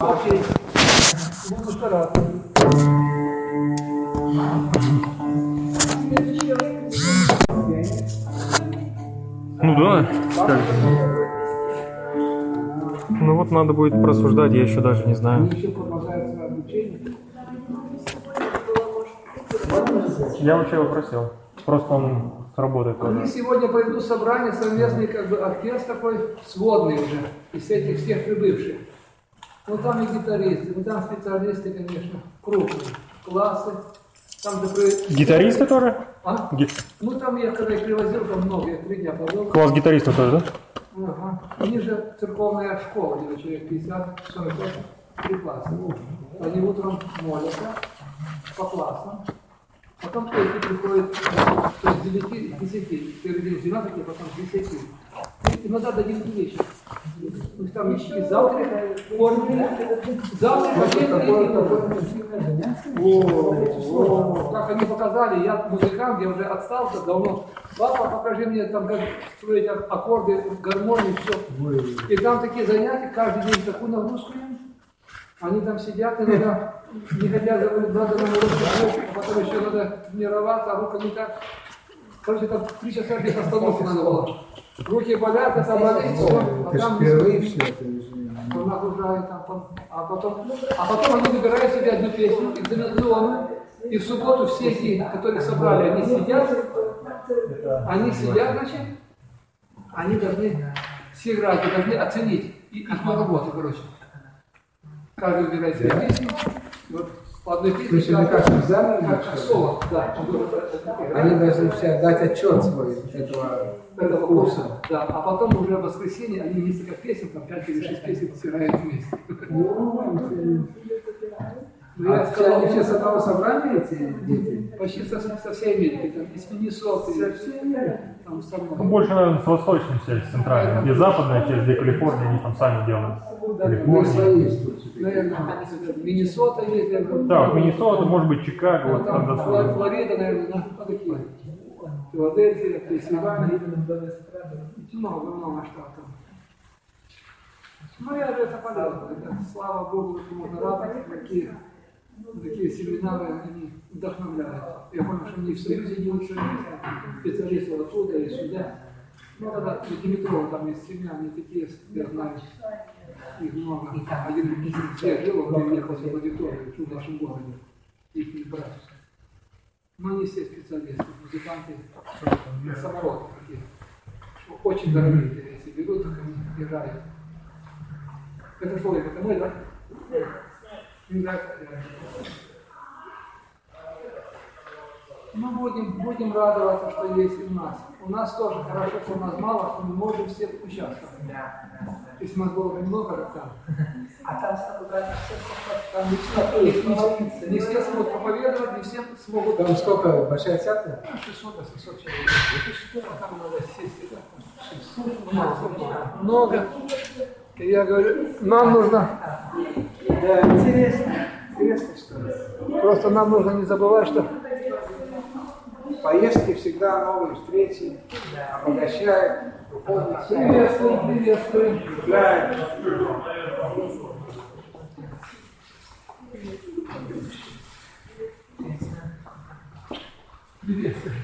Окей. Буду стараться. Ну да, как же. Ну вот надо будет просуждать, я еще даже не знаю. Я вообще его просил. Просто он сработает тоже. Они сегодня пойдут собрание, совместный как бы оркестр такой, сводный уже, из этих всех прибывших. Ну там и гитаристы, ну там специалисты, конечно, крупные, классы. Там Гитаристы тоже? А? Ну там я когда их привозил, там много, я 3 дня провел. Класс гитаристов тоже, да? Ага. Они же церковная школа, где человек 50-40, 3 класса. Они утром молятся по классам. Потом эти приходят, то есть 9, 10, первый день 12, а потом 10. И иногда до 9 вечера. То есть там и завтрак, кормили, завтрак, как они показали, я музыкант, я уже отстал давно. Папа, покажи мне там, как строить аккорды, гармонии, все. И там такие занятия, каждый день такую нагрузку им. Они там сидят, иногда не хотят говорить, надо нам уроки, а потом еще надо тренироваться, а рука не так. Короче, там 3 часа без остановки надо было. Руки болят, это болит, все. А там впервые все это он нагружает там. А потом они выбирают себе одну песню, экзаменационную. И в субботу все эти, которые собрали, они сидят, значит, они должны сыграть, должны оценить их работу, короче. Каждый выбирает себе песню. Вот по одной песне, как экзамен, как соло. Да. Они должны все дать отчет свой этого курса. Да. А потом уже в воскресенье они несколько песен, там 5 или 6 песен сыграют вместе. Я сказал, они все с одного собрания, эти дети? Почти со всей Америки, там из Миннесоты, там со мной. Ну, больше, наверное, с восточной части, центральной. И западная часть, где Калифорния, они там сами делают. Наверное, Миннесота есть. Да, Миннесота, может быть, Чикаго. Вот там Флорида, наверное, такие. Филадельфия, Пенсильвания. Много штатов. Ну, я же это полезно. Слава Богу, что можно радоваться, такие семинары, они вдохновляют. Я понял, что они в Союзе делают специалисты оттуда и сюда. Ну, когда Димитрова там есть семья, они такие, я знаю, их много. Один я жил, он приехал в аудиторию в нашем городе, их не брать. Но они все специалисты, музыканты, самороды такие. Очень дорогие, если берут, так они играют. Это что, это мой, да? Ну, будем радоваться, что есть и у нас. У нас тоже хорошо, что у нас мало, что мы можем все участвовать. Если у нас было бы много, как там. А там не все смогут проповедовать, не все смогут... Там сколько? Большая церковь? 600 человек. Там надо сесть. 600, много. И я говорю, нам нужно... Да, интересно, что ли? Просто нам нужно не забывать, что... Поездки всегда новые встречи, обогащают, духовных. Приветствуем. Да. Приветствуем.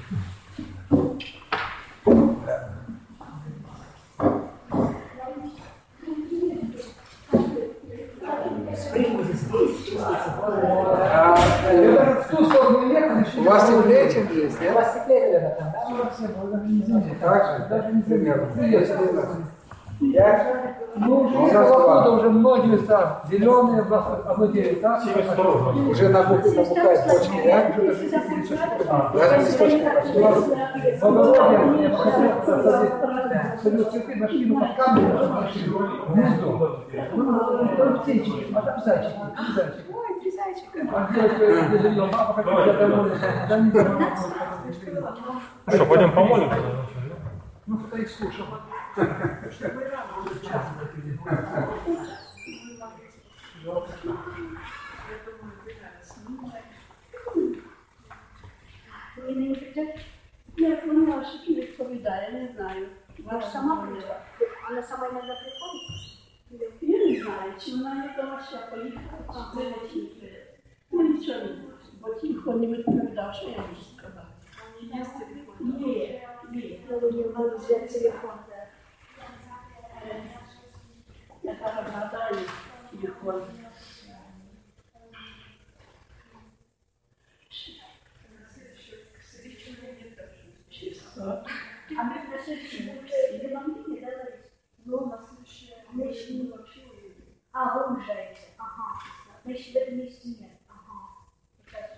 У вас теплее, чем здесь, нет? У вас теплее, наверное, там, да? Так же? Примерно. Ну, уже многие места зеленые, у нас одно дерево. Уже набухает почки, да? Даже листочки пошли. Благородие, я посмотрел, цветы нашли, мы под камнем нашли гнездо. Ну, птички, а там зайчики. Ой, 3 зайчика. Что, пойдем помолимся? Ну, кто их слушал? Я поняла, что ты відповідає, не знаю. Я ж сама прийшла. Вона сама иногда приходит. не знаю, чи вона не того ще поїхала, чи це тільки. Ну нічого не можу, бо тільки не відповідав, що я можу сказати. Ні, Надо взять телефон. я зараз нагадаю телефон. А мы в следующем не дали. Ну, на следующее. Мы вообще уедем. А, вы уезжаете. Ага. Значит, в этом месте нет. Ага. Сейчас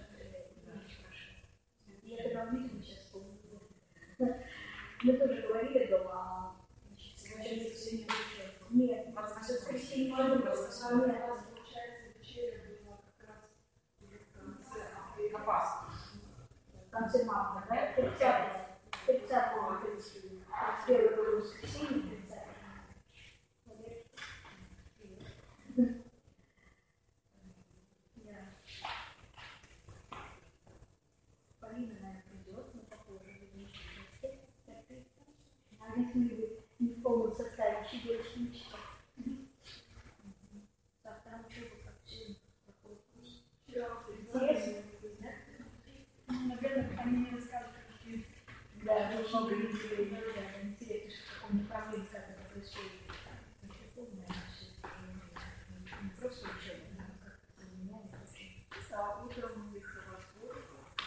я тогда в Митине сейчас помню. Мы тоже говорили дома. Нет, в воскресенье не было. Нет. Получается, вечеря была как раз уже в конце, опасно. В конце марта, да? 30-го, 31 было воскресенье, 30-го. Полина, наверное, придет, но попозже. А если не в полном составе, чудесничка. Так, там учеба как все такой вкус. Интересно. Наверное, они мне расскажут, какие. Да, много людей, да, интересно, в каком направлении, как это происходит. Не просто учеба, но как это меняется. А утром у них разговор.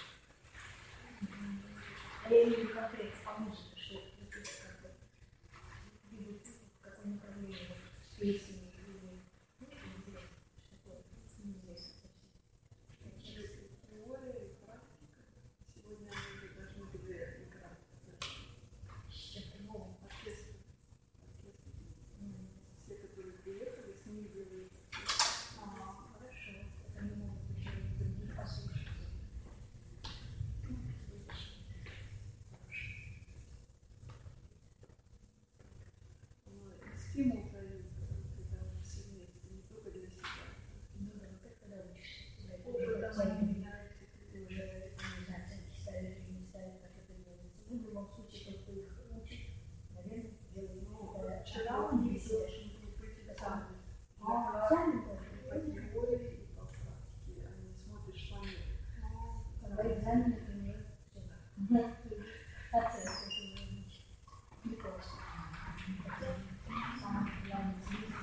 А я имею в виду конкретно по музыке, что это как-то видит, в каком направлении, с песнями, или интересно, что такое, неизвестно совсем. Теория и практика. Сегодня они должны были играть. С чем-то новым. Оркестр. Все, которые приехали, с ними были. Хорошо, это не могут еще других послушать. Стимул дают, когда все вместе, не только для себя. Ну да, вот это когда учишься. Опыт Ты меняется. уже, не знаю, оценки ставишь или не ставишь, как это делается. Ну, в любом случае, тот, кто их учит, наверное, делает Вчера у них должны были быть экзамены. сами тоже. По теории и по практике. Они смотрят, что они. Когда экзамен, например, оценка. Не просто. Самое главное,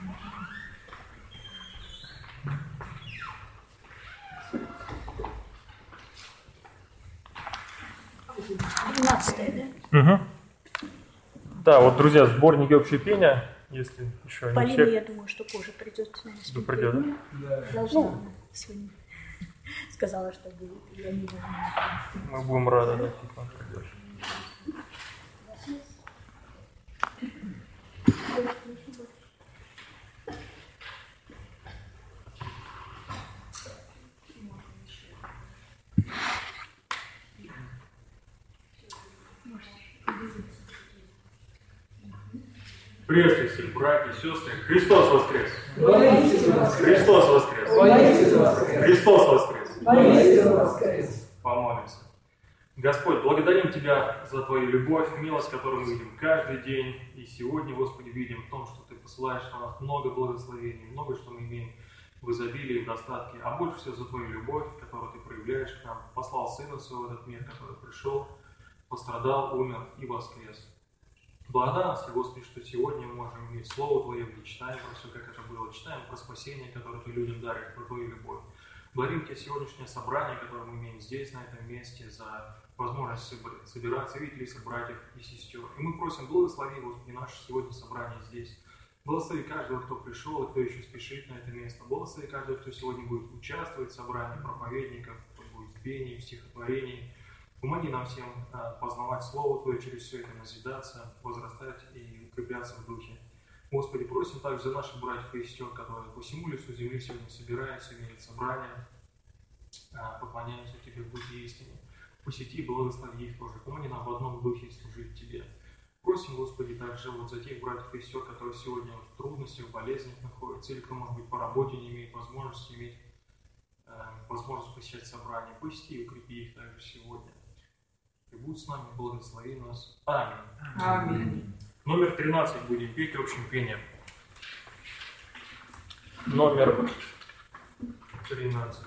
Угу. Да, вот, друзья, сборники общепения, если еще не Полина, все. я думаю, что позже придет на несколько Придет, да? дней. Должна она сегодня. Сказала, что будет. Я не знаю. Мы будем рады, да, Тихон, придешь. Приветствую всех, братья и сестры. Христос воскрес! Воистину воскрес! Христос воскрес! Воистину воскрес! Христос воскрес! Воистину воскрес! Помолимся. Господь, благодарим Тебя за Твою любовь, милость, которую мы видим каждый день. И сегодня, Господи, видим в том, что Ты посылаешь на нас много благословений, много, что мы имеем в изобилии, в достатке. А больше всего за Твою любовь, которую Ты проявляешь к нам. Послал Сына Своего в этот мир, который пришел, пострадал, умер и воскрес. Благодарность, Господи, что сегодня мы можем иметь Слово Твое, где читаем про все, как это было, читаем про спасение, которое Ты людям даришь, про Твою любовь. Благодарим Тебя сегодняшнее собрание, которое мы имеем здесь, на этом месте, за возможность собираться, видеть братьев и сестер. И мы просим, благослови, Господи, наше сегодня собрание здесь. Благослови каждого, кто пришел и кто еще спешит на это место. Благослови каждого, кто сегодня будет участвовать в собрании проповедников, кто будет в пении, в стихотворении. Помоги нам всем познавать Слово Твое, через все это назидаться, возрастать и укрепляться в Духе. Господи, просим также за наших братьев и сестер, которые по всему лицу земли сегодня собираются, имеют собрания, поклоняются Тебе в Духе истине. Посети и благослови их тоже. Помоги нам в одном Духе служить Тебе. Просим, Господи, также вот за тех братьев и сестер, которые сегодня в трудностях, в болезнях находятся, или кто, может быть, по работе не имеет возможности иметь возможность посещать собрания. Посети и укрепи их также сегодня. И будь с нами, благослови нас. Аминь. Аминь. Номер 13 будем петь общим пением. номер 13.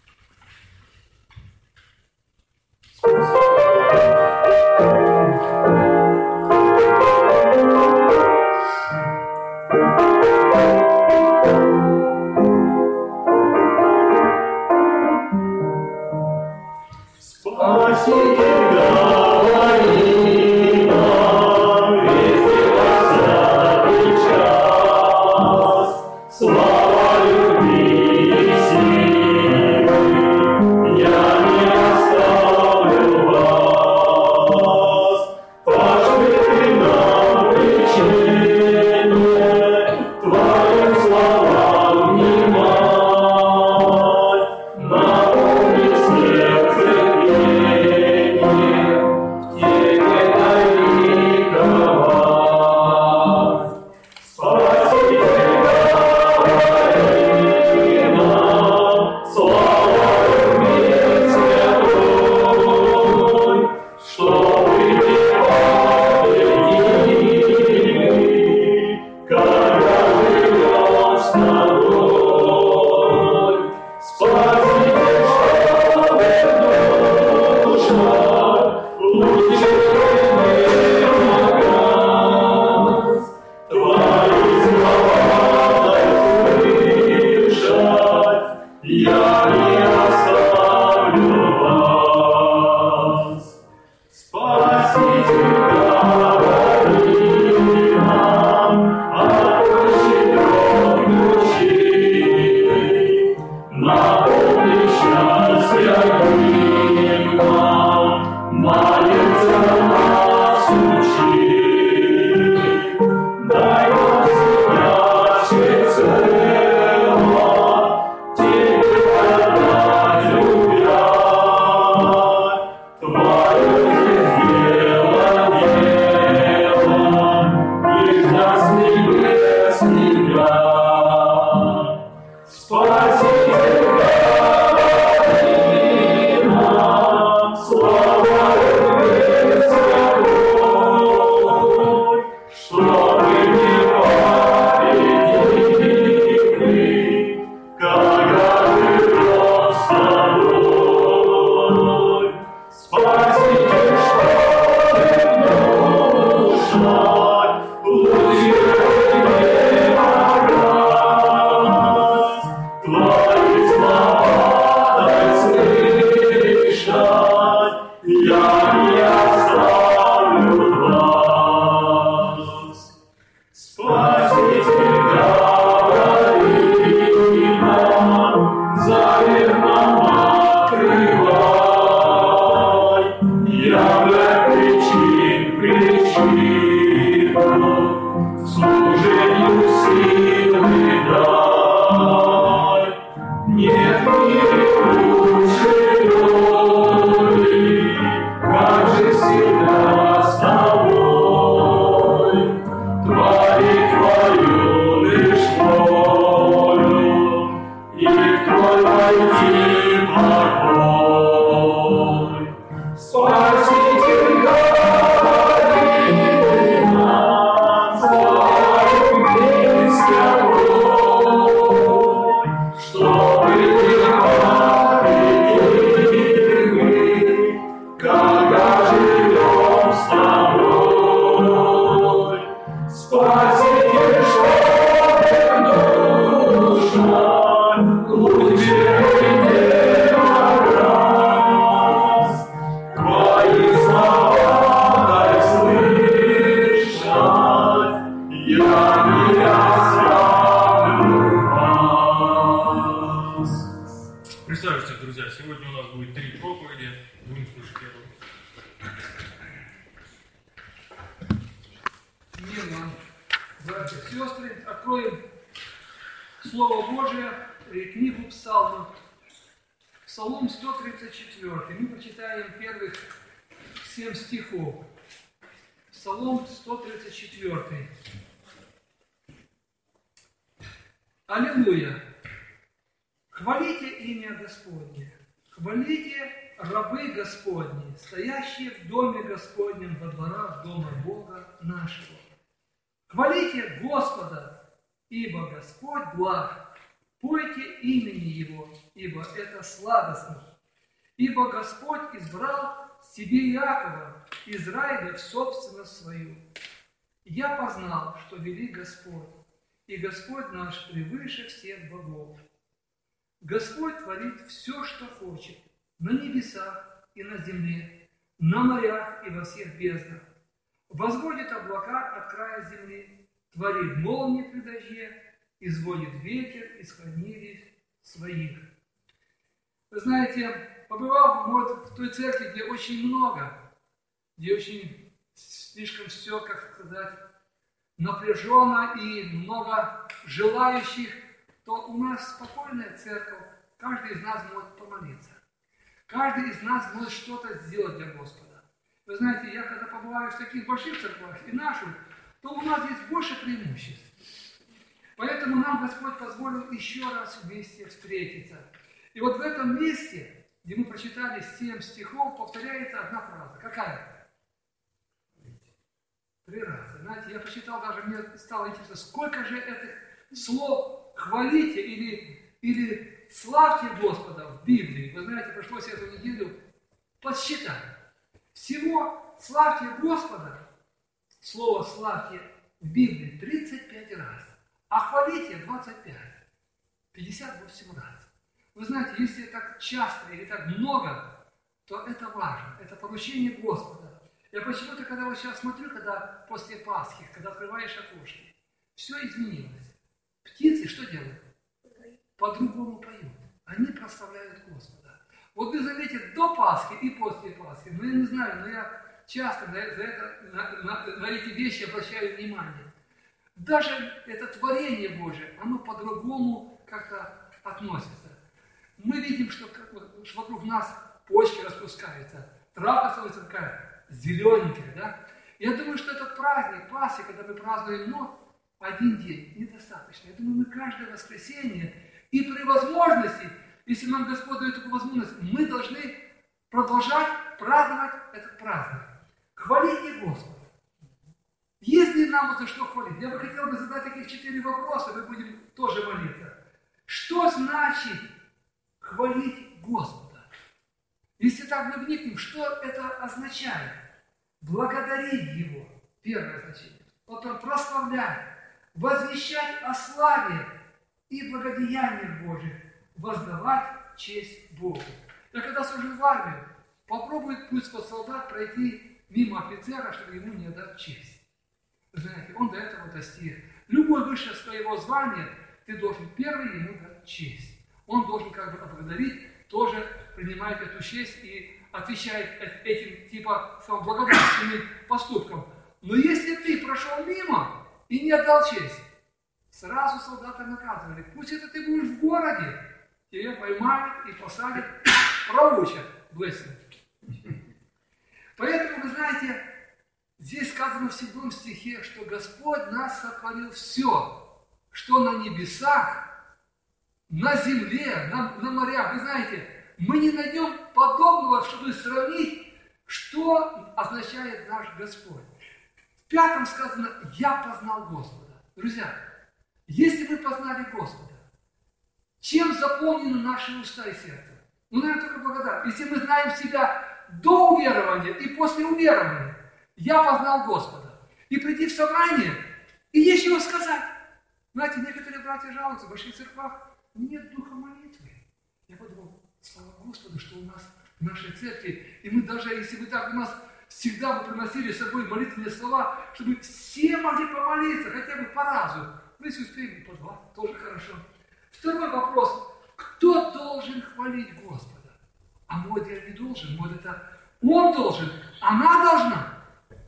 Присаживайтесь, друзья. Сегодня у нас будет 3 проповеди. Будем слушать первую. Мир вам, братья и сестры. Откроем Слово Божие и книгу Псалмов. Псалом 134. Мы прочитаем первых 7 стихов. Псалом 134. Аллилуйя! Хвалите имя Господне, хвалите рабы Господни, стоящие в доме Господнем во дворах дома Бога нашего. Хвалите Господа, ибо Господь благ, Пойте имени Его, ибо это сладостно. Ибо Господь избрал себе Иакова, Израиля в собственность свою. Я познал, что велик Господь, и Господь наш превыше всех богов. Господь творит все, что хочет, на небесах и на земле, на морях и во всех безднах. Возводит облака от края земли, творит молнии при дожде, изводит ветер из хранилищ своих. Вы знаете, побывал, может, в той церкви, где очень много, где очень слишком все, как сказать, напряженно и много желающих, то у нас спокойная церковь, каждый из нас может помолиться. Каждый из нас может что-то сделать для Господа. Вы знаете, я когда побываю в таких больших церквах и нашу, то у нас есть больше преимуществ. Поэтому нам Господь позволил еще раз вместе встретиться. И вот в этом месте, где мы прочитали 7 стихов, повторяется одна фраза. Какая? 3 раза. Знаете, я прочитал даже, мне стало интересно, сколько же этих слов «хвалите» или «славьте Господа» в Библии. Вы знаете, пришлось эту неделю подсчитать. Всего «славьте Господа», слово «славьте» в Библии 35 раз, а «хвалите» 25, 58 раз. Вы знаете, если так часто или так много, то это важно, это поручение Господа. Я почему-то, когда вот сейчас смотрю, когда после Пасхи, когда открываешь окошки, все изменилось. Птицы что делают? По-другому поют. Они прославляют Господа. Вот вы заметите, до Пасхи и после Пасхи, я не знаю, но я часто на эти вещи обращаю внимание. Даже это творение Божие, оно по-другому как-то относится. Мы видим, что вокруг нас почки распускаются, трава становится такая зелененькая, да? Я думаю, что этот праздник, Пасхи, когда мы празднуем, но один день недостаточно. Я думаю, мы каждое воскресенье и при возможности, если нам Господь дает такую возможность, мы должны продолжать праздновать этот праздник. Хвалите Господа. Если нам вот за что хвалить, я бы хотел бы задать таких 4 вопроса, мы будем тоже молиться. Что значит хвалить Господа? Если так мы вникнем, что это означает? Благодарить Его, первое значение. Потом прославлять, возвещать о славе и благодеяниях Божьих, воздавать честь Богу. Я когда служил в армии, попробует пусть солдат пройти мимо офицера, чтобы ему не отдать честь. Знаете, он до этого достиг. Любой выше своего звания, ты должен первый ему дать честь. Он должен как бы поблагодарить, тоже принимает эту честь и отвечает этим типа благодарственным поступкам. Но если ты прошел мимо и не отдал честь, сразу солдата наказывали. Пусть это ты будешь в городе, тебя поймают и посадят, проучат блеск. Поэтому, вы знаете, здесь сказано в 7 стихе, что Господь нас сотворил все, что на небесах, на земле, на морях. Вы знаете, мы не найдем подобного, чтобы сравнить, что означает наш Господь. В 5 сказано, я познал Господа. Друзья, если мы познали Господа, чем заполнены наши уста и сердце? Ну, наверное, только благодарность. Если мы знаем себя до уверования и после уверования, я познал Господа. И прийти в собрание, и есть чего сказать. Знаете, некоторые братья жалуются, в больших церквах нет духа молитвы. Я подумал, слава Господу, что у нас в нашей церкви, и мы даже, если бы так у нас всегда бы приносили с собой молитвенные слова, чтобы все могли помолиться, хотя бы по разу. Мы если успеем по 2, тоже хорошо. Второй вопрос. Кто должен хвалить Господа? А Модия не должен, Модия это он должен, она должна.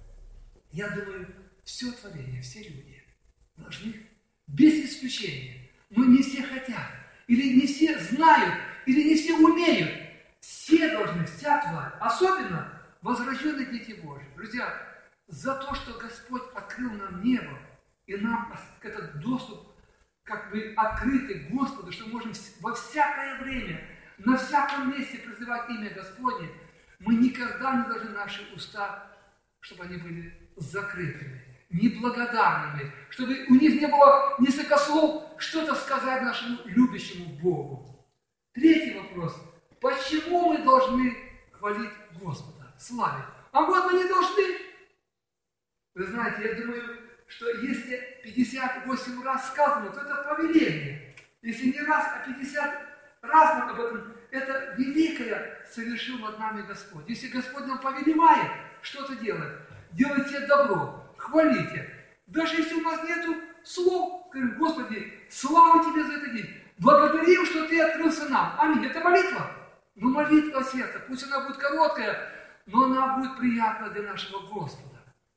Я думаю, все творение, все люди должны, без исключения, но не все хотят, или не все знают, или не все умеют. Все должны, вся тварь, особенно возрожденные дети Божьи. Друзья, за то, что Господь открыл нам небо, и нам этот доступ как бы открытый Господу, что мы можем во всякое время, на всяком месте призывать имя Господне, мы никогда не должны наши уста, чтобы они были закрытыми. неблагодарными, чтобы у них не было несколько что-то сказать нашему любящему Богу. Третий вопрос. Почему мы должны хвалить Господа, славить? А вот мы не должны. Вы знаете, я думаю, что если 58 раз сказано, то это повеление. Если не раз, а 50 раз нам об этом, это великое совершил над нами Господь. Если Господь нам повелевает что-то делать, делайте добро, хвалите. Даже если у нас нету слов, скажем, Господи, слава Тебе за этот день. Благодарим, что Ты открылся нам. Аминь. Это молитва. Но молитва сердца, пусть она будет короткая, но она будет приятна для нашего Господа.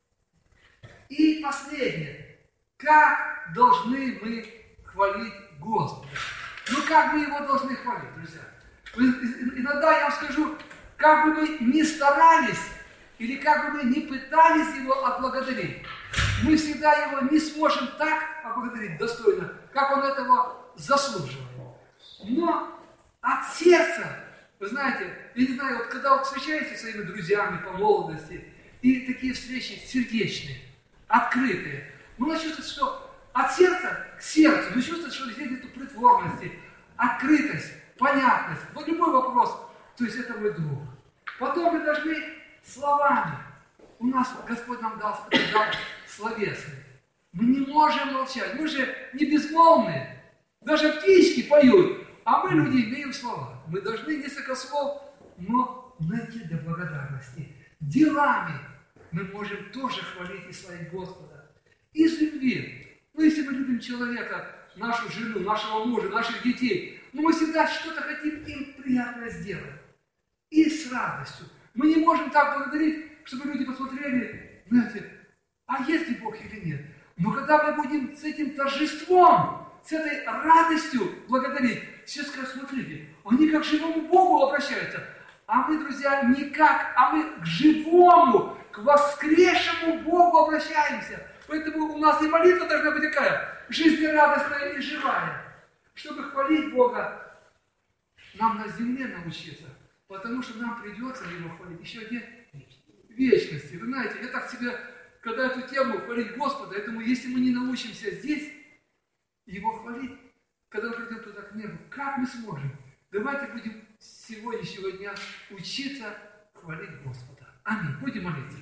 И последнее. Как должны мы хвалить Господа? Ну как мы Его должны хвалить, друзья? Иногда я вам скажу, как бы мы ни старались, или как бы мы ни пытались Его отблагодарить, мы всегда Его не сможем так отблагодарить достойно, как Он этого заслуживает. Но от сердца, вы знаете, я не знаю, вот когда вот встречаетесь со своими друзьями по молодости, и такие встречи сердечные, открытые, вы чувствуете, что от сердца к сердцу, вы чувствуете, что здесь нет притворности, открытость, понятность. Вот любой вопрос, то есть это мой друг. Потом мы должны словами. У нас Господь нам дал словесный. Мы не можем молчать, мы же не безмолвные. Даже птички поют, а мы, люди, имеем слова. Мы должны несколько слов, но найти для благодарности. Делами мы можем тоже хвалить и славить Господа. Из любви. Ну, если мы любим человека, нашу жену, нашего мужа, наших детей, но мы всегда что-то хотим им приятное сделать. И с радостью. Мы не можем так благодарить, чтобы люди посмотрели, знаете, а есть ли Бог или нет. Но когда мы будем с этим торжеством, с этой радостью благодарить, все скажут, смотрите, они как к живому Богу обращаются. А мы, друзья, не как, а мы к живому, к воскресшему Богу обращаемся. Поэтому у нас и молитва должна быть такая, жизнерадостная и живая. Чтобы хвалить Бога, нам на земле научиться, потому что нам придется Его хвалить еще не в вечности. Вы знаете, я так себе, когда эту тему хвалить Господа, я думаю, если мы не научимся здесь Его хвалить, когда мы придем туда к небу, как мы сможем? Давайте будем с сегодняшнего дня учиться хвалить Господа. Аминь. Будем молиться.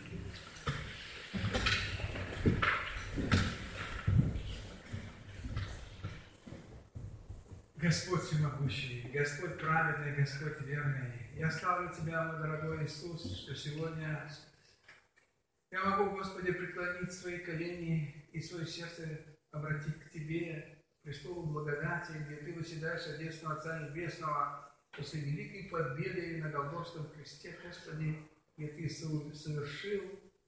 Господь всемогущий, Господь праведный, Господь верный. Я славлю Тебя, мой дорогой Иисус, что сегодня я могу, Господи, преклонить свои колени и свое сердце обратить к Тебе, престолу благодати, где Ты восседаешь одесную Отца Небесного после великой победы на Голгофском кресте, Господи, где Ты совершил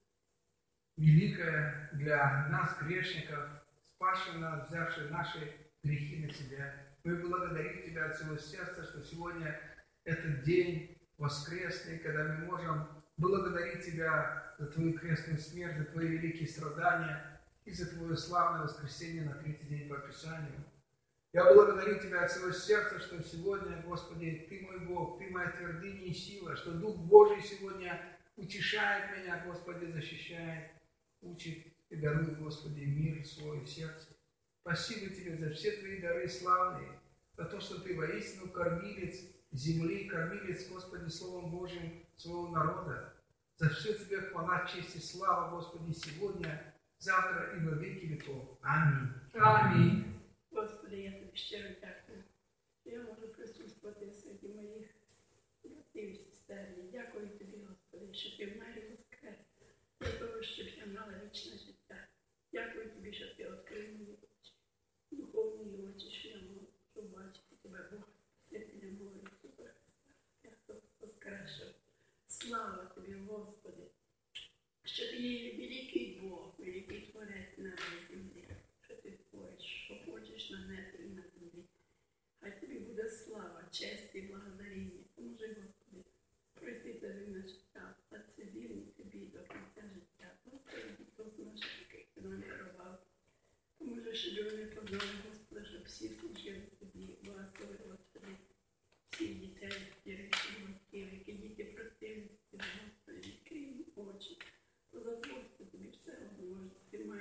великое для нас, грешников, спасший нас, взявший наши грехи на Себя. Мы благодарим Тебя от всего сердца, что сегодня этот день воскресный, когда мы можем благодарить Тебя за Твою крестную смерть, за Твои великие страдания и за Твое славное воскресение на третий день по Писанию. Я благодарю Тебя от всего сердца, что сегодня, Господи, Ты мой Бог, Ты моя твердыня и сила, что Дух Божий сегодня утешает меня, Господи, защищает, учит и дарует, Господи, мир свой в сердце. Спасибо Тебе за все Твои дары славные, за то, что Ты воистину кормилец земли, кормилец, Господи, Словом Божьим своего народа. За все Тебе хвала, честь и слава, Господи, сегодня, завтра и во веки веков. Аминь. Аминь. Господи, я Тобі щиро дякую. Я можу присутствувати серед моїх братів і сестер. Дякую Тобі, Господи, що Ти в мене воскрес, для того, щоб я мала вічне життя. Дякую Тобі, що Ти відкрив мені очі, духовні очі, що я можу побачити Тебе, Бога, святиня мого Ісуса Христа. Я Хто воскресив. Слава Тобі, Господи, що Ти є великий Бог, великий Творець на землі, що Ти твориш, що хочеш на небі і на землі. Хай Тобі буде слава, честь і благодаріння. Поможи, Господи, пройти Тобі на життя, стати вірним Тобі до кінця життя. Господи, Ісус наш, який Ти нам дарував. Поможи, щоб вони познали, Господи, щоб всі служили Тобі, благослови, Господи, всіх дітей, віруючих батьків, які діти противні Тобі, Господи, відкрий їм очі, позаботься Тобі все, можна, Ти маєш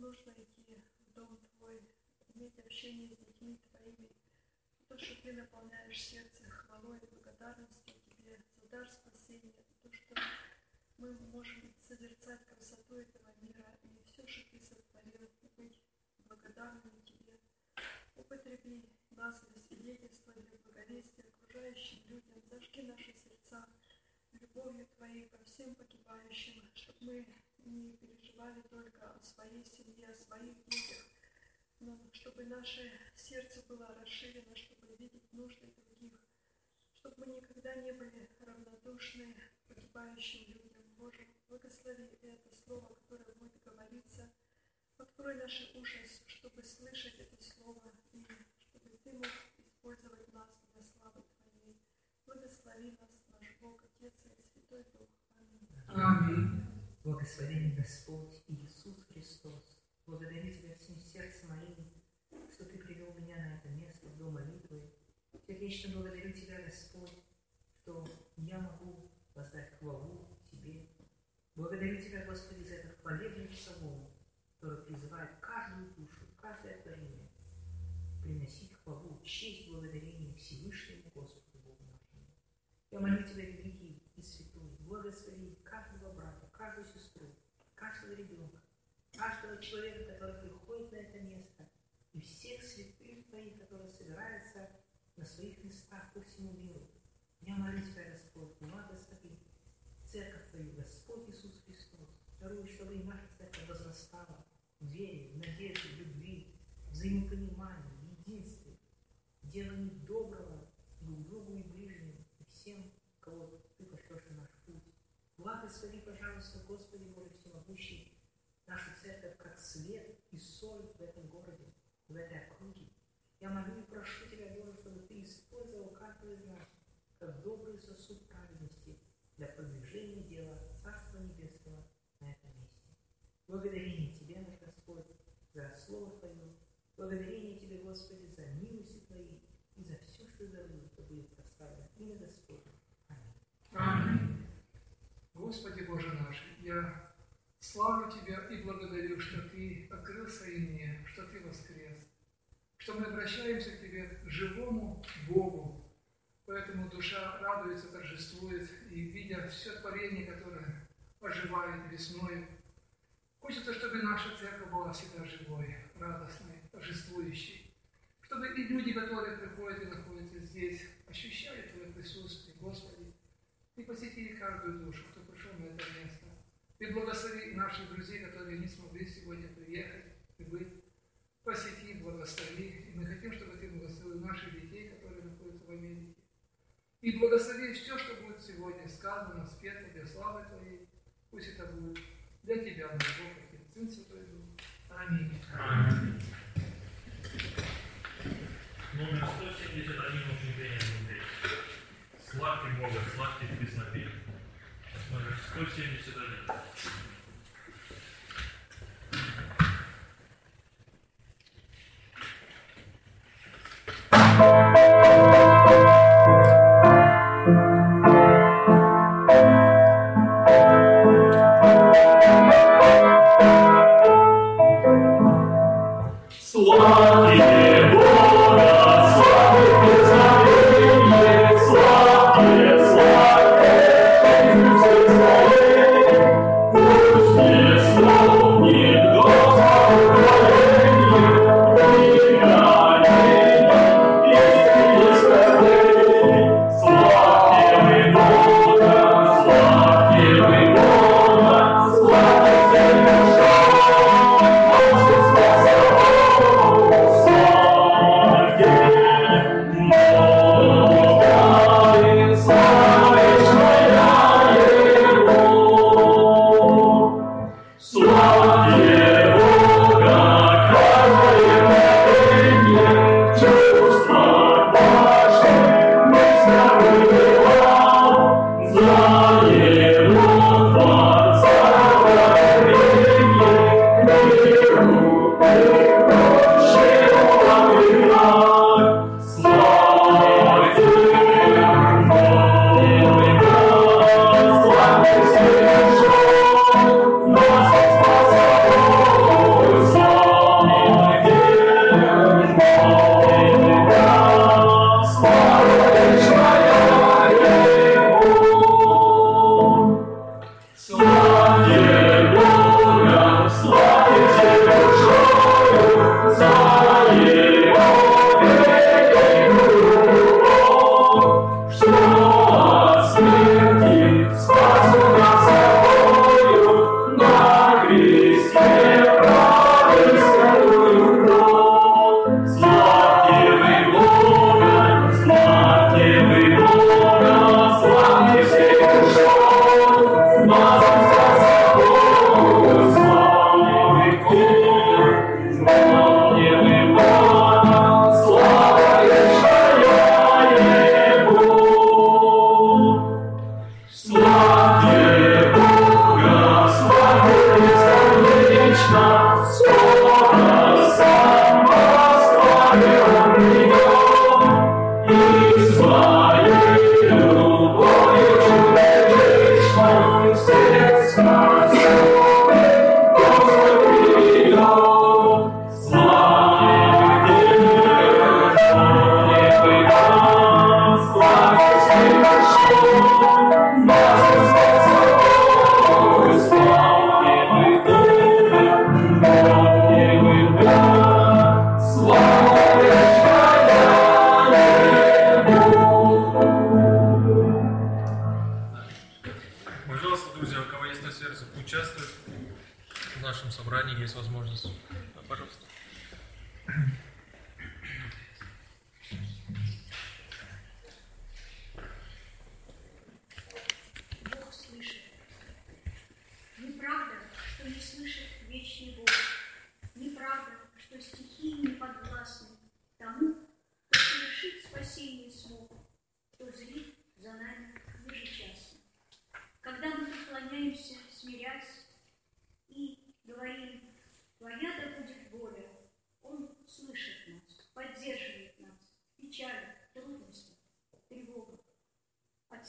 нужно идти в Дом Твой, иметь общение с детьми Твоими. То, что Ты наполняешь сердце хвалой и благодарностью Тебе за дар спасения, за то, что мы можем созерцать красоту этого мира и все, что Ты сотворил, и быть благодарными Тебе. Употреби нас для свидетельства, для благовестия окружающим людям, зажги наши сердца любовью Твоей ко всем погибающим, чтобы мы не переживали только о своей семье, о своих детях, но чтобы наше сердце было расширено, чтобы видеть нужды других, чтобы мы никогда не были равнодушны погибающим людям. Боже, благослови это слово, которое будет говориться. Открой наши уши, чтобы слышать это слово, и чтобы Ты мог использовать нас для славы Твоей. Благослови нас, наш Бог, Отец и Святой Дух. Аминь. Аминь. Благословенный Господь Иисус Христос, благодарю Тебя всем сердцем моим, что Ты привел меня на это место, в дом молитвы. Сердечно благодарю Тебя, Господь, что я могу воздать хвалу Тебе. Благодарю Тебя, Господи, за этот хвалебный псалом, который призывает каждую душу, каждое творение приносить хвалу, честь, благодарение Всевышнему Господу Богу нашему. Я молю Тебя, великий и святой, благослови каждого брата, каждую сестру, каждого ребенка, каждого человека, который приходит на это место, и всех святых Твоих, которые собираются на своих местах по всему миру. Я молю Тебя, Господь, благослови Церковь Твою, Господь Иисус Христос. Даруй, чтобы и наша Церковь возрастала в вере, в надежде, в любви, в взаимопонимании, в единстве, в делании доброго друг другу и ближним, и всем, кого Ты пошлешь на наш путь. Благослови, пожалуйста, Господи Боже Всемогущий, нашу Церковь как свет и соль в этом городе, в этой округе. Я молю и прошу Тебя, Боже, чтобы Ты использовал каждого из нас как добрый сосуд праведности для продвижения дела Царства Небесного на этом месте. Благодарение Тебе, наш Господь, за Слово Твое. Благодарение Тебе, Господи, за милости Твои и за все, что Ты даруешь, да будет прославлено имя Господне. Аминь. Аминь. Господи Боже наш, я славлю Тебя и благодарю, что Ты открылся и мне, что Ты воскрес, что мы обращаемся к Тебе, живому Богу. Поэтому душа радуется, торжествует, и видя все творение, которое оживает весною, хочется, чтобы наша церковь была всегда живой, радостной, торжествующей, чтобы и люди, которые приходят и находятся здесь, ощущали Твое присутствие, Господи. Ты посети каждую душу, кто пришел на это место. Ты благослови наших друзей, которые не смогли сегодня приехать и быть. Посети, благослови. И мы хотим, чтобы Ты благословил наших детей, которые находятся в Америке. И благослови все, что будет сегодня сказано, спето для славы Твоей. Пусть это будет для Тебя, наш Бог, Отец, Сын, Святой Дух. Аминь. Аминь. Номер 171 очень приятный. Славьте Бога, славьте в песноте. Номер 171. Славьте Бога, славьте Царение, славьте, славьте, Иисус Христос.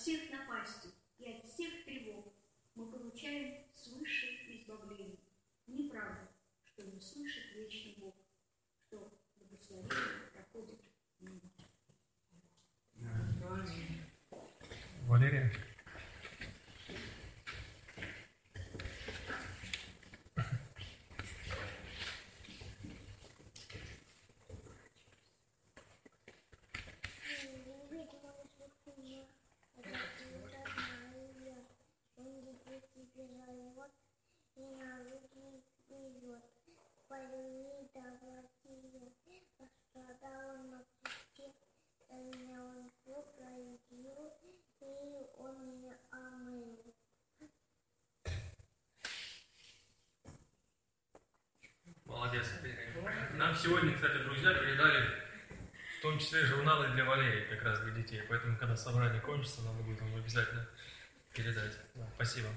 всех напастей и от всех тревог мы получаем свыше избавление. Неправда, что не слышит вечный Бог, что благословение проходит мимо. Валерия. Молодец. Нам сегодня, кстати, друзья передали в том числе журналы для Валерии, как раз для детей. Поэтому, когда собрание кончится, надо будет вам обязательно передать. Да, спасибо.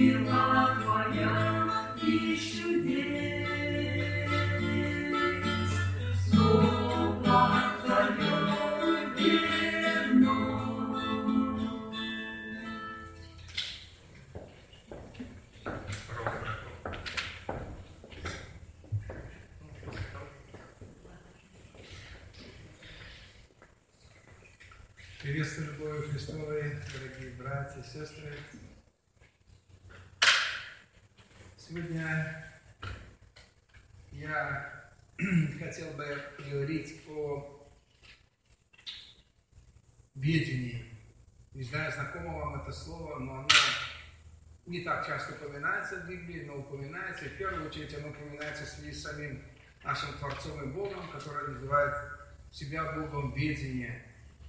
Сила твоя и чудес, Приветствую любовью Христовой, дорогие братья и сестры. Сегодня я хотел бы поговорить о ведении. Не знаю, знакомо вам это слово, но оно не так часто упоминается в Библии, но упоминается. И в первую очередь оно упоминается в связи с самим нашим Творцом и Богом, который называет себя Богом ведения.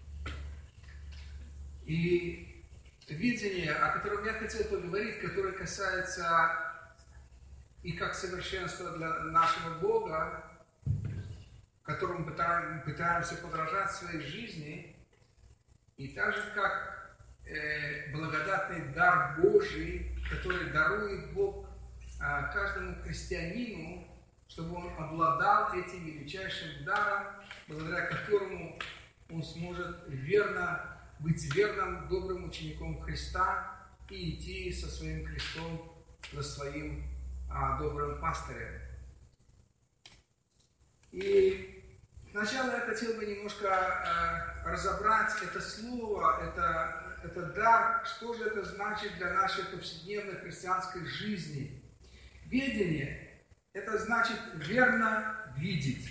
И видение, о котором я хотел поговорить, которое касается и как совершенства для нашего Бога, которому пытаемся подражать в своей жизни, и также как благодатный дар Божий, который дарует Бог каждому христианину, чтобы он обладал этим величайшим даром, благодаря которому он сможет быть верным, добрым учеником Христа и идти со своим крестом за своим добрым пастырем. И сначала я хотел бы немножко разобрать это слово, это дар, что же это значит для нашей повседневной христианской жизни. Ведение – это значит верно видеть,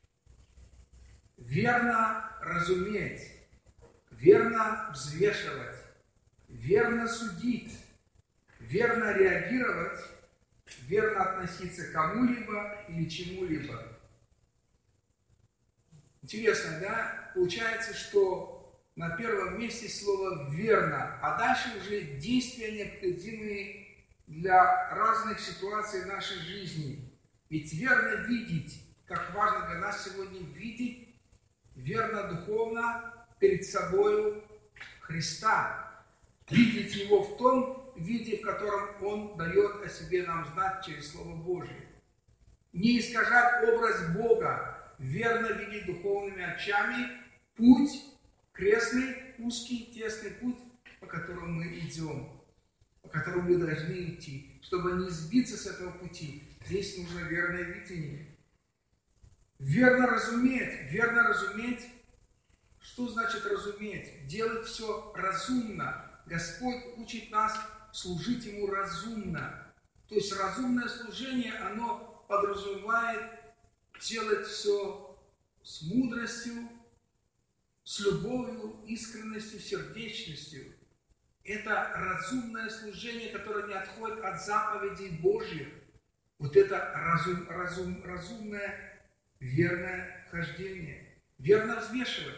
верно разуметь, верно взвешивать, верно судить, верно реагировать, верно относиться к кому-либо или чему-либо. Интересно, да? Получается, что на первом месте слово «верно», а дальше уже действия, необходимые для разных ситуаций в нашей жизни. Ведь верно видеть, как важно для нас сегодня видеть, верно духовно перед собою Христа. Видеть Его в том виде, в котором Он дает о себе нам знать через Слово Божие. Не искажать образ Бога, верно видеть духовными очами путь, крестный, узкий, тесный путь, по которому мы идем, по которому мы должны идти. Чтобы не сбиться с этого пути, здесь нужно верное видение. Верно разуметь. Что значит разуметь? Делать все разумно. Господь учит нас служить Ему разумно. То есть разумное служение, оно подразумевает делать все с мудростью, с любовью, искренностью, сердечностью. Это разумное служение, которое не отходит от заповедей Божьих. Вот это разумное, верное хождение. Верно взвешивать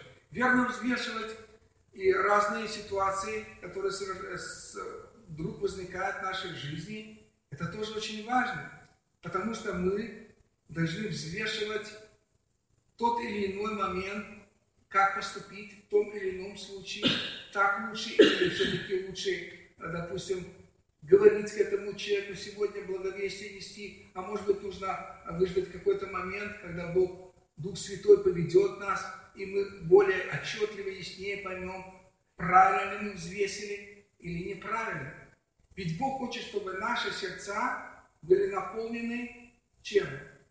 и разные ситуации, которые вдруг возникают в нашей жизни. Это тоже очень важно, потому что мы должны взвешивать тот или иной момент, как поступить в том или ином случае, так лучше или все-таки лучше, допустим, говорить к этому человеку сегодня, благовестие нести, а может быть нужно выждать какой-то момент, когда Бог, Дух Святой поведет нас, и мы более отчетливо, яснее поймем, правильно мы взвесили или неправильно. Ведь Бог хочет, чтобы наши сердца были наполнены чем?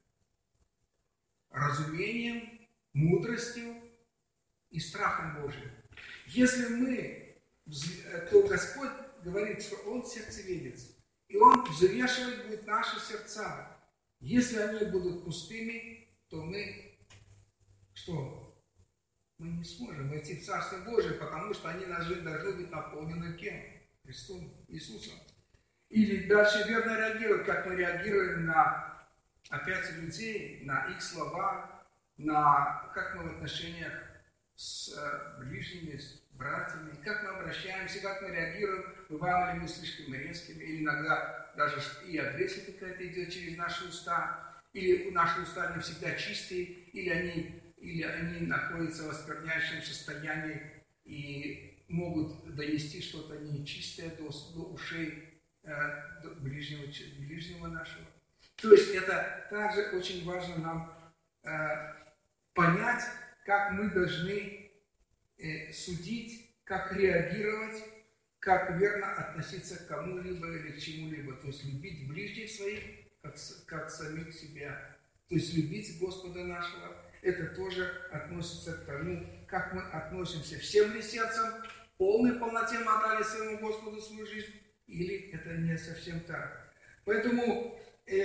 Разумением, мудростью и страхом Божьим. Если то Господь говорит, что Он сердцеведец, и Он взвешивать будет наши сердца. Если они будут пустыми, то мы что? Мы не сможем войти в Царство Божие, потому что они должны быть наполнены кем? Христом, Иисусом. Или дальше верно реагировать, как мы реагируем на, опять людей, на их слова, на как мы в отношениях с ближними, с братьями, как мы обращаемся, как мы реагируем, бываем ли мы слишком резкими, или иногда даже и агрессия какая-то идет через наши уста, или наши уста не всегда чистые, или они находятся в оскверняющем состоянии и могут донести что-то нечистое до ушей до ближнего нашего. То есть это также очень важно нам понять, как мы должны судить, как реагировать, как верно относиться к кому-либо или к чему-либо. То есть любить ближних своих, как самих себя. То есть любить Господа нашего, это тоже относится к тому, как мы относимся всем ли сердцем, в полной полноте мы отдали своему Господу свою жизнь, или это не совсем так. Поэтому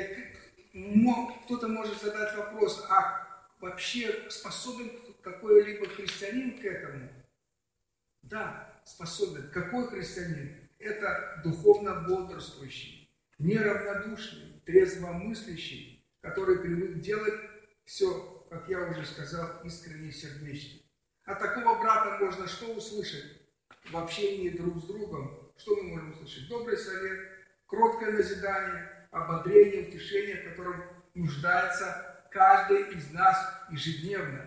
кто-то может задать вопрос, а вообще способен какой-либо христианин к этому? Да, способен. Какой христианин? Это духовно бодрствующий, неравнодушный, трезвомыслящий, который привык делать все, как я уже сказал, искренне и сердечно. От такого брата можно что услышать в общении друг с другом? Что мы можем услышать? Добрый совет, кроткое назидание, ободрение, утешение, в котором нуждается каждый из нас ежедневно.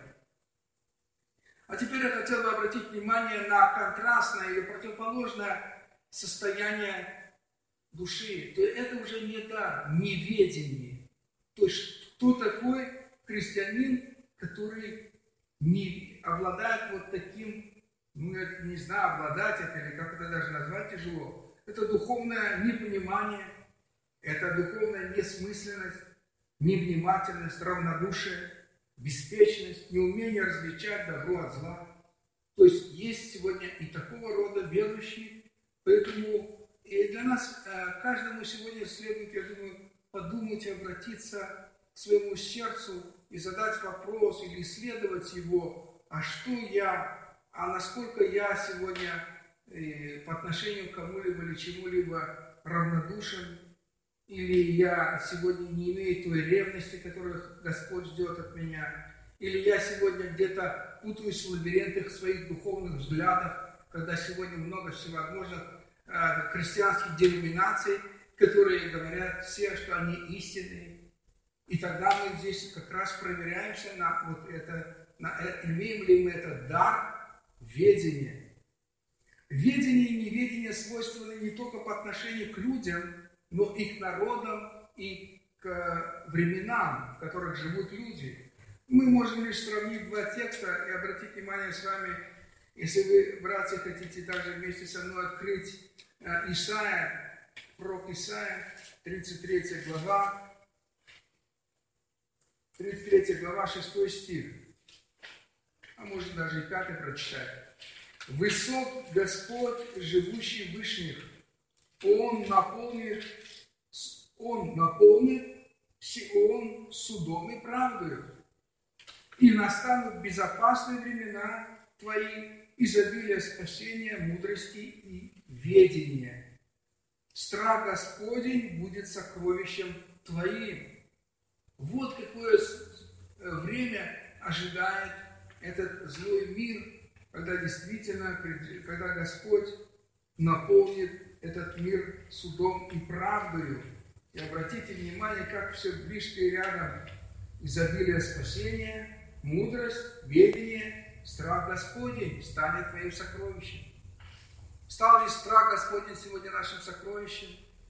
А теперь я хотел бы обратить внимание на контрастное или противоположное состояние души. То есть это уже не дар, неведение. То есть кто такой христианин, который не обладает вот таким, не знаю, обладать это или как это даже назвать тяжело. Это духовное непонимание, это духовная несмысленность, невнимательность, равнодушие, беспечность, неумение различать добро от зла. То есть есть сегодня и такого рода верующие, поэтому и для нас, каждому сегодня следует, я думаю, подумать и обратиться к своему сердцу и задать вопрос или исследовать его, а что я, а насколько я сегодня по отношению к кому-либо или чему-либо равнодушен, или я сегодня не имею той ревности, которую Господь ждет от меня, или я сегодня где-то путаюсь в лабиринтах своих духовных взглядов, когда сегодня много всевозможных христианских деноминаций, которые говорят все, что они истинные. И тогда мы здесь как раз проверяемся на вот это, имеем ли мы этот дар ведения. Ведение и неведение свойственны не только по отношению к людям, но и к народам, и к временам, в которых живут люди. Мы можем лишь сравнить два текста и обратить внимание с вами, если вы, братья, хотите также вместе со мной открыть Исаия, пророк Исаия, 33 глава, 6 стих, а может даже и 5 прочитать. «Высок Господь, живущий в вышних, Он наполнит Сион судом и правдою, и настанут безопасные времена твои, изобилие спасения, мудрости и ведения. Страх Господень будет сокровищем твоим». Вот какое время ожидает этот злой мир, когда действительно, когда Господь наполнит этот мир судом и правдою. И обратите внимание, как все близко и рядом изобилие спасения, мудрость, ведение, страх Господень станет твоим сокровищем. Стал ли страх Господень сегодня нашим сокровищем?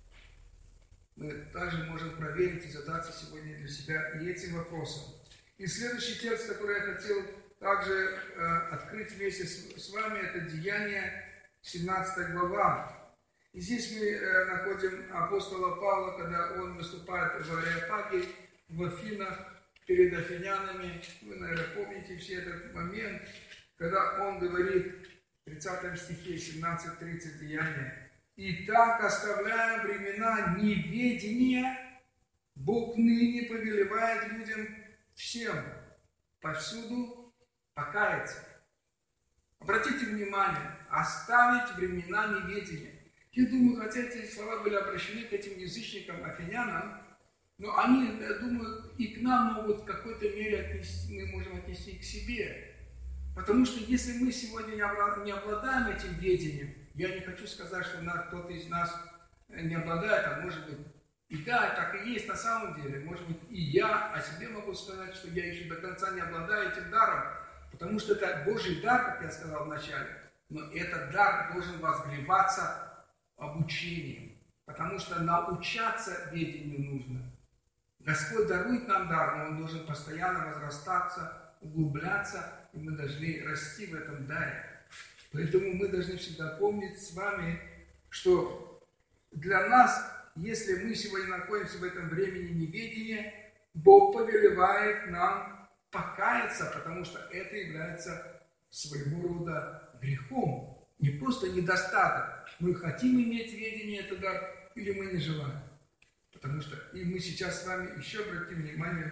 Мы также можем проверить и задаться сегодня для себя и этим вопросом. И следующий текст, который я хотел также открыть вместе с вами, это Деяния, 17 глава. И здесь мы находим апостола Павла, когда он выступает в Ареопаге, в Афинах, перед афинянами. Вы, наверное, помните все этот момент, когда он говорит в 30 стихе 17:30 Деяния: «И так, оставляя времена неведения, Бог ныне повелевает людям всем повсюду покаяться». Обратите внимание, оставить времена неведения. Я думаю, хотя эти слова были обращены к этим язычникам, афинянам, но они, я думаю, и к нам могут в какой-то мере отнести, мы можем отнести к себе. Потому что если мы сегодня не обладаем этим ведением, я не хочу сказать, что кто-то из нас не обладает, а может быть, и да, так и есть на самом деле. Может быть, и я о себе могу сказать, что я еще до конца не обладаю этим даром, потому что это Божий дар, как я сказал вначале, но этот дар должен возгреваться обучением, потому что научаться ведению нужно. Господь дарует нам дар, но он должен постоянно возрастаться, углубляться, и мы должны расти в этом даре. Поэтому мы должны всегда помнить с вами, что для нас, если мы сегодня находимся в этом времени неведения, Бог повелевает нам покаяться, потому что это является своего рода грехом. Не просто недостаток. Мы хотим иметь ведение этот дар, или мы не желаем. Потому что, и мы сейчас с вами еще обратим внимание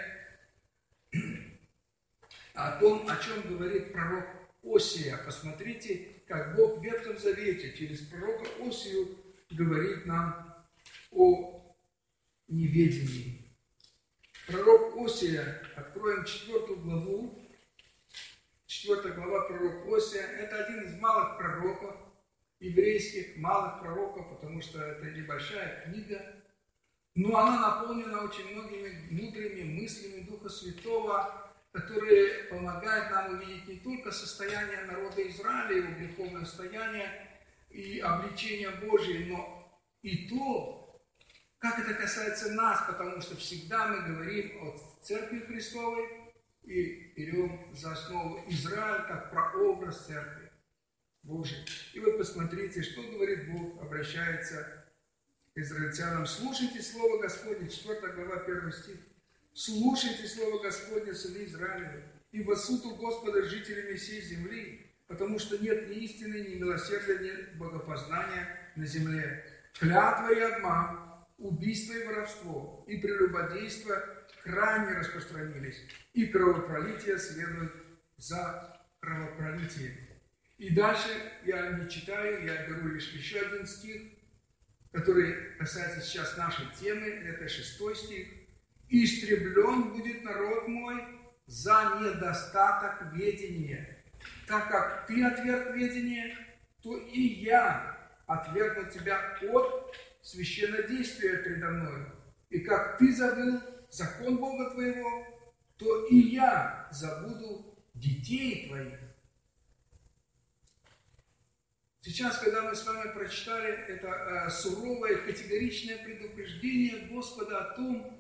далее о том, о чем говорит пророк Осия. Посмотрите, как Бог в Ветхом Завете через пророка Осию говорит нам о неведении. Пророк Осия, откроем 4 главу, 4 глава пророк Осия, это один из малых пророков, еврейских малых пророков, потому что это небольшая книга, но она наполнена очень многими мудрыми мыслями Духа Святого, которые помогают нам увидеть не только состояние народа Израиля, его греховное состояние и обличение Божие, но и то, как это касается нас, потому что всегда мы говорим о Церкви Христовой и берем за основу Израиль как прообраз Церкви Божией. И вот посмотрите, что говорит Бог, обращается к израильтянам. Слушайте Слово Господне, 4 глава, 1 стих. Слушайте Слово Господне, сыны Израилевы, ибо суд у Господа жителями всей земли, потому что нет ни истины, ни милосердия, ни богопознания на земле. Клятва и обман, убийство и воровство, и прелюбодейство крайне распространились, и кровопролитие следует за кровопролитием. И дальше я не читаю, я беру лишь еще один стих, который касается сейчас нашей темы, это 6 стих. «Истреблен будет народ мой за недостаток ведения. Так как ты отверг ведение, то и я отвергну тебя от священнодействия предо мной. И как ты забыл закон Бога твоего, то и я забуду детей твоих». Сейчас, когда мы с вами прочитали это суровое, категоричное предупреждение Господа о том,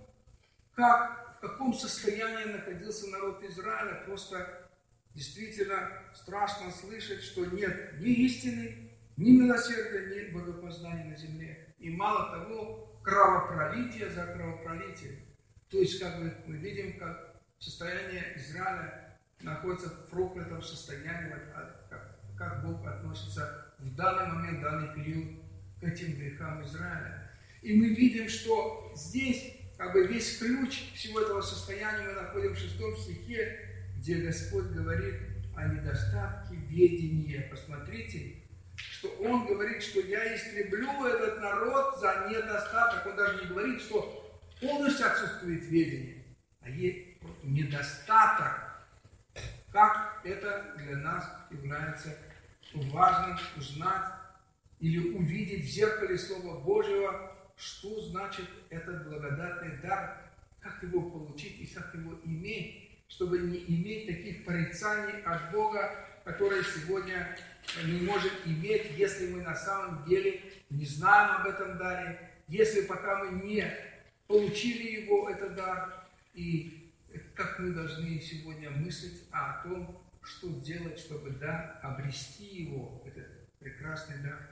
в каком состоянии находился народ Израиля, просто действительно страшно слышать, что нет ни истины, ни милосердия, ни богопознания на земле. И мало того, кровопролитие за кровопролитие. То есть, как бы мы видим, как состояние Израиля находится в проклятом состоянии, как Бог относится в данный момент, в данный период к этим грехам Израиля. И мы видим, что здесь как бы весь ключ всего этого состояния мы находим в 6 стихе, где Господь говорит о недостатке ведения. Посмотрите, что Он говорит, что я истреблю этот народ за недостаток. Он даже не говорит, что полностью отсутствует ведение, а есть недостаток. Как это для нас является важным узнать или увидеть в зеркале Слова Божьего, что значит этот благодатный дар, как его получить и как его иметь, чтобы не иметь таких порицаний от Бога, которые сегодня мы можем иметь, если мы на самом деле не знаем об этом даре, если пока мы не получили его, этот дар, и как мы должны сегодня мыслить о том, что делать, чтобы обрести его, этот прекрасный дар.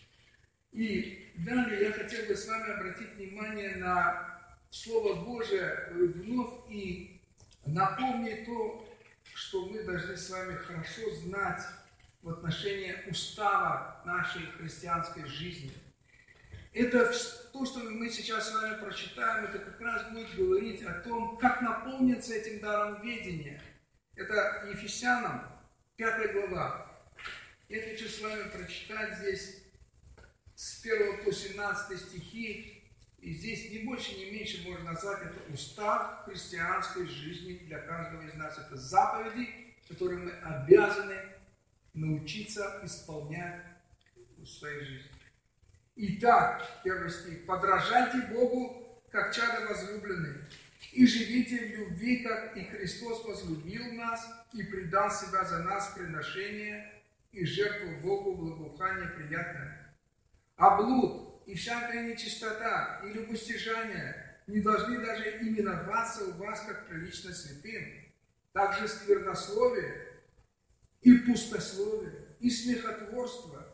И далее я хотел бы с вами обратить внимание на Слово Божие вновь и напомнить то, что мы должны с вами хорошо знать в отношении устава нашей христианской жизни. Это то, что мы сейчас с вами прочитаем, это как раз будет говорить о том, как наполниться этим даром ведения. Это Ефесянам, 5 глава. Я хочу с вами прочитать здесь с 1 по 17 стихи, и здесь не больше, не меньше можно назвать это устав христианской жизни для каждого из нас. Это заповеди, которые мы обязаны научиться исполнять в своей жизни. Итак, 1 стих. «Подражайте Богу, как чадо возлюбленные, и живите в любви, как и Христос возлюбил нас и предал себя за нас в приношение и жертву Богу благоухание приятное. А блуд и всякая нечистота и любостяжание не должны даже именоваться у вас как прилично святым. Также сквернословие и пустословие и смехотворство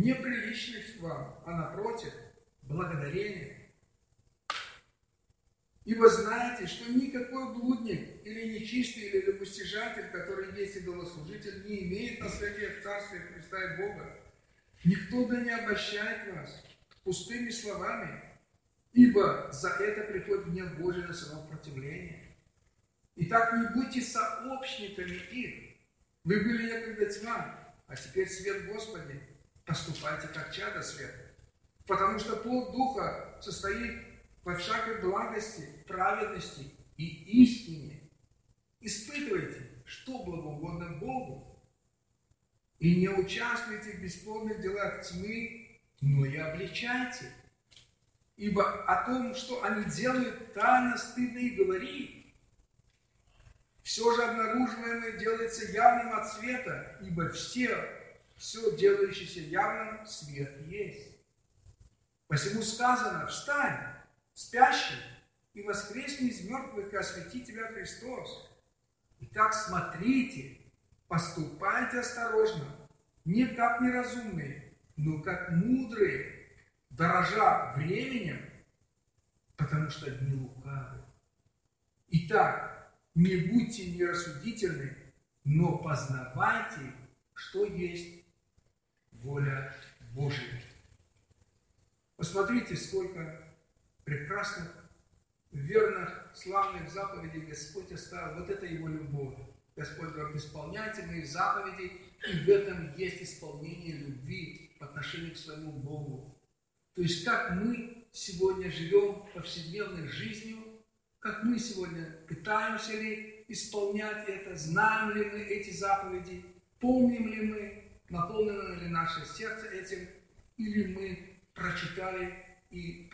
неприличных вам, а напротив, благодарение. Ибо знаете, что никакой блудник, или нечистый, или любостяжатель, который есть идолослужитель, не имеет наследия в Царстве Христа и Бога. Никто да не обольщает вас пустыми словами, ибо за это приходит гнев Божий на самопротивление. Итак, не будьте сообщниками их. Вы были некогда тьма, а теперь свет Господи. Поступайте как чадо света. Потому что плод Духа состоит во всякой благости, праведности и истине. Испытывайте, что благоугодно Богу. И не участвуйте в бесплодных делах тьмы, но и обличайте. Ибо о том, что они делают, тайно стыдно и говорить. Все же обнаруживаемое делается явным от света, ибо все делающееся явным, свет есть. Посему сказано: встань, спящий, и воскресни из мертвых, и освети тебя Христос. Итак, смотрите, поступайте осторожно, не как неразумные, но как мудрые, дорожа временем, потому что дни лукавы. Итак, не будьте нерассудительны, но познавайте, что есть воля Божия. Посмотрите, сколько прекрасных, верных, славных заповедей Господь оставил. Вот это Его любовь. Господь говорит: исполняйте мои заповеди, и в этом есть исполнение любви по отношению к своему Богу. То есть, как мы сегодня живем повседневной жизнью, как мы сегодня пытаемся ли исполнять это, знаем ли мы эти заповеди, помним ли мы, наполнено ли наше сердце этим, или мы прочитали и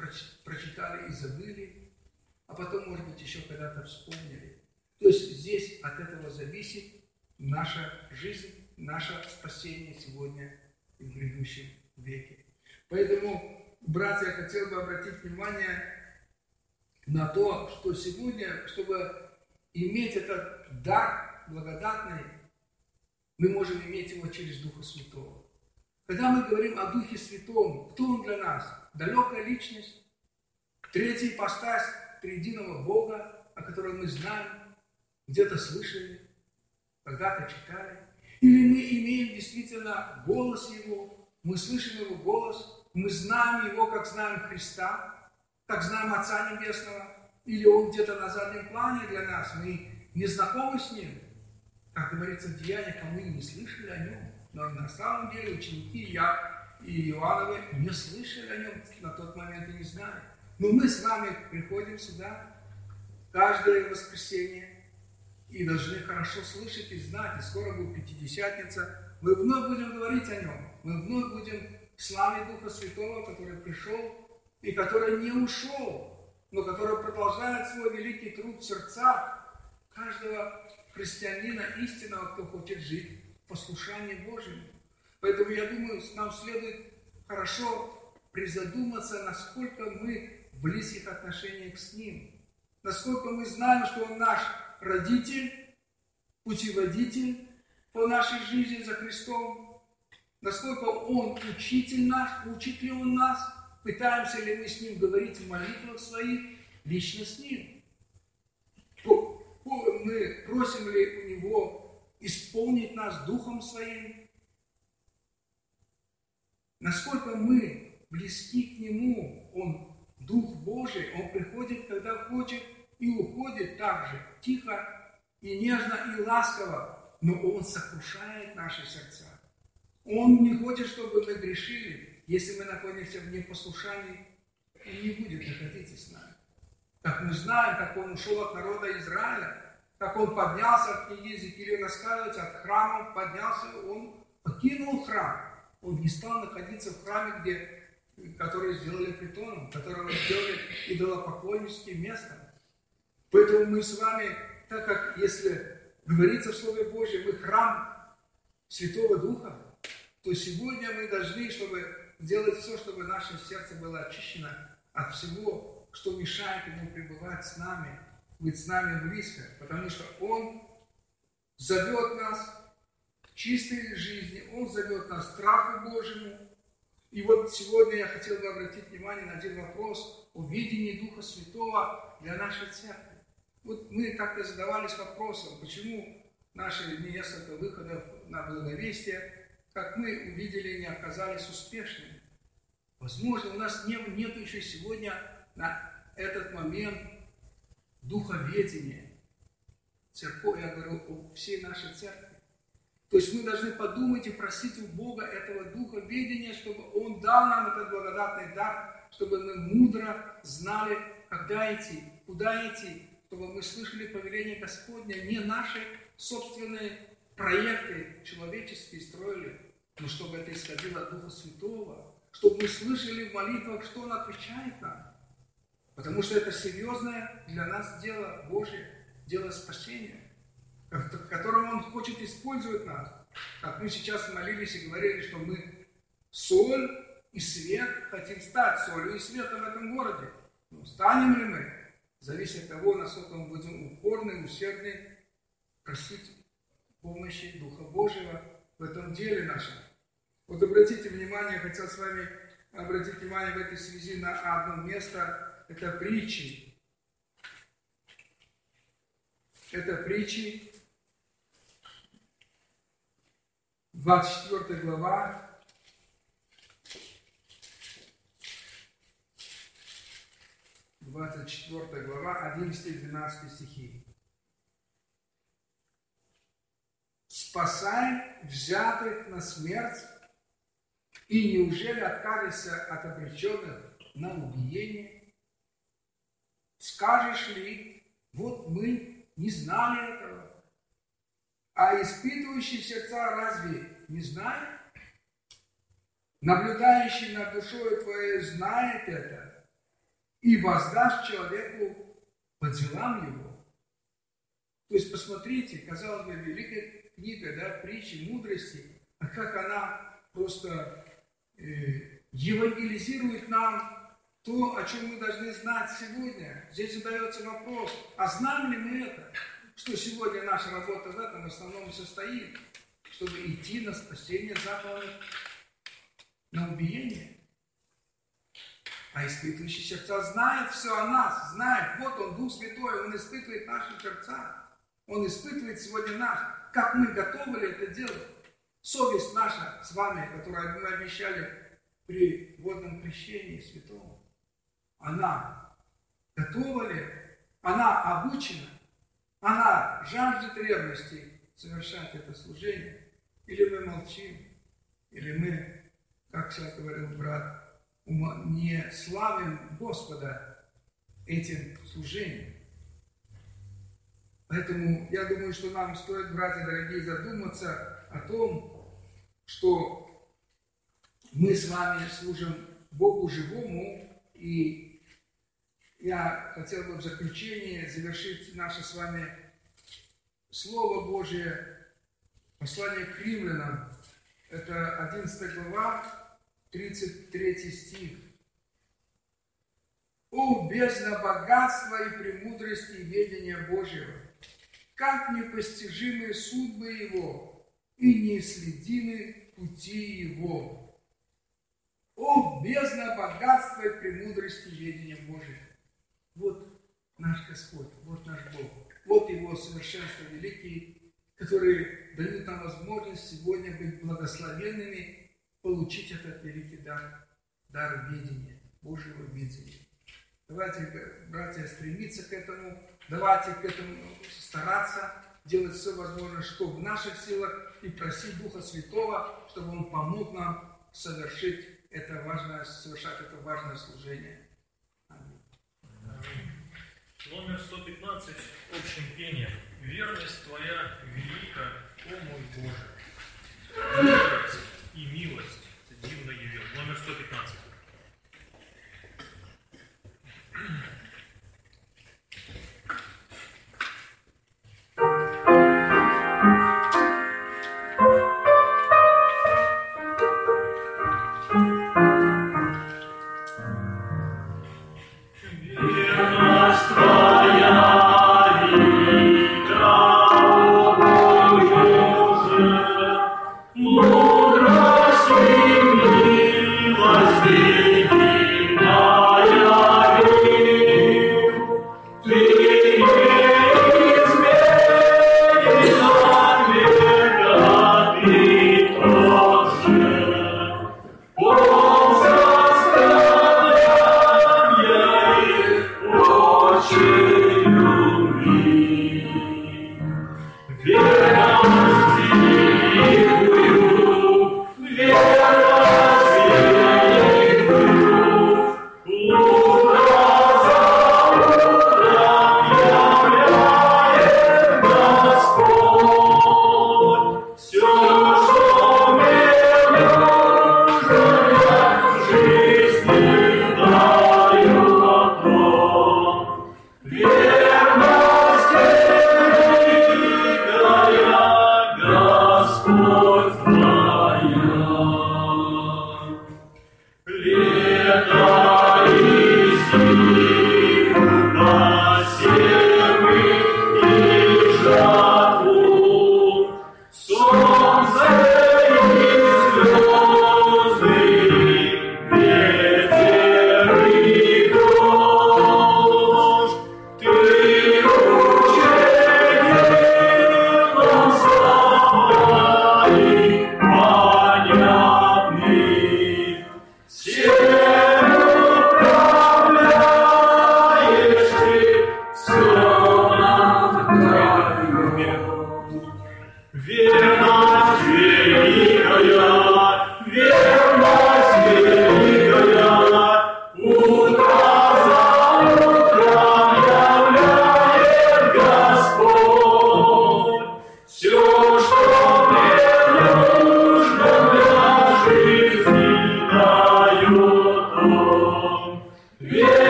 забыли, а потом, может быть, еще когда-то вспомнили. То есть здесь от этого зависит наша жизнь, наше спасение сегодня и в грядущем веке. Поэтому, братья, я хотел бы обратить внимание на то, что сегодня, чтобы иметь этот дар благодатный, мы можем иметь его через Духа Святого. Когда мы говорим о Духе Святом, кто он для нас? Далекая личность, третья ипостась триединого Бога, о котором мы знаем, где-то слышали, когда-то читали. Или мы имеем действительно голос Его, мы слышим Его голос, мы знаем Его, как знаем Христа, как знаем Отца Небесного, или Он где-то на заднем плане для нас, мы не знакомы с Ним. Как говорится в Деяниях, мы не слышали о Нем. Но на самом деле ученики и Иоанновы не слышали о Нем на тот момент и не знали. Но мы с вами приходим сюда каждое воскресенье и должны хорошо слышать и знать. И скоро будет Пятидесятница. Мы вновь будем говорить о Нем. Мы вновь будем славить Духа Святого, который пришел и который не ушел, но который продолжает свой великий труд в сердцах каждого христианина истинного, кто хочет жить в послушании Божьему. Поэтому, я думаю, нам следует хорошо призадуматься, насколько мы в близких отношениях с Ним. Насколько мы знаем, что Он наш родитель, путеводитель по нашей жизни за Христом. Насколько Он учитель наш, учит ли Он нас, пытаемся ли мы с Ним говорить в молитвах своих, лично с Ним. Мы просим ли у Него исполнить нас Духом Своим? Насколько мы близки к Нему, Он Дух Божий, Он приходит, когда хочет, и уходит так же, тихо и нежно и ласково, но Он сокрушает наши сердца. Он не хочет, чтобы мы грешили. Если мы находимся в непослушании, Он не будет находиться с нами. Как мы знаем, как Он ушел от народа Израиля, как Он поднялся от книги Иезекииля, рассказывается, от храма поднялся, Он покинул храм. Он не стал находиться в храме, который сделали притоном, который сделали идолопоклонническим местом. Поэтому мы с вами, так как, если говорится в Слове Божьем, мы храм Святого Духа, то сегодня мы должны, чтобы сделать все, чтобы наше сердце было очищено от всего, что мешает Ему пребывать с нами, быть с нами близко, потому что Он зовет нас к чистой жизни, Он зовет нас к страху Божьему, И вот сегодня я хотел бы обратить внимание на один вопрос о видении Духа Святого для нашей церкви. Вот мы как-то задавались вопросом, почему наши несколько выходов на благовестие, как мы увидели, не оказались успешными. Возможно, у нас нет еще сегодня на этот момент духоведения. Церковь, я говорю о всей нашей церкви. То есть мы должны подумать и просить у Бога этого духоведения, чтобы Он дал нам этот благодатный дар, чтобы мы мудро знали, когда идти, куда идти, чтобы мы слышали повеление Господне, не наши собственные проекты человеческие строили, но чтобы это исходило от Духа Святого, чтобы мы слышали в молитвах, что Он отвечает нам. Потому что это серьезное для нас дело Божие, дело спасения, в котором Он хочет использовать нас. Как мы сейчас молились и говорили, что мы соль и свет хотим стать солью и светом в этом городе. Но станем ли мы? Зависит от того, насколько мы будем упорны, усердны, просить помощи Духа Божьего в этом деле нашем. Вот обратите внимание, я хотел с вами обратить внимание в этой связи на одно место. Это притчи. Это притчи, 24 глава. 24 глава, 11-12 стихи. «Спасай взятых на смерть, и неужели откажешься от обреченных на убиение? Скажешь ли, вот мы не знали этого, а испытывающий сердца разве не знает? Наблюдающий над душой твоей знает это, и воздаст человеку по делам его». То есть, посмотрите, казалось бы, великая книга, да, притчи, мудрости, а как она просто евангелизирует нам то, о чем мы должны знать сегодня. Здесь задается вопрос, а знаем ли мы это, что сегодня наша работа в этом в основном состоит, чтобы идти на спасение закланных, на убиение. А испытывающий сердца знает все о нас, знает, вот Он, Дух Святой, Он испытывает наши сердца. Он испытывает сегодня нас, как мы готовы ли это делать. Совесть наша с вами, которую мы обещали при водном крещении святом, она готова ли? Она обучена? Она жаждет ревности совершать это служение? Или мы молчим? Или мы, как сейчас говорил брат, не славим Господа этим служением? Поэтому я думаю, что нам стоит, братья дорогие, задуматься о том, что мы с вами служим Богу живому, и я хотел бы в заключение завершить наше с вами Слово Божие, послание к римлянам, это 11 глава, 33 стих. «О, бездна богатства и премудрости и ведения Божьего! Как непостижимы судьбы Его, и неисследимы пути Его! О, бездна богатства и премудрости и ведения Божьего!» Вот наш Господь, вот наш Бог, вот Его совершенство великие, которые дают нам возможность сегодня быть благословенными, получить этот великий дар видения, Божьего видения. Давайте, братья, стремиться к этому, давайте к этому стараться, делать все возможное, что в наших силах, и просить Духа Святого, чтобы Он помог нам совершать это важное служение. Аминь. Номер 115 общим пением. «Верность Твоя велика, о мой Боже! Мудрость и милость дивно явил». Номер 115. Верность Твоя велика, о мой Боже!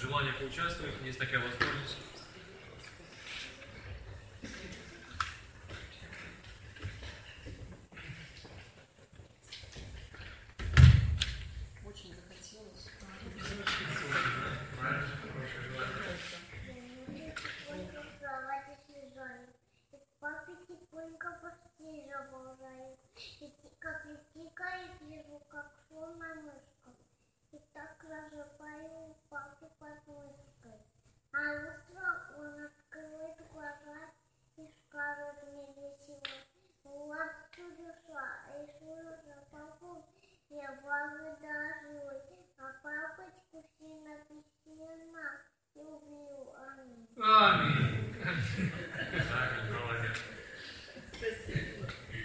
желание поучаствовать, есть такая возможность. Очень захотелось. Папе тихонько постриживаю, и тикает лежу, как сломная мышка, и так разжеваю папе под мышкой. А утром он открывает глаза и скажет мне весело: вот ты дошла, решила за папу, я благодарю, а папочку сильно письмена люблю. Аминь. Аминь. Аминь, молодец. Спасибо.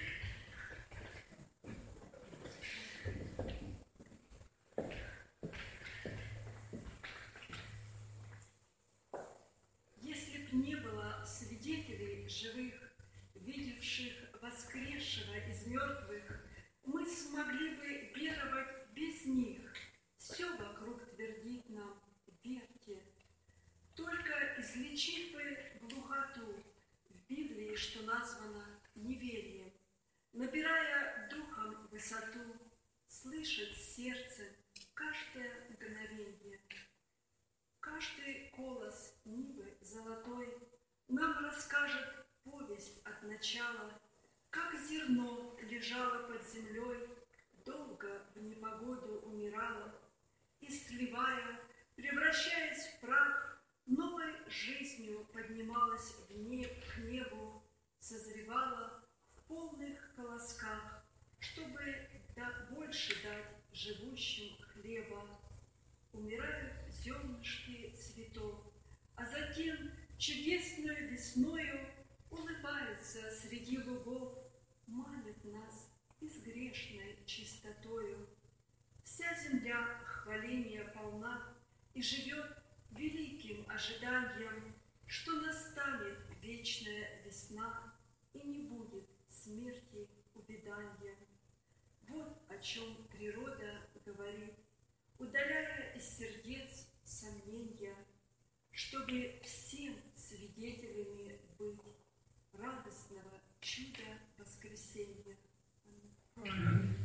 Если б не было свидетелей живых, видевших воскресшего из мертвых, мы смогли бы веровать без них. Все вокруг твердит нам: верьте. Только излечить бы глухоту в Библии, что названо неверием, набирая духом высоту, слышать сердцем каждое мгновенье. Каждый колос нивы золотой нам расскажет повесть от начала, как зерно лежало под землей, долго в непогоду умирало, и, сливая, превращаясь в прах, новой жизнью поднималась к небу, созревала в полных колосках, чтобы больше дать живущим хлеба. Умирают зернышки цветов, а затем чудесною весною улыбается среди лугов, манит нас безгрешной чистотою. Вся земля хваления полна и живет великим ожиданием, что настанет вечная весна и не будет смерти увядания. Вот о чем природа говорит, удаляя из сердец сомнения, чтобы всем свидетелями быть радостного чуда воскресенья. Аминь.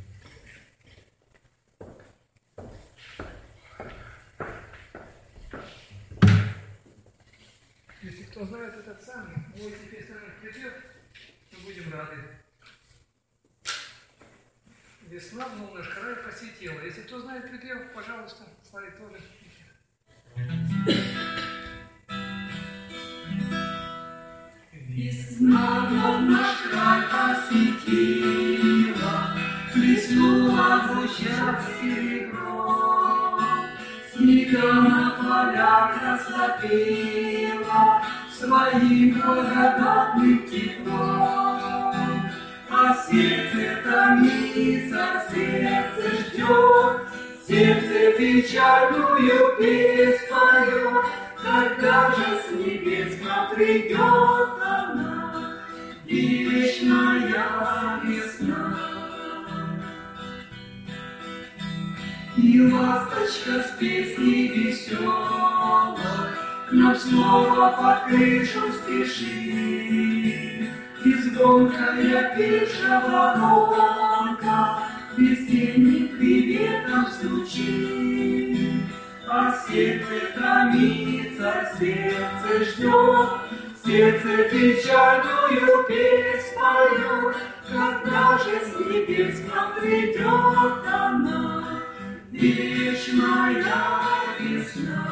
Если кто знает этот самый, мой теперь самый припев, мы будем рады. Весна в наш край посетила. Если кто знает припев, пожалуйста, Славик тоже. Весна в наш край посетила, плеснула в лучах серебро, снега на полях растопила своим благодатным теплом. А сердце томится, сердце ждет, сердце печальную песнь поет, когда же с небес придет она, вечная весна. И ласточка с песней веселой к нам снова под крышу спешит, и звонкая пеша воронка весенним приветом стучит. А сердце томится, сердце ждет, сердце печальную песнь поет, когда же с небес к нам придет она, вечная весна.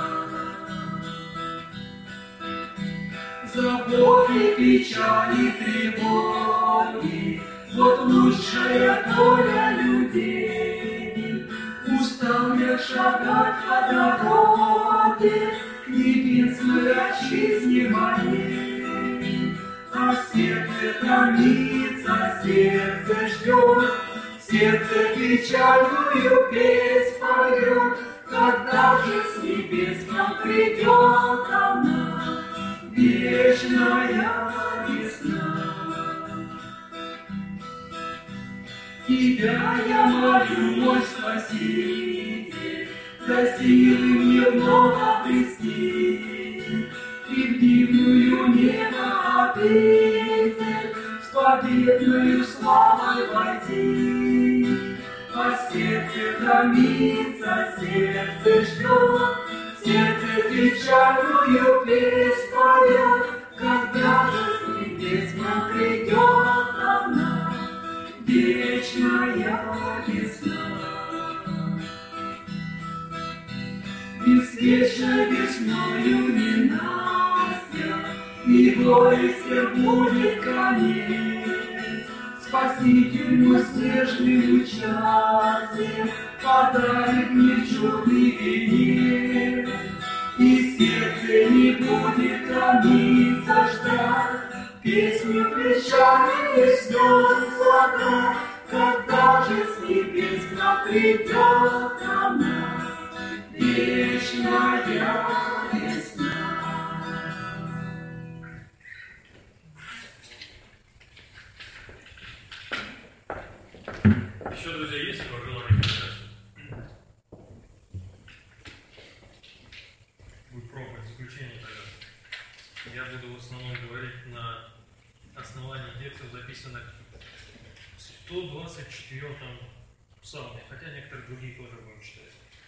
Заботы, печали, тревоги, вот лучшая доля людей. Устал я шагать по дороге к небесной отчизне моей. А сердце томится, сердце ждет, сердце печальную песнь поет, когда же с небес к нам придет она, вечная весна. Тебя я молю, мой Спаситель, дай силы мне вновь обрести заветною славой войти. А сердце томится, сердце ждет, сердце печальную песнь поет, когда же с небес к нам придет она, вечная весна. Бесвечной весною ненастья, и горестью будет конец. Спаситель мой снежным участием подарит мне чудный венец. И сердце не будет томиться ждать, песню прощальных слез слагать, когда же с небес к нам придет она, вечная весна. Еще, друзья, есть у вас желание прочитать? Будет проповедь заключения тогда. Я буду в основном говорить на основании текстов, записанных в 124-м псалме, хотя некоторые другие тоже будем читать.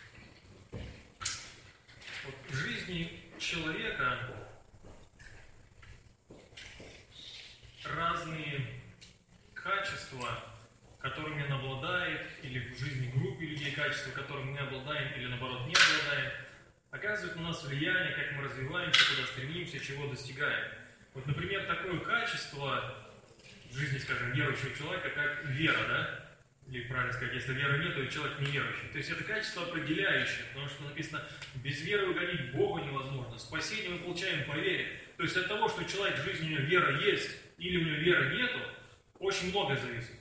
Вот в жизни человека разные качества, которыми он обладает, или в жизни группы людей качества, которыми мы обладаем, или наоборот не обладаем, оказывают на нас влияние, как мы развиваемся, куда стремимся, чего достигаем. Вот, например, такое качество в жизни, скажем, верующего человека, как вера, да? Или правильно сказать, если веры нет, то человек неверующий. То есть это качество определяющее, потому что написано, без веры угодить Богу невозможно. Спасение мы получаем по вере. То есть от того, что человек в жизни у него вера есть, или у него веры нету, очень многое зависит.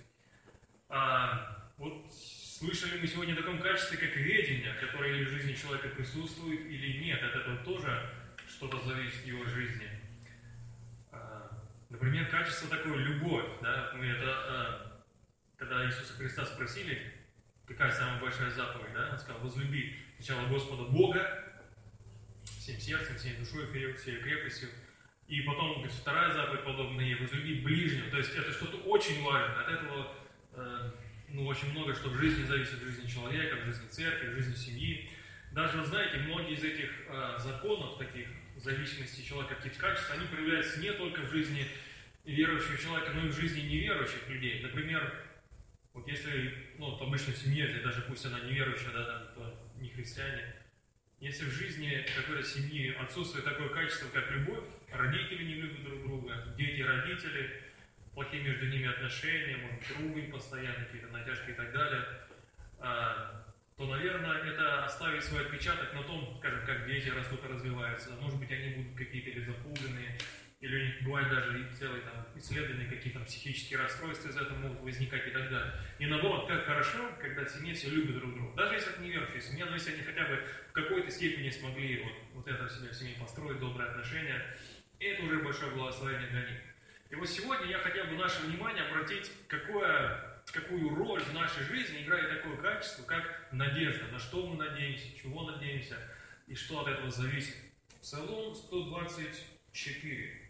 Вот слышали мы сегодня о таком качестве, как ведение, которое или в жизни человека присутствует, или нет. От этого тоже что-то зависит в его жизни. Например, качество такое любовь. Да? Мы это, когда Иисуса Христа спросили, какая самая большая заповедь, да? Он сказал, возлюби сначала Господа Бога всем сердцем, всей душой, всей крепостью. И потом, говорит, вторая заповедь подобная ей, возлюби ближнего. То есть это что-то очень важное. От этого очень много что в жизни зависит, в жизни человека, в жизни церкви, в жизни семьи. Даже, вы знаете, многие из этих законов, таких зависимостей человека, каких-то качеств, они проявляются не только в жизни верующего человека, но и в жизни неверующих людей. Например, вот если, обычно в семье, если даже пусть она неверующая, да, там, то не христиане, если в жизни какой-то семьи отсутствует такое качество, как любовь, родители не любят друг друга, дети, родители, плохие между ними отношения, может, ругань постоянно, какие-то натяжки и так далее, то, наверное, это оставит свой отпечаток на том, скажем, как дети растут и развиваются. Может быть, они будут какие-то или запуганные, или у них бывает даже целые там исследования, какие-то вот расстройства из этого могут возникать и так далее. И наоборот, как хорошо, когда в семье все любят друг друга. Даже если это неверующая семья, но если они хотя бы в какой-то степени смогли вот это в себе в семье построить, добрые отношения, это уже большое благословение для них. И вот сегодня я хотел бы наше внимание обратить, какую роль в нашей жизни играет такое качество, как надежда. На что мы надеемся, чего надеемся и что от этого зависит. Псалом 124.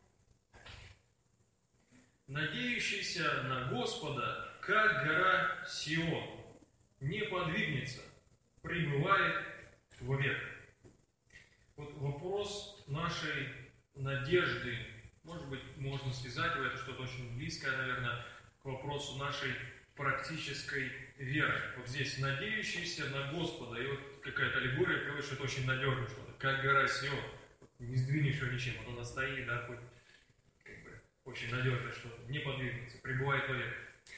«Надеющийся на Господа, как гора Сион, не подвигнется, пребывает вовек». Вот вопрос нашей надежды, может быть, можно связать его, это что-то очень близкое, наверное, к вопросу нашей практической веры. Вот здесь надеющийся на Господа, и вот какая-то аллегория приводит, что это очень надежно что-то, как гора Сион, не сдвинешь его ничем, вот она стоит, да, хоть как бы очень надежно что-то, не подвигнется, пребывает вовек.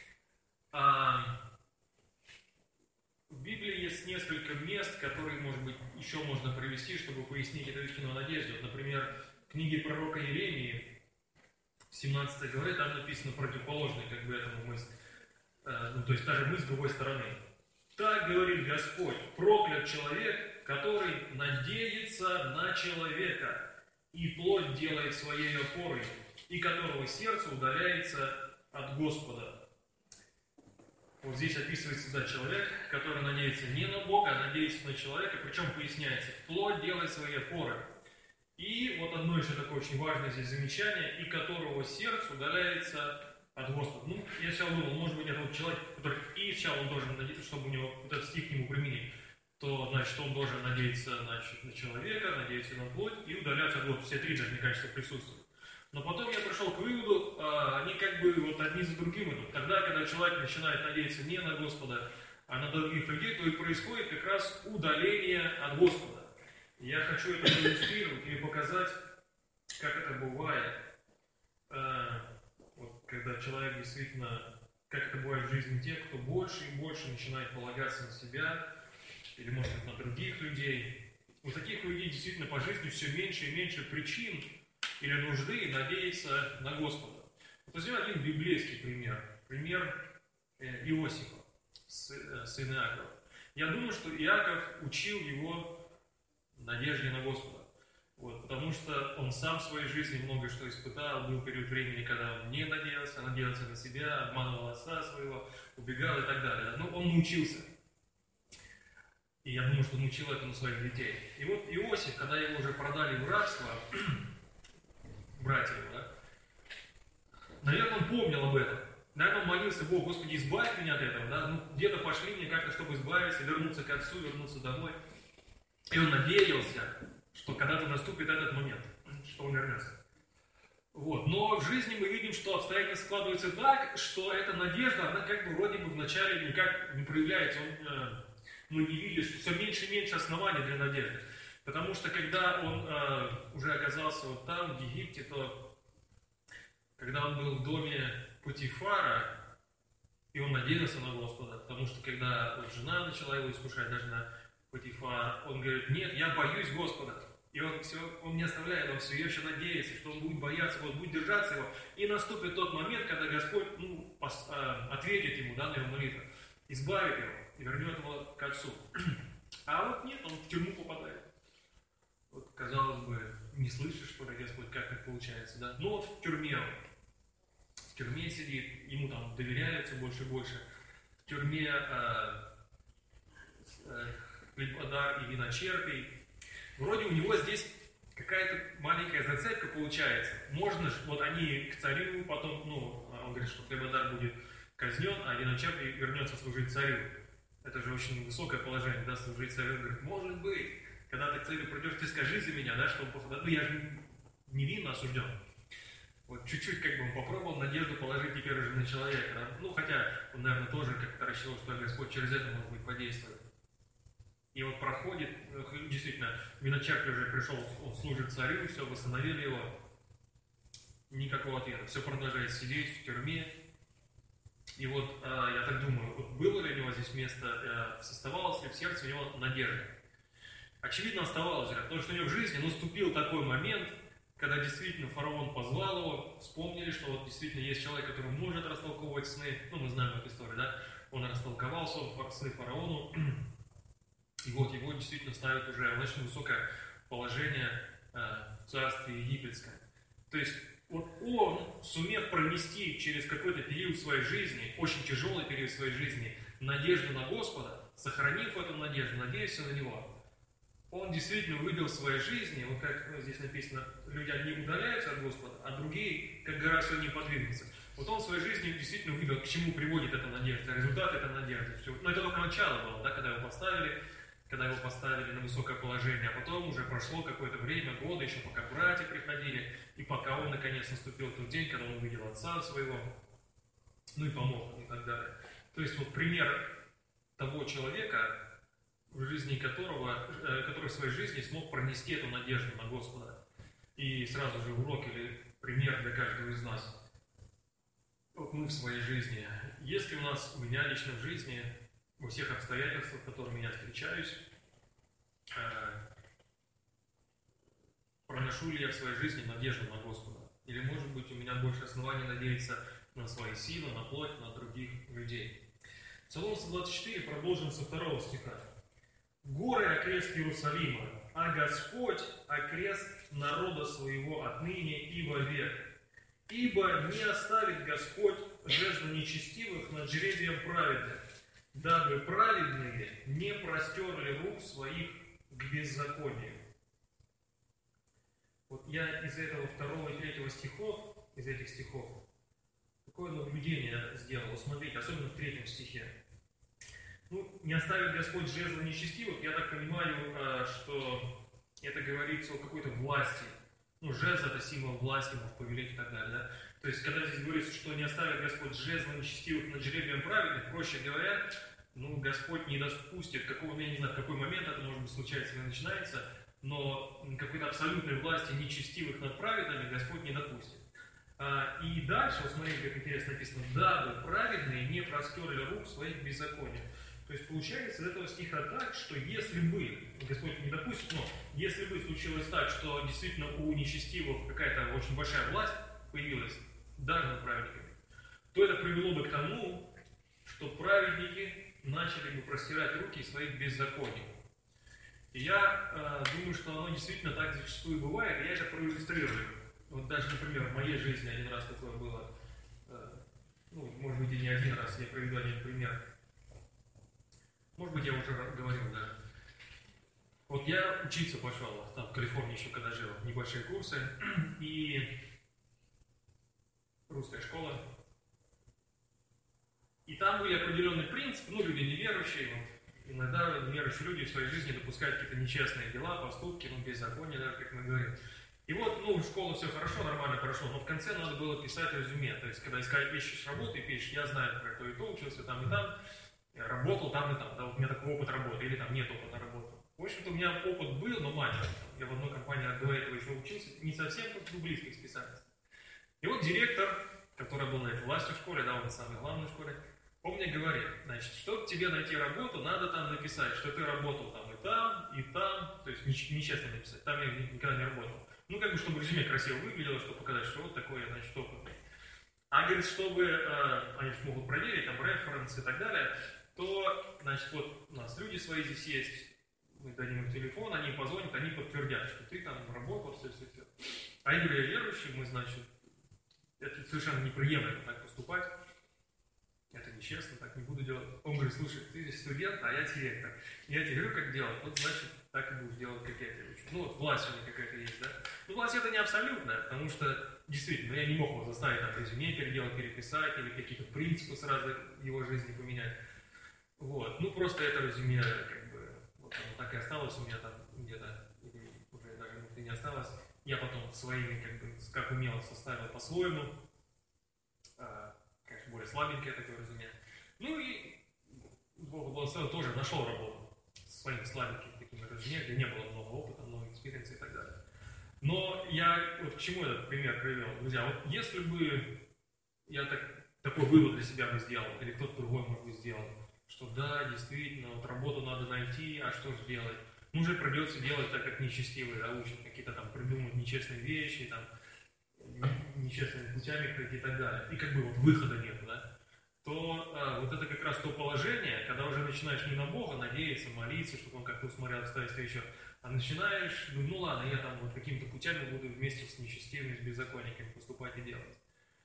В Библии есть несколько мест, которые, может быть, еще можно привести, чтобы пояснить эту истину о надежде. Вот, например, в книге пророка Иеремии, в 17 главе, там написано противоположное как бы этому мысль. То есть та же мысль с другой стороны. «Так говорит Господь, проклят человек, который надеется на человека, и плоть делает своей опорой, и которого сердце удаляется от Господа». Вот здесь описывается, да, человек, который надеется не на Бога, а надеется на человека, причем поясняется, плоть делает свои опоры. И вот одно еще такое очень важное здесь замечание, и которого сердце удаляется от Господа. Ну, я сначала думал, может быть, это вот человек, который и сначала он должен надеяться, чтобы у него вот этот стих к нему применить, то, значит, он должен надеяться, значит, на человека, надеяться на плоть и удаляться от Господа. Все три, даже, мне кажется, присутствуют. Но потом я пришел к выводу, они как бы вот одни за другим идут. Тогда, когда человек начинает надеяться не на Господа, а на других людей, то и происходит как раз удаление от Господа. И я хочу это проиллюстрировать или показать, как это бывает, вот, когда человек действительно, как это бывает в жизни тех, кто больше и больше начинает полагаться на себя, или, может быть, на других людей. У таких людей действительно по жизни все меньше и меньше причин или нужды надеяться на Господа. Вот возьмем один библейский пример. Пример Иосифа, сына Иакова. Я думаю, что Иаков учил его надежде на Господа. Вот, потому что он сам в своей жизни много что испытал. Был период времени, когда он не надеялся на себя, обманывал отца своего, убегал и так далее. Но он научился. И я думаю, что он учил этому своих детей. И вот Иосиф, когда его уже продали в рабство, братья его, да, наверное, он помнил об этом. Наверное, он молился: Бог, Господи, избавь меня от этого. Да? Ну, где-то пошли мне как-то, чтобы избавиться, вернуться к отцу, вернуться домой. И он надеялся, что когда-то наступит этот момент, что он вернется. Вот. Но в жизни мы видим, что обстоятельства складываются так, что эта надежда, она как бы вроде бы вначале никак не проявляется. Мы не видим, что все меньше и меньше оснований для надежды. Потому что когда он уже оказался вот там, в Египте, то когда он был в доме Потифара, и он надеялся на Господа, потому что когда вот жена начала его искушать, даже на Потифар, он говорит: нет, я боюсь Господа. И он не оставляет, он все еще надеется, что он будет бояться, вот, будет держаться его. И наступит тот момент, когда Господь ответит ему, да, на его молитву, избавит его и вернет его к отцу. А вот нет, он в тюрьму попадает. Вот, казалось бы, не слышишь, что ли, Господь, как это получается, да? Ну вот в тюрьме сидит, ему там доверяют все больше и больше. В тюрьме хлебодар и виночерпий. Вроде у него здесь какая-то маленькая зацепка получается. Можно же, вот они к царю, потом, он говорит, что хлебодар будет казнен, а виночерпий вернется служить царю. Это же очень высокое положение, да, служить царю. Он говорит: может быть, когда ты к царю придешь, ты скажи за меня, да, что он просто, да, я же невинно осужден. Вот чуть-чуть как бы он попробовал надежду положить теперь уже на человека. Да? Ну, хотя он, наверное, тоже как-то рассчитывал, что Господь через это, может быть, подействует. И вот проходит, действительно, виночерпий уже пришел, он служит царю, все, восстановили его. Никакого ответа. Все продолжает сидеть в тюрьме. И вот я так думаю, вот было ли у него здесь место, оставалась ли в сердце у него надежда? Очевидно, оставалось же, потому что у него в жизни наступил такой момент, когда действительно фараон позвал его, вспомнили, что вот действительно есть человек, который может растолковывать сны. Ну, мы знаем эту историю, да? Он растолковал сны фараону. И вот его действительно ставят уже в очень высокое положение в царстве египетском. То есть вот он, сумев пронести через какой-то период своей жизни, очень тяжелый период своей жизни, надежду на Господа, сохранив эту надежду, надеясь на Него, он действительно увидел в своей жизни, вот как здесь написано, люди одни удаляются от Господа, а другие, как гора сегодня, не подвигнутся. Вот он в своей жизни действительно увидел, к чему приводит эта надежда, результат этой надежды. Все. Но это только начало было, да, когда его поставили на высокое положение, а потом уже прошло какое-то время, годы, еще пока братья приходили, и пока он наконец наступил тот день, когда он увидел отца своего, ну и помог, и так далее. То есть вот пример того человека, в жизни который в своей жизни смог пронести эту надежду на Господа. И сразу же урок или пример для каждого из нас. Вот мы в своей жизни. Если у меня лично в жизни, во всех обстоятельствах, с которыми я встречаюсь, проношу ли я в своей жизни надежду на Господа? Или, может быть, у меня больше оснований надеяться на свои силы, на плоть, на других людей? Псалом 124 продолжим со 2 стиха. «Горы окрест Иерусалима, а Господь окрест народа своего отныне и вовек. Ибо не оставит Господь жезла нечестивых над жребием праведных, дабы праведные не простерли рук своих к беззаконию». Вот я из этого 2 и 3 стихов, из этих стихов, какое наблюдение сделал. Вот смотрите, особенно в 3 стихе. Ну, не оставит Господь жезла нечестивых, я так понимаю, что это говорится о какой-то власти. Ну, жезл — это символ власти, может повелеть и так далее, да? То есть, когда здесь говорится, что не оставит Господь жезла нечестивых над жребием праведных, проще говоря, ну, Господь не допустит, я не знаю, в какой момент это, может быть, случается или начинается, но какой-то абсолютной власти нечестивых над праведными Господь не допустит. И дальше, вот смотрите, как интересно написано, дабы праведные не простерли рук своих в беззаконии. То есть получается из этого стиха так, что если бы, Господь не допустит, но если бы случилось так, что действительно у нечестивых какая-то очень большая власть появилась, даже над праведниками, то это привело бы к тому, что праведники начали бы простирать руки своих беззаконий. И я думаю, что оно действительно так зачастую бывает, и я это проиллюстрирую. Вот даже, например, в моей жизни один раз такое было, ну, может быть, и не один раз, я приведу один пример. Может быть, я уже говорил, да. Вот я учиться пошел, там в Калифорнии еще когда жил, небольшие курсы, и русская школа. И там были определенные принципы, ну, люди неверующие, вот, иногда неверующие люди в своей жизни допускают какие-то нечестные дела, поступки, ну, беззаконие, да, как мы говорим. И вот, ну, в школу все хорошо, нормально прошло, но в конце надо было писать резюме. То есть, когда ищешь работу и пишешь, я знаю про то и то, учился там и там, работал там и там, да, вот у меня такой опыт работы, или там нет опыта работы. В общем-то, у меня опыт был, но маленький. Я в одной компании до этого еще учился, не совсем близко к специальности. И вот директор, который был на этой власти в школе, да, он самый главный в школе, он мне говорит, значит, чтобы тебе найти работу, надо там написать, что ты работал там, то есть нечестно написать, там я никогда не работал. Ну, как бы, чтобы резюме красиво выглядело, чтобы показать, что вот такое, значит, опыт. А, говорит, чтобы, они же могут проверить, там, референсы и так далее, то, значит, вот у нас люди свои здесь есть, мы дадим им телефон, они позвонят, они подтвердят, что ты там работал, все. А я говорю, я верующий, мы, значит, это совершенно неприемлемо так поступать, это нечестно, так не буду делать. Он говорит, слушай, ты здесь студент, а я директор. Я тебе говорю, как делать, вот, значит, так и будешь делать, как я тебе учу. Ну, вот власть у меня какая-то есть, да? Ну, власть это не абсолютная, потому что, действительно, я не мог его заставить там резюме переделать, переписать, или какие-то принципы сразу в его жизни поменять. Вот, ну, просто это резюме, как бы, вот оно так и осталось у меня там где-то, или уже даже может, и не осталось. Я потом своими, как бы, как умел, составил по-своему. Конечно, более слабенькое такое резюме. Ну и Бог благословил, тоже нашел работу с своими слабенькими такими резюме, где не было много опыта, много экспириенса и так далее. Но я вот к чему этот пример привел? Друзья, вот если бы я такой вывод для себя бы сделал, или кто-то другой, может быть, сделал, что да, действительно, вот работу надо найти, а что же делать? Ну, уже придется делать так, как нечестивые, да, учат какие-то там придумывать нечестные вещи, там, нечестными путями пройти и так далее. И как бы вот выхода нет, да? То вот это как раз то положение, когда уже начинаешь не на Бога надеяться, молиться, чтобы Он как-то усмотрел обстоятельства еще, а начинаешь, ну ладно, я там вот какими-то путями буду вместе с нечестивыми, с беззаконниками поступать и делать.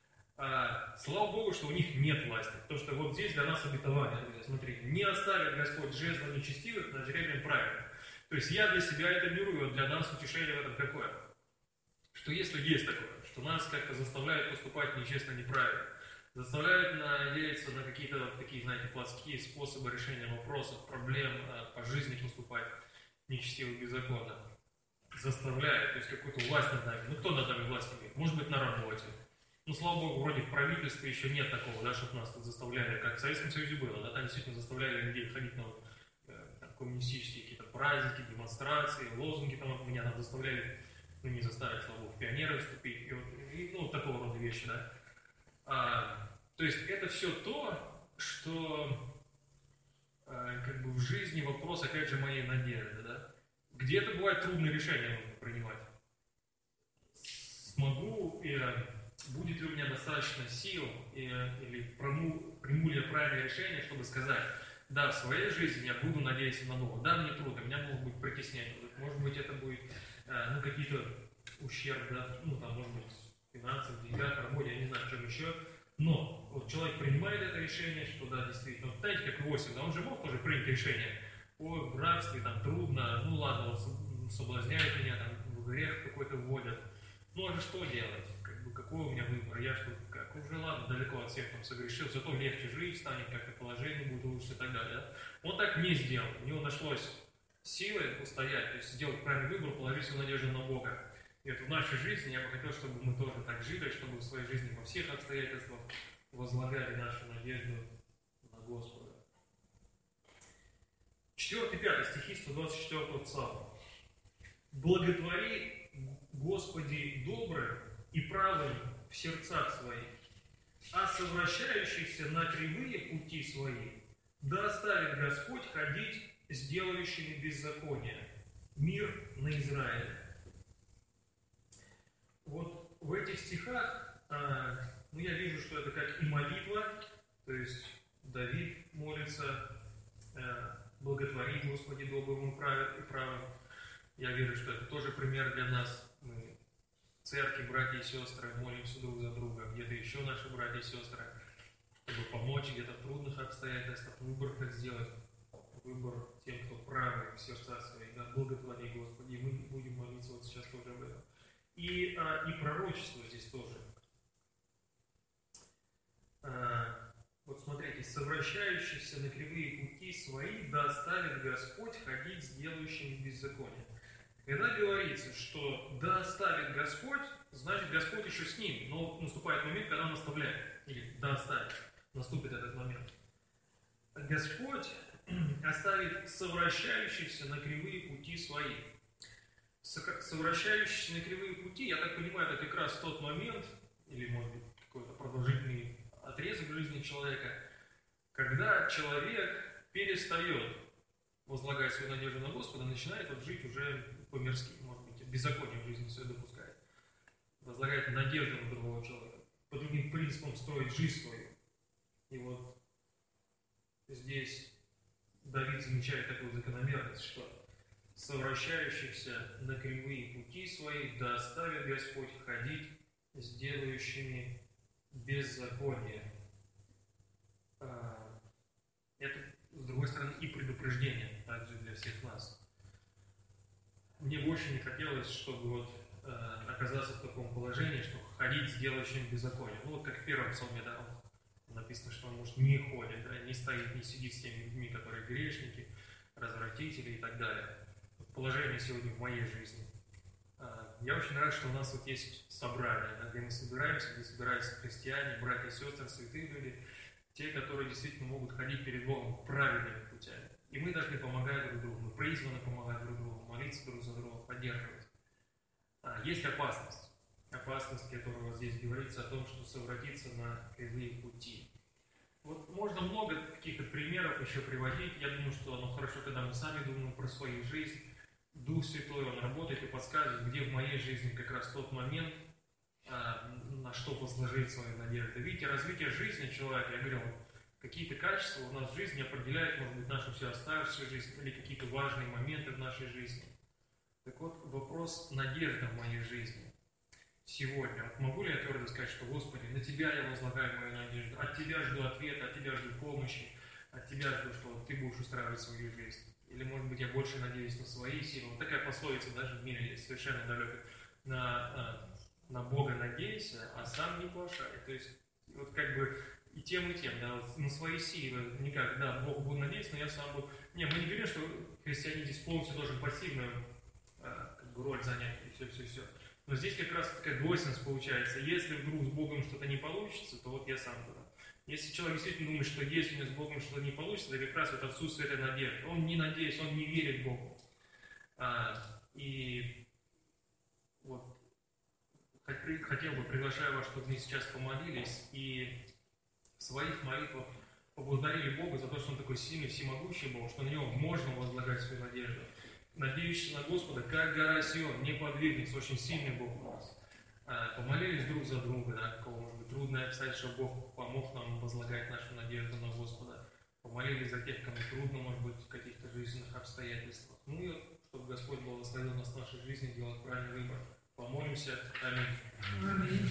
Слава Богу, что у них нет власти, потому что вот здесь для нас обетование, друзья, смотрите, не оставит Господь жезла нечестивых над жребием праведных. То есть я для себя это беру, и вот для нас утешение в этом какое? Что если есть такое, что нас как-то заставляют поступать нечестно, неправильно, заставляют надеяться на какие-то вот такие, знаете, плотские способы решения вопросов, проблем по жизни поступать нечестиво, беззаконно, заставляют, то есть какую-то власть над нами. Ну кто над нами власть имеет? Может быть, на работе. Ну, слава Богу, вроде в правительстве еще нет такого, да, чтобы нас тут заставляли, как в Советском Союзе было, да, там действительно заставляли людей ходить на вот, там, коммунистические какие-то праздники, демонстрации, лозунги там меня там заставляли, ну не заставили, слава Богу, в пионеры вступить, и ну, такого рода вещи, да. То есть это все то, что как бы в жизни вопрос, опять же, моей надежды, да. Где-то бывает трудные решения нужно принимать. Смогу будет ли у меня достаточно сил или приму ли я правильное решение, чтобы сказать, да, в своей жизни я буду надеяться на Бога, да, мне трудно, меня могут быть притеснения, может быть, это будет, ну, какие-то ущерб, да, ну, там, может быть, финансовых, деньгах, работе, я не знаю, в чем еще, но вот человек принимает это решение, что, да, действительно, вот знаете, как Иосиф, да, он же мог тоже принять решение, ой, в рабстве, там, трудно, ну, ладно, вот соблазняют меня, там, в грех какой-то вводят, ну, а же что делать? какой у меня выбор, я что, как, уже ладно, далеко от всех там согрешил, зато легче жить станет, как-то положение будет лучше и так далее. Да? Он так не сделал, у него нашлось силы устоять, то есть сделать правильный выбор, положить свою надежду на Бога. И вот в нашей жизни я бы хотел, чтобы мы тоже так жили, чтобы в своей жизни во всех обстоятельствах возлагали нашу надежду на Господа. 4-5 стихи 124 псалма. «Благотвори, Господи, добрым и правым в сердцах своих, а совращающихся на кривые пути свои да оставит Господь ходить с делающими беззаконие. Мир на Израиле». Вот в этих стихах я вижу, что это как и молитва, то есть Давид молится: «Благотвори, Господи, добрым и правым». Я верю, что это тоже пример для нас. Мы в церкви, братья и сестры, молимся друг за друга, где-то еще наши братья и сестры, чтобы помочь где-то в трудных обстоятельствах, выбор как сделать, выбор тем, кто правый в сердцах своих, да, благотвори, Господи, и мы будем молиться вот сейчас тоже об этом. И пророчество здесь тоже. Вот смотрите, «совращающийся на кривые пути свои да оставит Господь ходить с делающими беззаконие». Когда говорится, что да оставит Господь, значит Господь еще с ним, но наступает момент, когда Он оставляет, или да оставит, наступит этот момент. Господь оставит совращающихся на кривые пути свои. Совращающийся на кривые пути, я так понимаю, это как раз тот момент, или может быть какой-то продолжительный отрезок жизни человека, когда человек перестает возлагать свою надежду на Господа, начинает вот жить уже по-мирски, может быть, беззаконие в жизни свою допускает. Возлагает надежду на другого человека, по другим принципам строить жизнь свою. И вот здесь Давид замечает такую закономерность, что совращающихся на кривые пути свои да оставит Господь ходить с делающими беззаконие. Это, с другой стороны, и предупреждение также для всех нас. Мне больше не хотелось, чтобы вот оказаться в таком положении, что ходить с делающим беззаконие. Ну вот как в первом псалме, да, написано, что он, может, не ходит, да, не стоит, не сидит с теми людьми, которые грешники, развратители и так далее. Положение сегодня в моей жизни. Я очень рад, что у нас вот есть собрание, да, где мы собираемся, где собираются христиане, братья и сестры, святые люди, те, которые действительно могут ходить перед Богом правильными путями. И мы должны помогать друг другу, мы призваны помогать друг другу, молиться друг за друга, поддерживать. Есть опасность, которая вот здесь говорится о том, что совратиться на кривые пути. Вот можно много каких-то примеров еще приводить. Я думаю, что оно хорошо, когда мы сами думаем про свою жизнь. Дух Святой, Он работает и подсказывает, где в моей жизни как раз тот момент, на что возложить свою надежду. Видите, развитие жизни человека, я говорил, какие-то качества у нас в жизни определяют, может быть, нашу всю оставшуюся жизнь или какие-то важные моменты в нашей жизни. Так вот, вопрос надежды в моей жизни сегодня. Вот могу ли я твердо сказать, что, Господи, на Тебя я возлагаю мою надежду, от Тебя жду ответа, от Тебя жду помощи, от Тебя жду, что Ты будешь устраивать свою жизнь. Или, может быть, я больше надеюсь на свои силы. Вот такая пословица даже в мире есть, совершенно далекая. На Бога надейся, а сам не плашай. То есть, вот как бы и тем, да, вот на свои силы никак, да, Бог буду надеяться, но я сам буду... Не, мы не говорим, что христианин здесь полностью должен пассивную как бы роль занять, и все. Но здесь как раз такая двойственность получается. Если вдруг с Богом что-то не получится, то вот я сам туда. Если человек действительно думает, что если у него с Богом что-то не получится, это как раз вот отсутствие этой надежды. Он не надеется, он не верит Богу. И вот хотел бы, приглашаю вас, чтобы мы сейчас помолились и в своих молитвах поблагодарили Бога за то, что Он такой сильный, всемогущий Бог, что на Него можно возлагать свою надежду. Надеющийся на Господа, как гора Сион, не подвигнется, очень сильный Бог у нас. Помолились друг за друга, да, какого, может быть, трудное обстоятельство, что Бог помог нам возлагать нашу надежду на Господа. Помолились за тех, кому трудно, может быть, в каких-то жизненных обстоятельствах. Ну и чтобы Господь благословил нас в нашей жизни делать правильный выбор. Помолимся. Аминь. Аминь.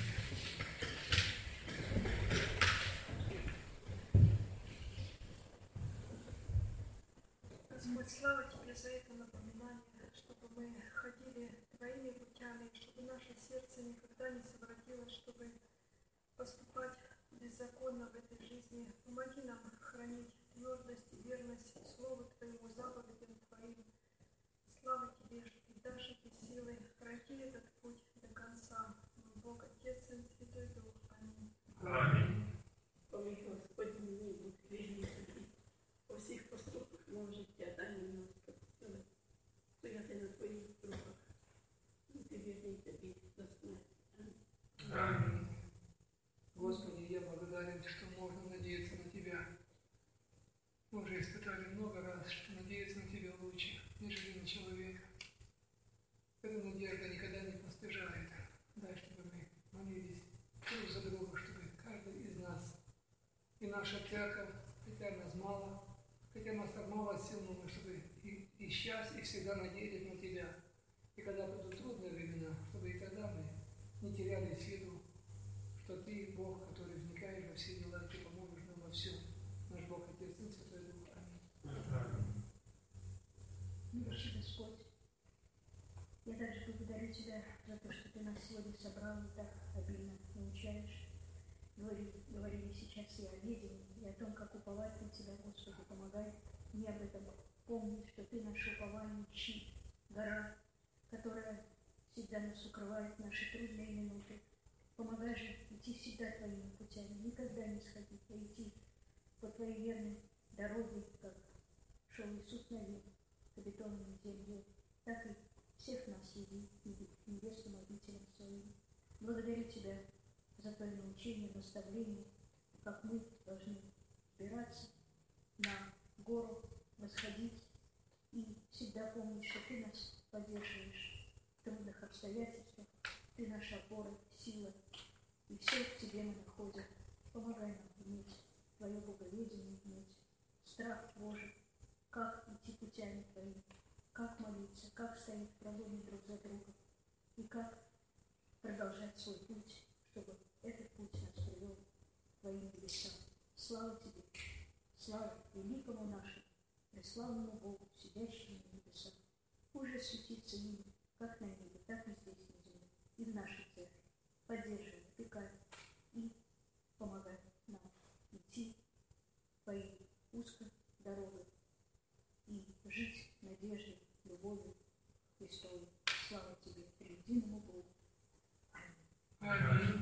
Господь, слава Тебе за это напоминание, чтобы мы ходили Твоими путями, чтобы наше сердце никогда никогда не совратилась, чтобы поступать беззаконно в этой жизни. Помоги нам хранить твердость и верность Слову Твоему, заповедям Твоим. Слава Тебе, что Ты дашь эти силы пройти этот путь до конца. Бог, Отец, Сын, Святой Дух. Аминь. Аминь. Помоги, Господи, мені бути вірним у всіх поступках мого життя, дай мені Господи, стояти на Твоїх руках, бути вірним Тобі до смерти. Аминь. Господи, я благодарен, что можно надеяться на Тебя. Мы уже испытали много раз, что надеяться на Тебя лучше, нежели на человека. Эта надежда никогда не постыжает. Дай, чтобы мы молились друг за друга, чтобы каждый из нас и наша церковь, хотя нас мало, хотя нас так мало сил, но мы, чтобы и сейчас, и всегда надеялись на Тебя. И когда будут трудные времена, чтобы и тогда мы не теряли из виду, что Ты Бог, который вникаешь во все дела, и Ты поможешь нам во всем. Наш Бог, Отец, Сын, Святой Дух. Аминь. Милостивый Господь, я также благодарю Тебя за то, что Ты нас сегодня собрал и так обильно научаешь. Говорили сейчас и о ведении, и о том, как уповать на Тебя, Господи, помогай мне об этом помнить, что Ты наше упование, щит, гора, которая всегда нас укрывает в наши трудные минуты. Помогай же идти всегда Твоими путями, никогда не сходить, а идти по Твоей верной дороге, как шел Иисус навек по бетонной земле, так и всех нас веди к небесным обителям Своим. Благодарю Тебя за Твое научение, наставление, как мы должны взбираться на гору, восходить и всегда помнить, что Ты нас поддерживаешь в трудных обстоятельствах, Ты наша опора, сила, и все в Тебе мы находим. Помогай нам иметь Твое боговедение, иметь страх Божий, как идти путями Твоими, как молиться, как стоять в проломе друг за другом, и как продолжать свой путь, чтобы этот путь нас привел к Твоим небесам. Слава Тебе, слава великому нашему, преславному Богу, сидящему на небесах. Уже светится имя, как на небе, так и здесь на земле, и в нашей церкви. Поддерживай, опекай и помогай нам идти Твоей узкой дорогой и жить надеждой, любовью Христовой. Слава Тебе, триединому Богу. Аминь.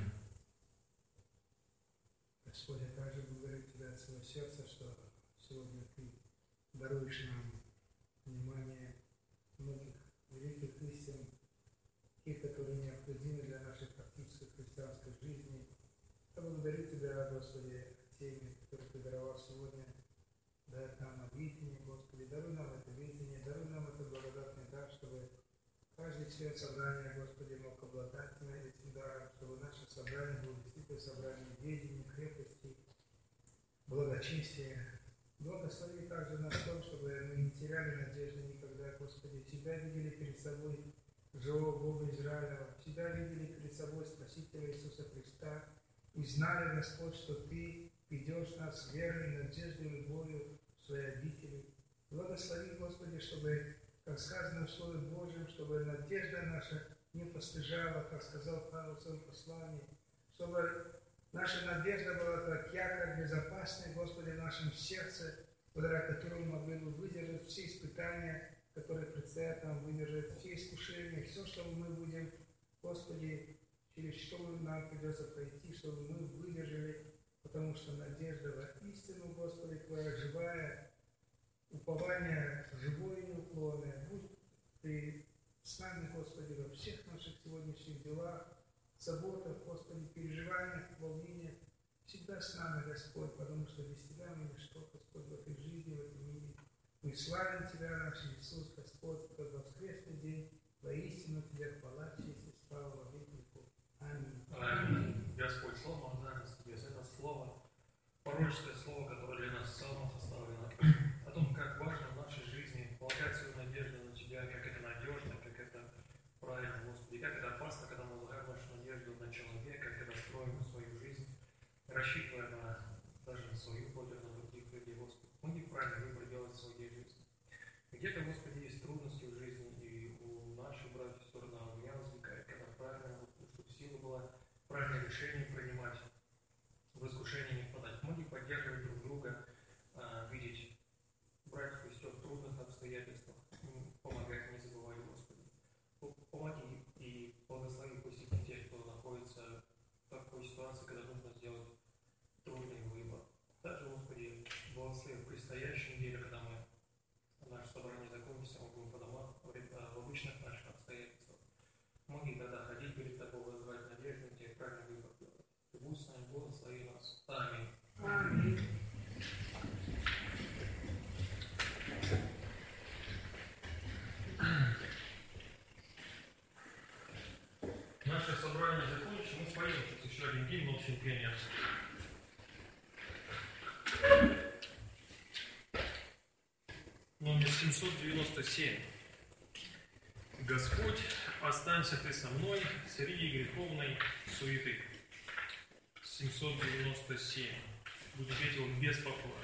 Господь, я также благодарю Тебя от всего сердца, что сегодня Ты даруешь нам внимание многих великих истин, тех, которые необходимы для нашей практической христианской жизни. Я благодарю Тебя, Господи, теми, которые Ты даровал сегодня, дать нам видение, Господи, даруй нам это видение, даруй нам это благодатный дар, чтобы каждый член собрания, Господи, мог обладать этим даром, чтобы наше собрание было действительно собранием ведения, крепости, благочестия. Благослови также нас в том, чтобы мы не теряли надежды никогда, Господи, Тебя видели перед собой живого Бога Израиля, Тебя видели перед собой Спасителя Иисуса Христа, и знали, Господь, что Ты ведешь нас верной надеждой и любовью в свои обители. Благослови, Господи, чтобы, как сказано в Слове Божьем, чтобы надежда наша не постыжала, как сказал Павел в своем послании, чтобы наша надежда была как якорь безопасный, Господи, в нашем сердце, благодаря которому мы могли бы выдержать все испытания, которые предстоят нам выдержать, все искушения, все, что мы будем, Господи, через что нам придется пройти, чтобы мы выдержали, потому что надежда в истину, Господи, Твоя живая, упование живое и неуклонное. Будь Ты с нами, Господи, во всех наших сегодняшних делах, заботах, Господи, переживаниях, волнениях. Всегда с нами, Господь, потому что без Тебя мы ничто, Господь, в этой жизни, в этом мире. Мы славим Тебя, наш Иисус, Господь, в этот воскресный день. Воистину Тебе хвала, честь и слава во веки веков. Аминь. Аминь. Господь, слава благодарность Тебе за это слово, пророческое слово, которое для нас в псалмах оставлено, о том, как важно в нашей жизни полагать свою надежду на Тебя, как это надежно, как это правильно, Господи, как это опасно, когда мы возлагаем нашу надежду на человека, когда строим свою жизнь, рассчитывая даже на свою плоть, на других людей, Господи. Мы неправильно выбор делать в своей жизни. Где-то, Господи, есть трудности в жизни, и у наших братьев и сестер, у меня возникает, когда правильно, Господи, чтобы сила была решения принимать, в искушение не впадать. Многие поддерживают друг друга, видеть братьев и сестер в трудных обстоятельствах, помогать, не забывай, Господи. Помоги и благослови пусть и тех, кто находится в такой ситуации, когда нужно сделать трудный выбор. Также, Господи, благослови в предстоящем деле, когда наше собрание закончится, мы будем по домам, в обычных наших обстоятельствах. Многие тогда ходить перед тобой, вызывать надежду, на тебе правильный выбор делать. Ты будь с нами, благослови нас. Аминь. Аминь. Наше собрание закончится, мы споем сейчас еще один гимн общим пением. Номер 797. Господь, останься ты со мной среди греховной суеты. 797. Будем петь его без повтора.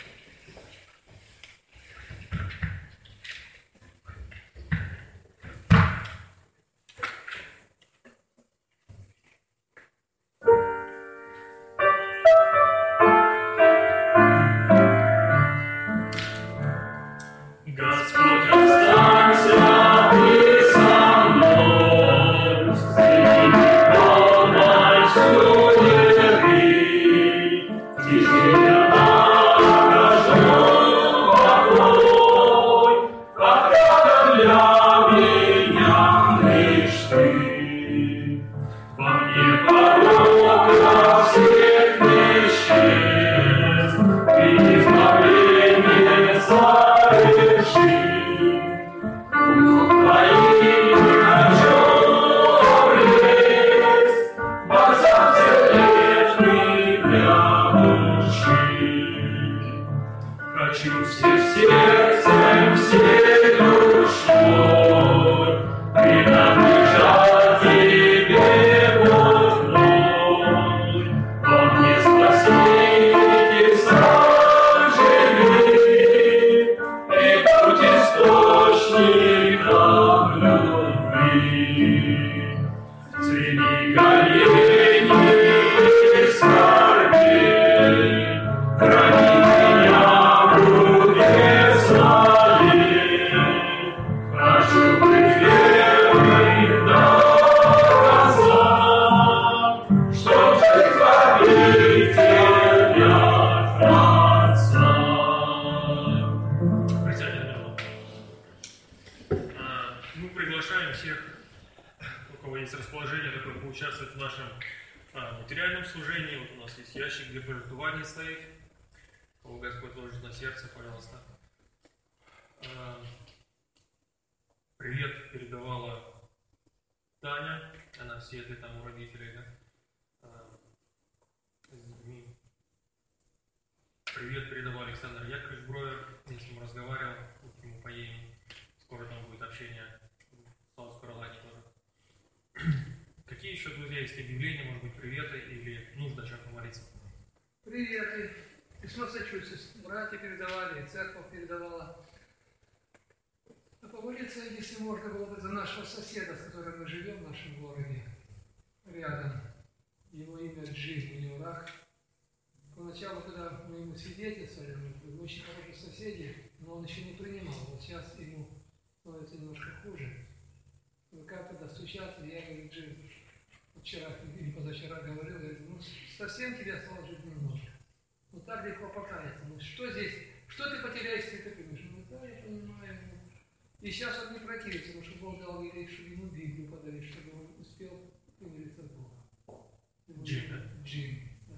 Привет передавала Таня, она все это там у родителей, да? Привет передавал Александр Яковлевич Броер, я с ним разговаривал, ему по имени. Скоро там будет общение в Саус-Каролайне тоже. Какие еще, друзья, есть объявления, может быть, приветы или нужно о чем помолиться? Приветы. Письмо сочувствия. Братья передавали, церковь передавала. А помолиться, если можно было бы, за нашего соседа, с которым мы живем в нашем городе, рядом. Его имя Джим, у него рак. Поначалу, когда мы ему свидетельствовали, мы очень хорошие соседи, но он еще не принимал. Вот сейчас ему становится немножко хуже. Мы как-то достучаться, я говорю, Джим, вчера или позавчера говорил, я говорю, ну совсем тебе осталось жить немножко. Ну так легко покаяться. Ну что здесь, что ты потеряешь, если ты примешь? Ну да, я понимаю. И сейчас он не противится, потому что Бог дал ей, чтобы ему Библию подарить, чтобы он успел примириться с Богом. Джим, да? Джим, да.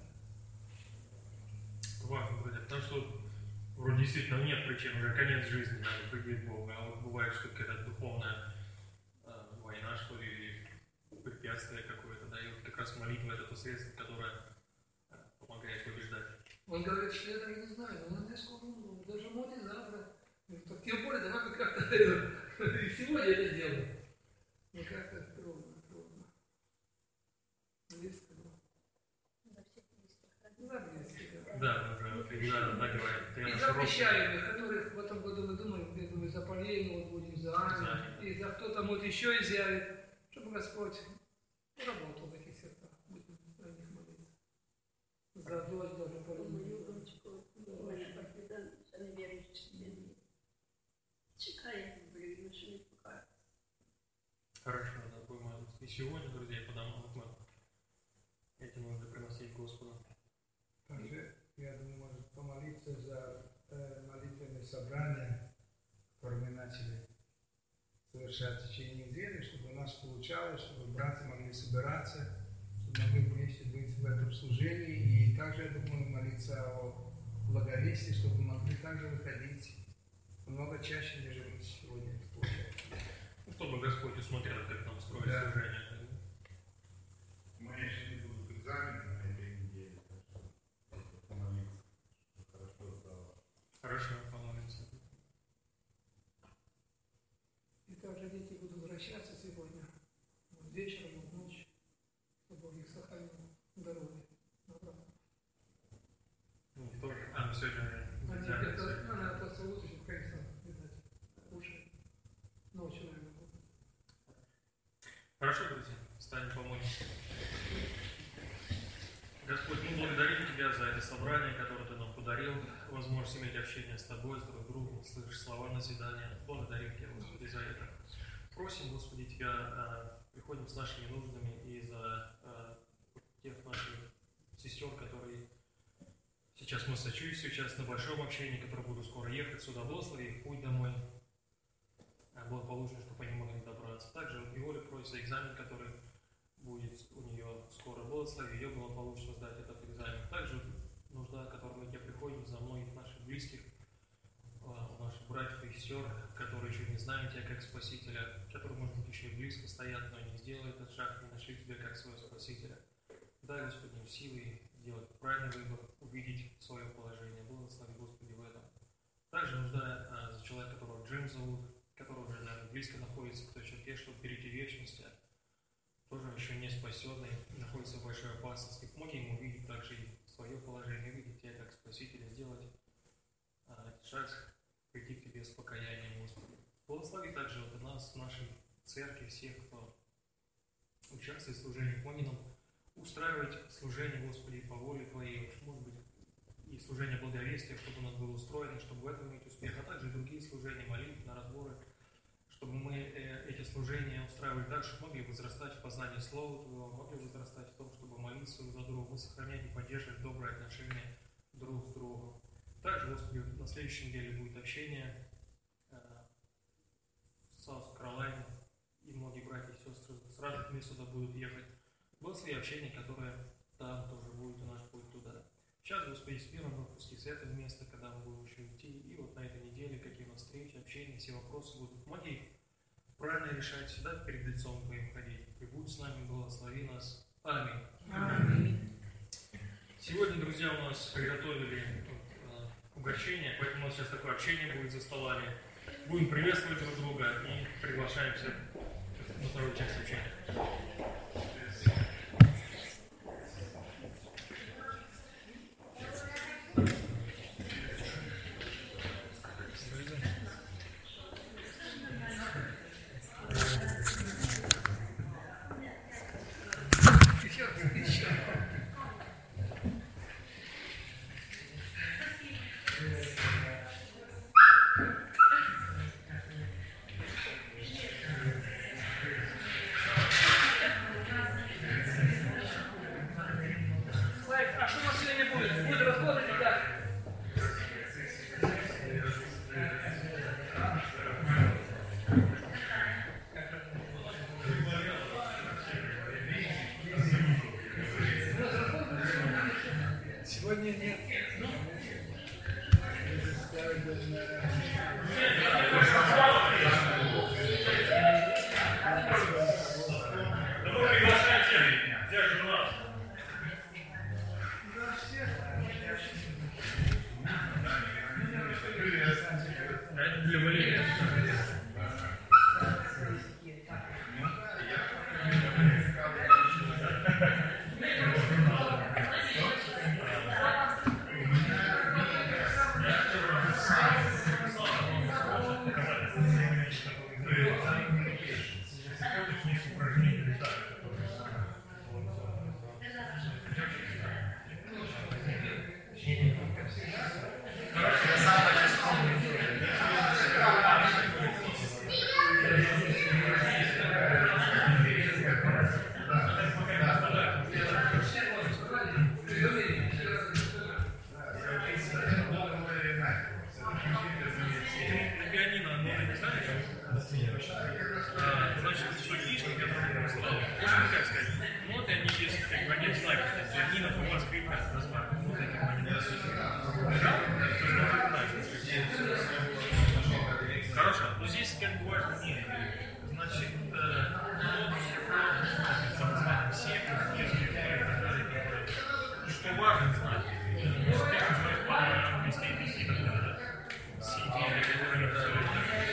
Важно, друзья, потому что вроде действительно нет причин, уже конец жизни, надо прибить Бога, а вот бывает, что какая-то духовная война, что ли, или препятствие какое-то, да, и вот как раз молитва — это то средство, которое помогает побеждать. Он говорит, что я даже не знаю, но я скоро умру, даже может и завтра. Тем более, давай мы как-то сегодня это сделаем. Ну как-то трудно. Близко, да? Да, мы уже регулярно говорим. И за прощаемых, которых в этом году мы думаем, за Полену, вот будем за Аню, и за кто-то может еще изъявит, чтобы Господь работал в этих сердцах. Будем за них молиться. И сегодня, друзья, по домам мы эти нужно приносить Господу. Также, я думаю, может помолиться за молитвенные собрания, которые мы начали совершать в течение недели, чтобы у нас получалось, чтобы братья могли собираться, чтобы могли вместе быть в этом служении. И также, я думаю, молиться о благовестии, чтобы мы могли также выходить много чаще, нежели мы сегодня получаем. Чтобы Господь усмотрел, как нам строить служение. У меня еще не будут экзамены на этой неделе, так что помолиться, хорошо стало. Хорошо, помолиться. И также дети будут возвращаться сегодня, вечером, в ночь, чтобы Бог их сохранил здоровье. Ну, тоже. А, сегодня. Они где-то, она просто уточнит, конечно, видать, уже ночью, наверное. Хорошо, друзья, встанем помолимся. Господь, мы благодарим Тебя за это собрание, которое Ты нам подарил, возможность иметь общение с Тобой, с друг другом, слышать слова назидания. Благодарим Тебя, Господи, за это. Просим, Господи, Тебя, приходим с нашими нуждами и за тех наших сестер, которые сейчас мы сочувствуем, сейчас на большом общении, которые будут скоро ехать сюда, благослови их путь домой. Благополучно, чтобы они могли добраться. Также вот Виоле просится экзамен, который будет у нее скоро. Благослови ее благополучно сдать этот экзамен. Также нужда, которую мы тебе приходим за многих наших близких, наших братьев и сестер, которые еще не знают Тебя как Спасителя, которые, может быть, еще и близко стоят, но не сделали этот шаг, не нашли Тебя как своего Спасителя. Дай, Господи, им силы делать правильный выбор, увидеть свое положение. Благослови, Господи, в этом. Также нужда за человека, которого Джим зовут, который уже, наверное, близко находится к той черте, чтобы перейти в вечность, тоже еще не спасенный, находится в большой опасности. Помоги ему увидеть также и свое положение, увидеть Тебя как Спасителя, сделать этот шаг, прийти к Тебе с покаянием, Господи. Благослови также вот нас, нашей церкви, всех, кто участвует в служении. Помоги нам устраивать служение, Господи, по воле Твоей, может быть, и служение благовестия, чтобы у нас было устроено, чтобы в этом иметь успех, а также другие служения, молитвы, на разборы, чтобы мы эти служения устраивали так, чтобы могли возрастать в познании Слова Твоего, могли возрастать в том, чтобы молиться друг за друга, сохранять и поддерживать добрые отношения друг с другом. Также, Господи, на следующей неделе будет общение в Саус-Каролайне, и многие братья и сестры с разных мест сюда будут ехать. Благослови общение, которое там тоже будет, и наш путь туда. Сейчас, Господи, с миром выпусти с этого места, когда мы будем еще идти, и вот на этой неделе, какие у нас встречи, общения, все вопросы будут. Помоги правильно решать, всегда перед лицом Твоим ходить. И будь с нами, благослови нас. Аминь. Аминь. Сегодня, друзья, у нас приготовили угощение, поэтому у нас сейчас такое общение будет за столами. Будем приветствовать друг друга и приглашаем всех на вторую часть общения. Сегодня нет. пианино, но ты не знаешь? Значит, что книжки, которые мы слали, можно как сказать, ну вот они есть, как бы они одинаковые, пианино, была скрипка, название, вот эти они. Хорошо, но здесь как бы важно не, значит, что важно знать, что ты знаешь по-английски ABC, например, CD, которые все это.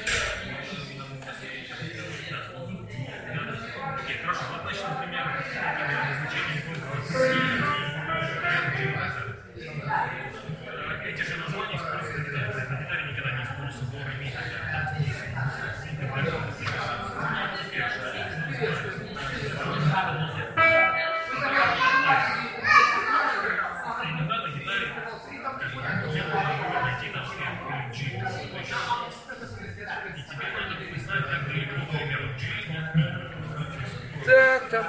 Окей, хорошо, вот значит, например, значение эти же названия используются на гитаре. На гитаре никогда не используются до, ре, ми, и так далее. Иногда на гитаре мне нужно найти на схему G. И тебе надо знать, как далеко, например, G от ми. Так.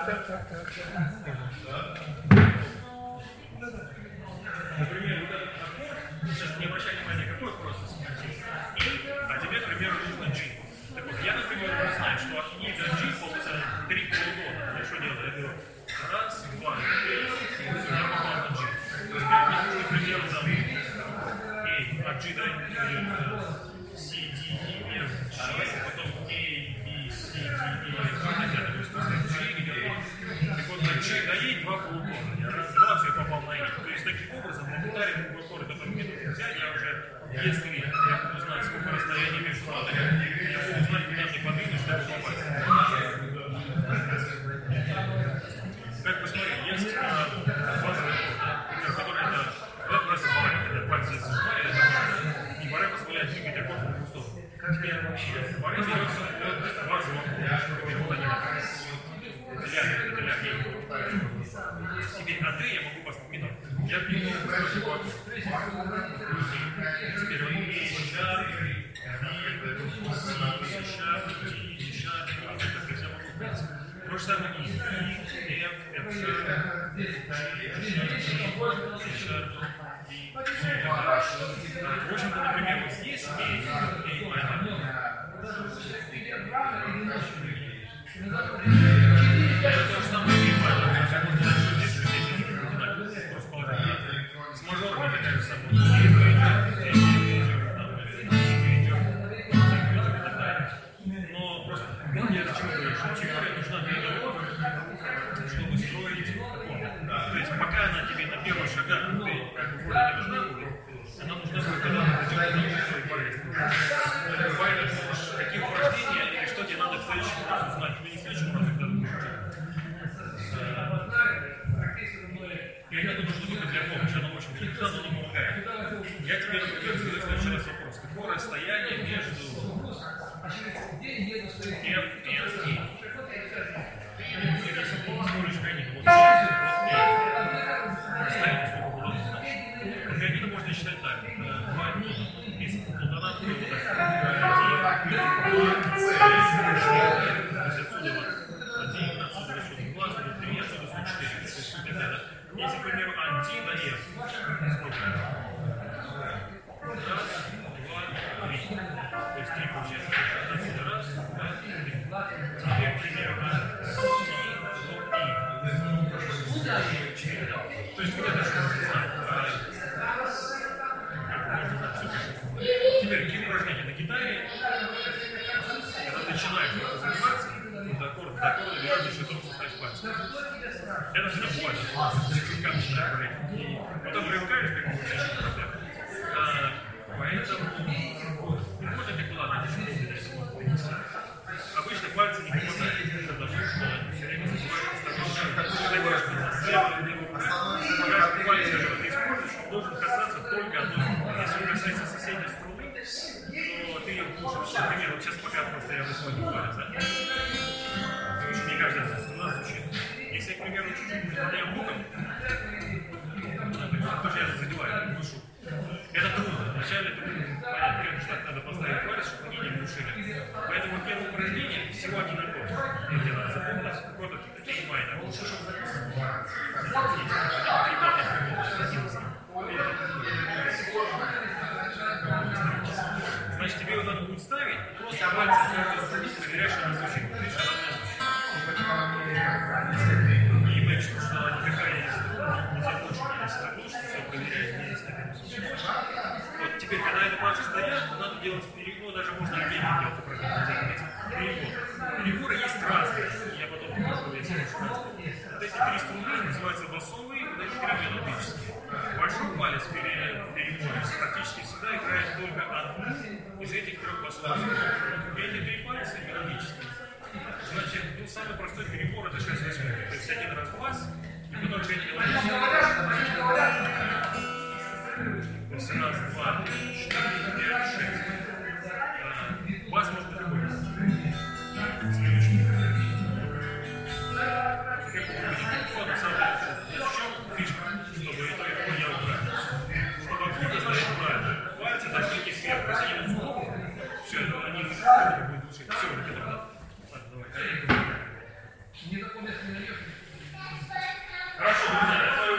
Например, вот этот аккорд, сейчас не обращай внимания, какой просто схематизм, а тебе, к примеру, нужно G. Так вот, я, например, знаю, что от ми до G получится 3 полутона. Я что делаю? Я говорю, раз, два, три, и все, я попал на G. То есть, мне нужно, к примеру, там, от G до C, D, E, F, G, потом A, B, C, D, E, F, G, то есть, после G, так вот, от G до E 2 полутона. Я раз, два, все, я попал на E. То есть, таким образом, на гитаре аккорды, которые мне нужно взять, я уже, если я буду знать, сколько расстояние между нотами, я буду знать, куда мне подвинуть, чтобы попасть. Как посмотри, есть базовый аккорд, который это просто баре, когда пальцы зажимали, и баре позволяет двигать аккорд в другую сторону. Теперь баре берется базовый аккорд, вот они теперь на D я могу поставить минор. Я пью такой аккорд. Теперь он C-sharp, C-sharp, D-sharp, то есть я могу петь. То же самое и F, F-sharp, C-sharp, D-sharp. В общем-то, например, вот здесь A minor. Это то же самое и minor. С мажором такая же самая. Но просто я к чему говорю, что теория нужна для того, чтобы строить аккорд. То есть пока она тебе на первых шагах, ты как бы вроде не нужна будет, она нужна будет, когда ты идешь на свой полезный. Поэтому какие упражнения или что тебе надо к следующему разу знать, или не к следующему разу, когда ты будешь учить. Я не думаю, что это для помощи, оно очень велико, но не помогает. Я тебе, например, задаю в следующий раз вопрос. Какое расстояние между F и E? Если ты смотришь пианино, вот расстояние сколько было узнать. Пианино можно считать так. 2 тона. Если полтора, то вот так. 1, 2, 3, отсюда расчет 2, отсюда 3, отсюда 4. То есть это. Если, к примеру, от D до F, сколько? Раз, два, три. То есть 3 получается. Отсюда раз, два, три. Теперь, к примеру, от C до I. 4, да? То есть вот это что нужно знать. Теперь, какие упражнения на гитаре? Когда ты начинаешь заниматься, до аккорда берешь еще только составить пальцы. Это всегда бывает. Как начинаешь говорить. И потом привыкаешь, как бы учишь проблем. Поэтому можно как куда-то обычно пальцы не хватает, когда все время забываешь слева или левую каждый палец, который ты используешь, должен касаться только одной струны. Если он касается соседней струны, то ты ее слушаешь. Например, вот сейчас пока просто я высвободил палец, да? Не каждая струна звучит. Если я, к примеру, чуть-чуть наклоняю боком, тоже я задеваю душу. Это трудно. Вначале это будет понятно, что надо поставить палец, чтобы они не глушили. Поэтому первое упражнение всего один аккорд. Где надо запомнить аккорд такие майнер. Значит, тебе его надо будет ставить, просто пальцы проверяешь, что она звучит. И почему, что никакая не струна, нельзя точно, если заглушить, все проверяешь, не есть такая звучит. Вот теперь, когда эти пальцы стоят, надо делать перебор, даже можно отдельно делать, переборы есть разные, я потом покажу, если есть разные. Вот эти 3 струны называются басовые, вот эти мелодические. Большой палец в переборе практически всегда играет только одну из этих 3 басовых струн. Эти 3 пальца мелодические. Значит, самый простой перебор это 6/8. То есть один раз бас, и потом 5 мелодических. То есть раз, два, 4, 5, 6. Бас может быть любой. Следующий. Вот, на самом деле, в чем фишка, чтобы это я убрать. Чтобы аккорды стоят правильно. Пальцы должны идти сверху. Если они идут сбоку, все, они будет звучать. Все, вот это надо. Ладно, давай. Хорошо, друзья, я свою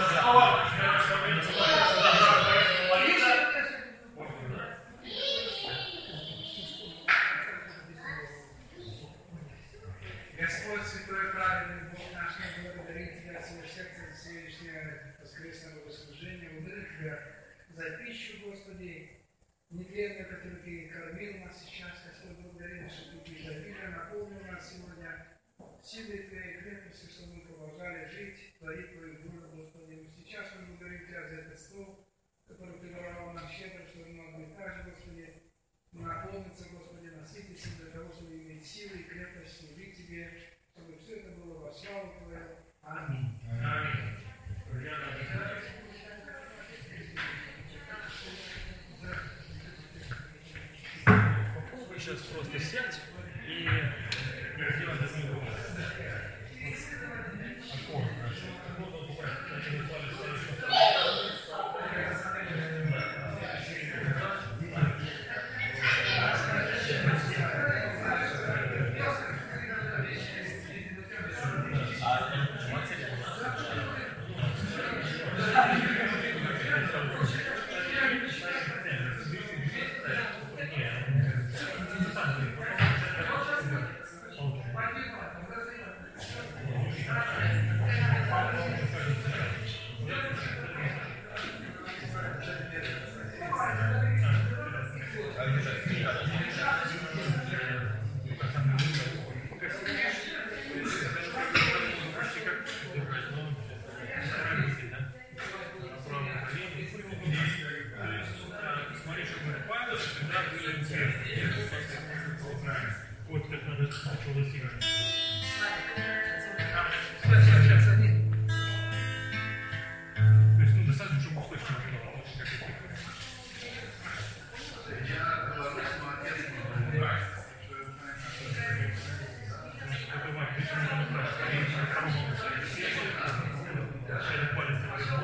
Господь, святой и праведный Бог наш, мы благодарим Тебя от всего сердца за сегодняшнее воскресное богослужение. Благодарим Тебя за пищу, Господи, нетленную, которую Ты кормил нас сейчас. Господь, благодарим, что Ты изобилие наполнил нас сегодня силой Твоей крепости, чтобы мы продолжали жить, творить Твою волю, Господи. Сейчас мы благодарим Тебя за этот стол, который Ты даровал нам щедро, чтобы мы могли также, Господи, наполниться, Господи, насытиться для того, чтобы иметь силы и крепость служить Тебе, чтобы все это было во славу Твою. Аминь. Аминь. Попробуй сейчас просто сядь и сделать одну руку. Аккорд. Вот как надо сначала сигнать. Сейчас они. То есть, достаточно, чтобы устойчиво было. Я говорю, что отец не понимает. Это важно, если мы там направим. Вначале палец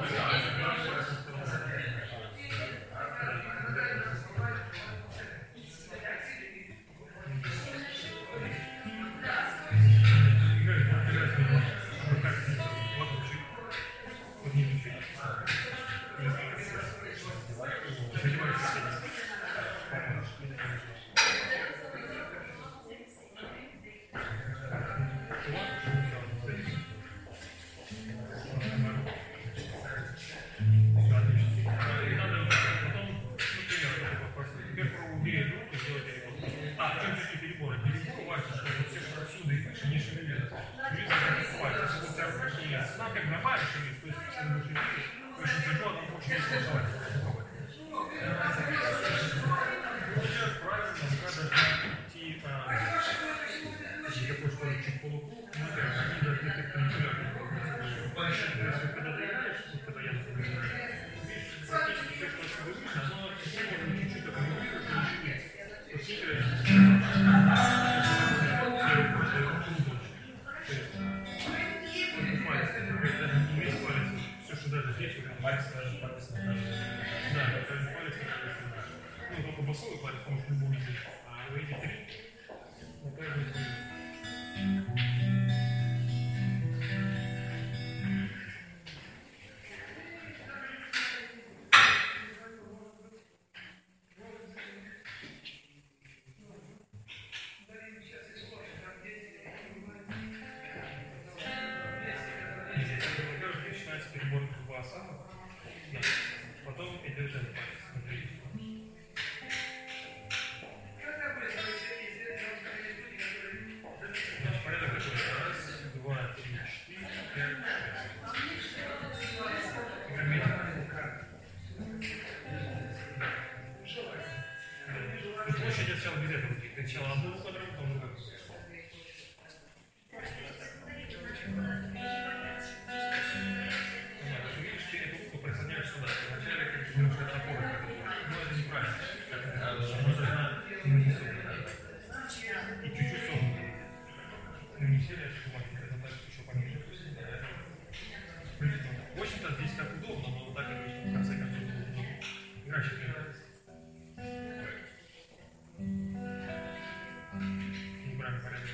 басовый палец, потому что любой язык, а эти 3, ну, каждый свой. такие. Ты сначала одну руку оторвал, потом другую. Ты видишь, ты эту руку присоединяешь сюда. Вначале как немножко от опоры. Но это неправильно. И чуть-чуть согнутый. Ну не сильно, это так еще пониже. В общем-то, здесь так удобно, но так это в конце концов удобно. Играть не нравится. Неправильно порядок.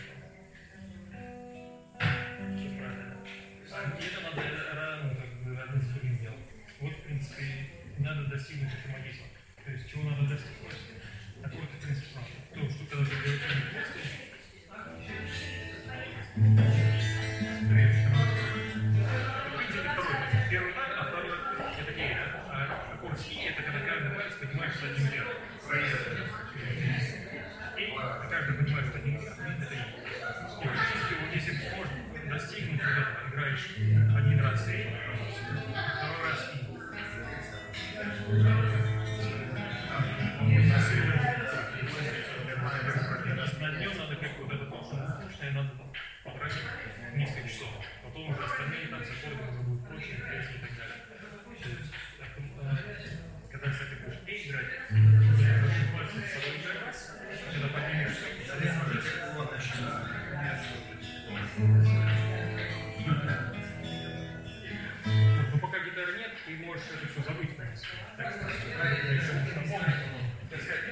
Все правильно. И это надо одним с другим делать. Вот, в принципе, надо достигнуть автоматизма. То есть, чего надо достигнуть? Такой, в принципе, надо. То, что когда ты делаешь первый удар, а второй это гей, да? А аккорд си это когда каждый палец поднимается одним вверх. И каждый поднимается одним вверх, это гей. И фактически вот если ты сможешь достигнуть вот этого, играешь один раз си, второй раз и. На днем надо как вот это то, что скучное, надо потратить несколько часов. Потом уже остальные там с аккордом уже будут прочие, песни и так далее. Когда, кстати, будешь играть, пальцы с собой играть, когда поднимешься, но пока гитары нет, ты можешь это все забыть, в принципе. Так сказать, если можешь напомнить, так сказать,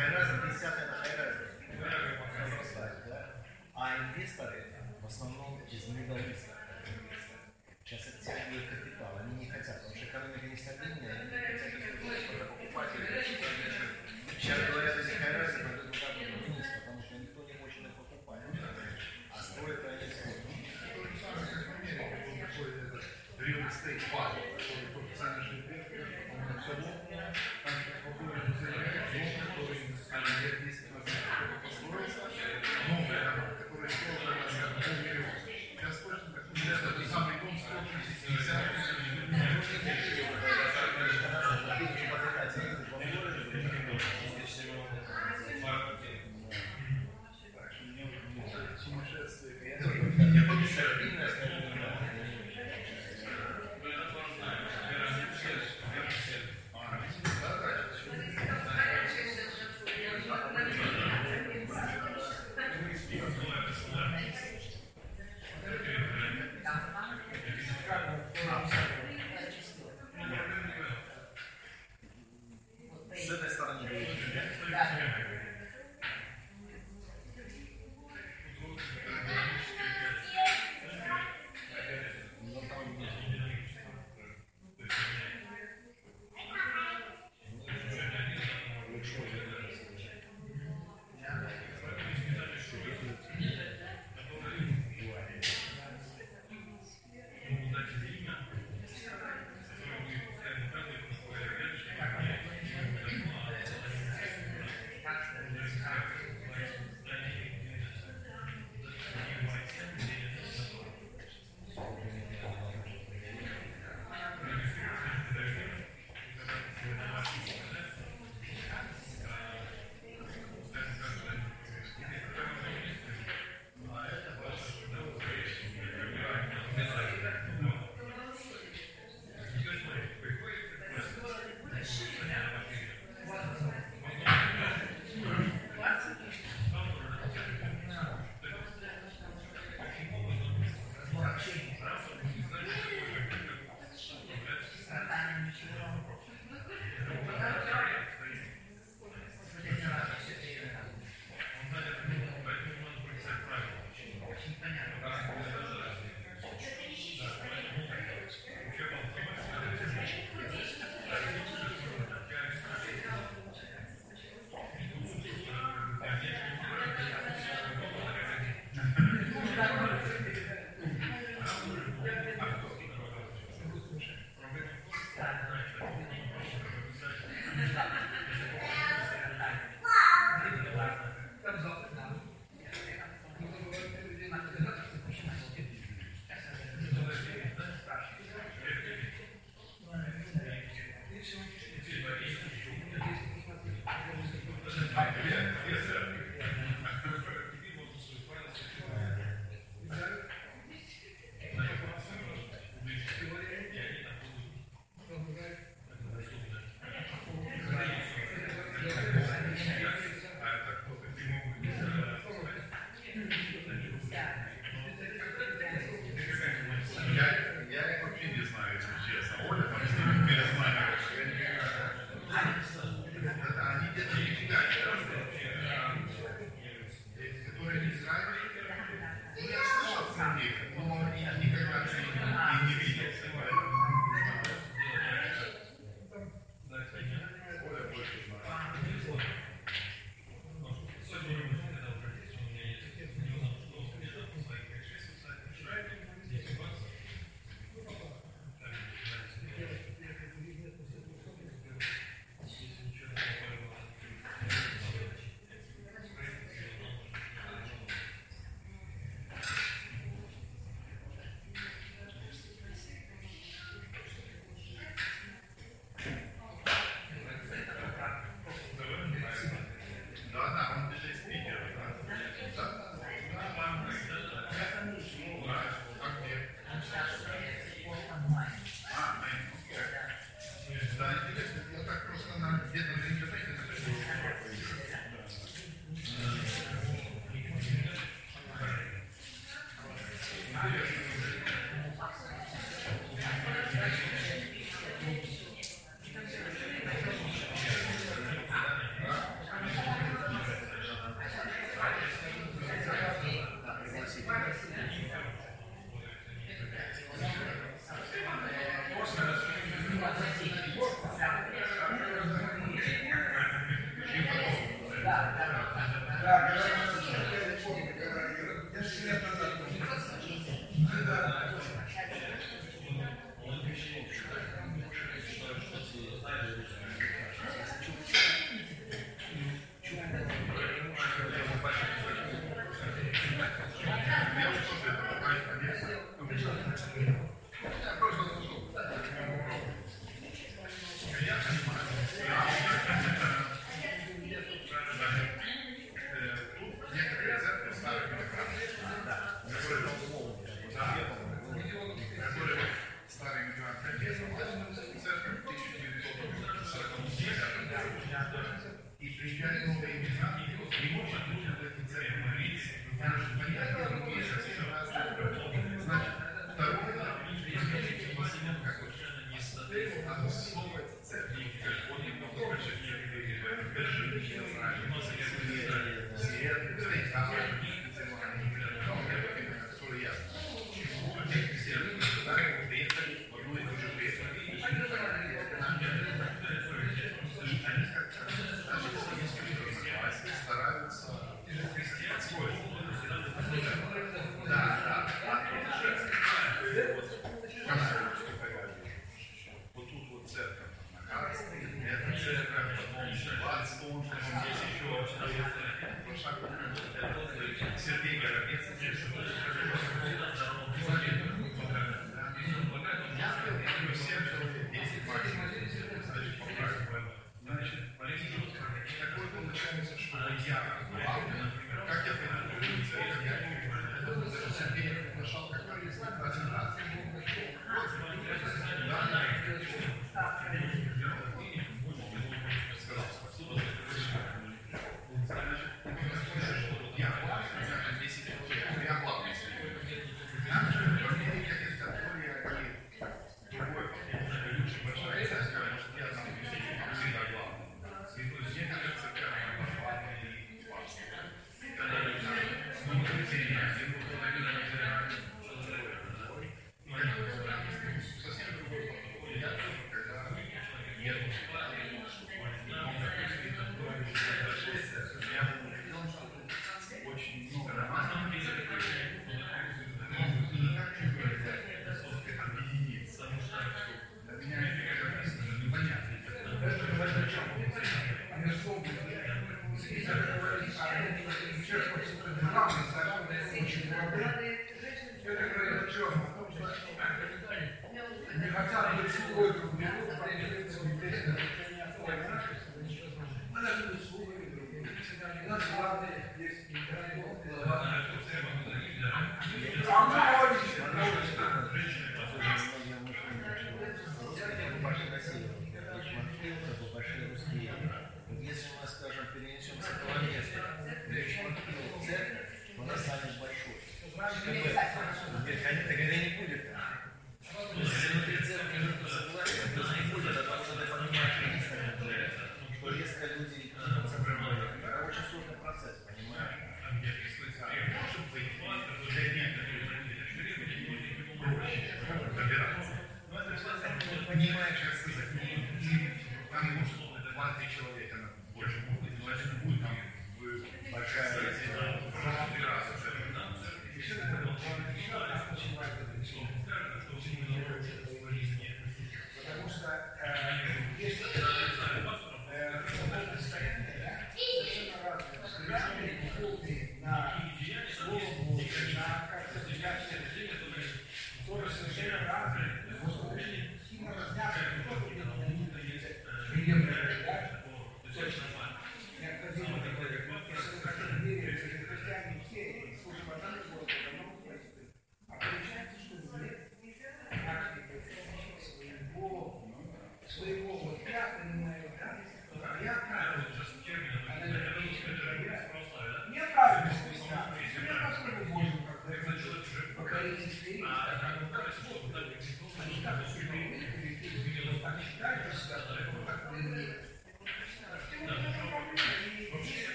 хайразы, 50-е на хайразы. Возрастает, да? А инвесторы в основном из middle-листа. Сейчас оттягивают капитал, они не хотят, потому что экономика нестабильная, они не хотят использовать пока покупатели. Сейчас говорят, если хайразы пойдут туда вниз, потому что никто не хочет их покупать. А строят они строят. Real estate bubble, который потенциально жив, он все лопнул, там спокойно который лет 10 назад построился, новые дома, которые стоят полмиллиона. Сейчас точно так, это самый дом 150. С этой стороны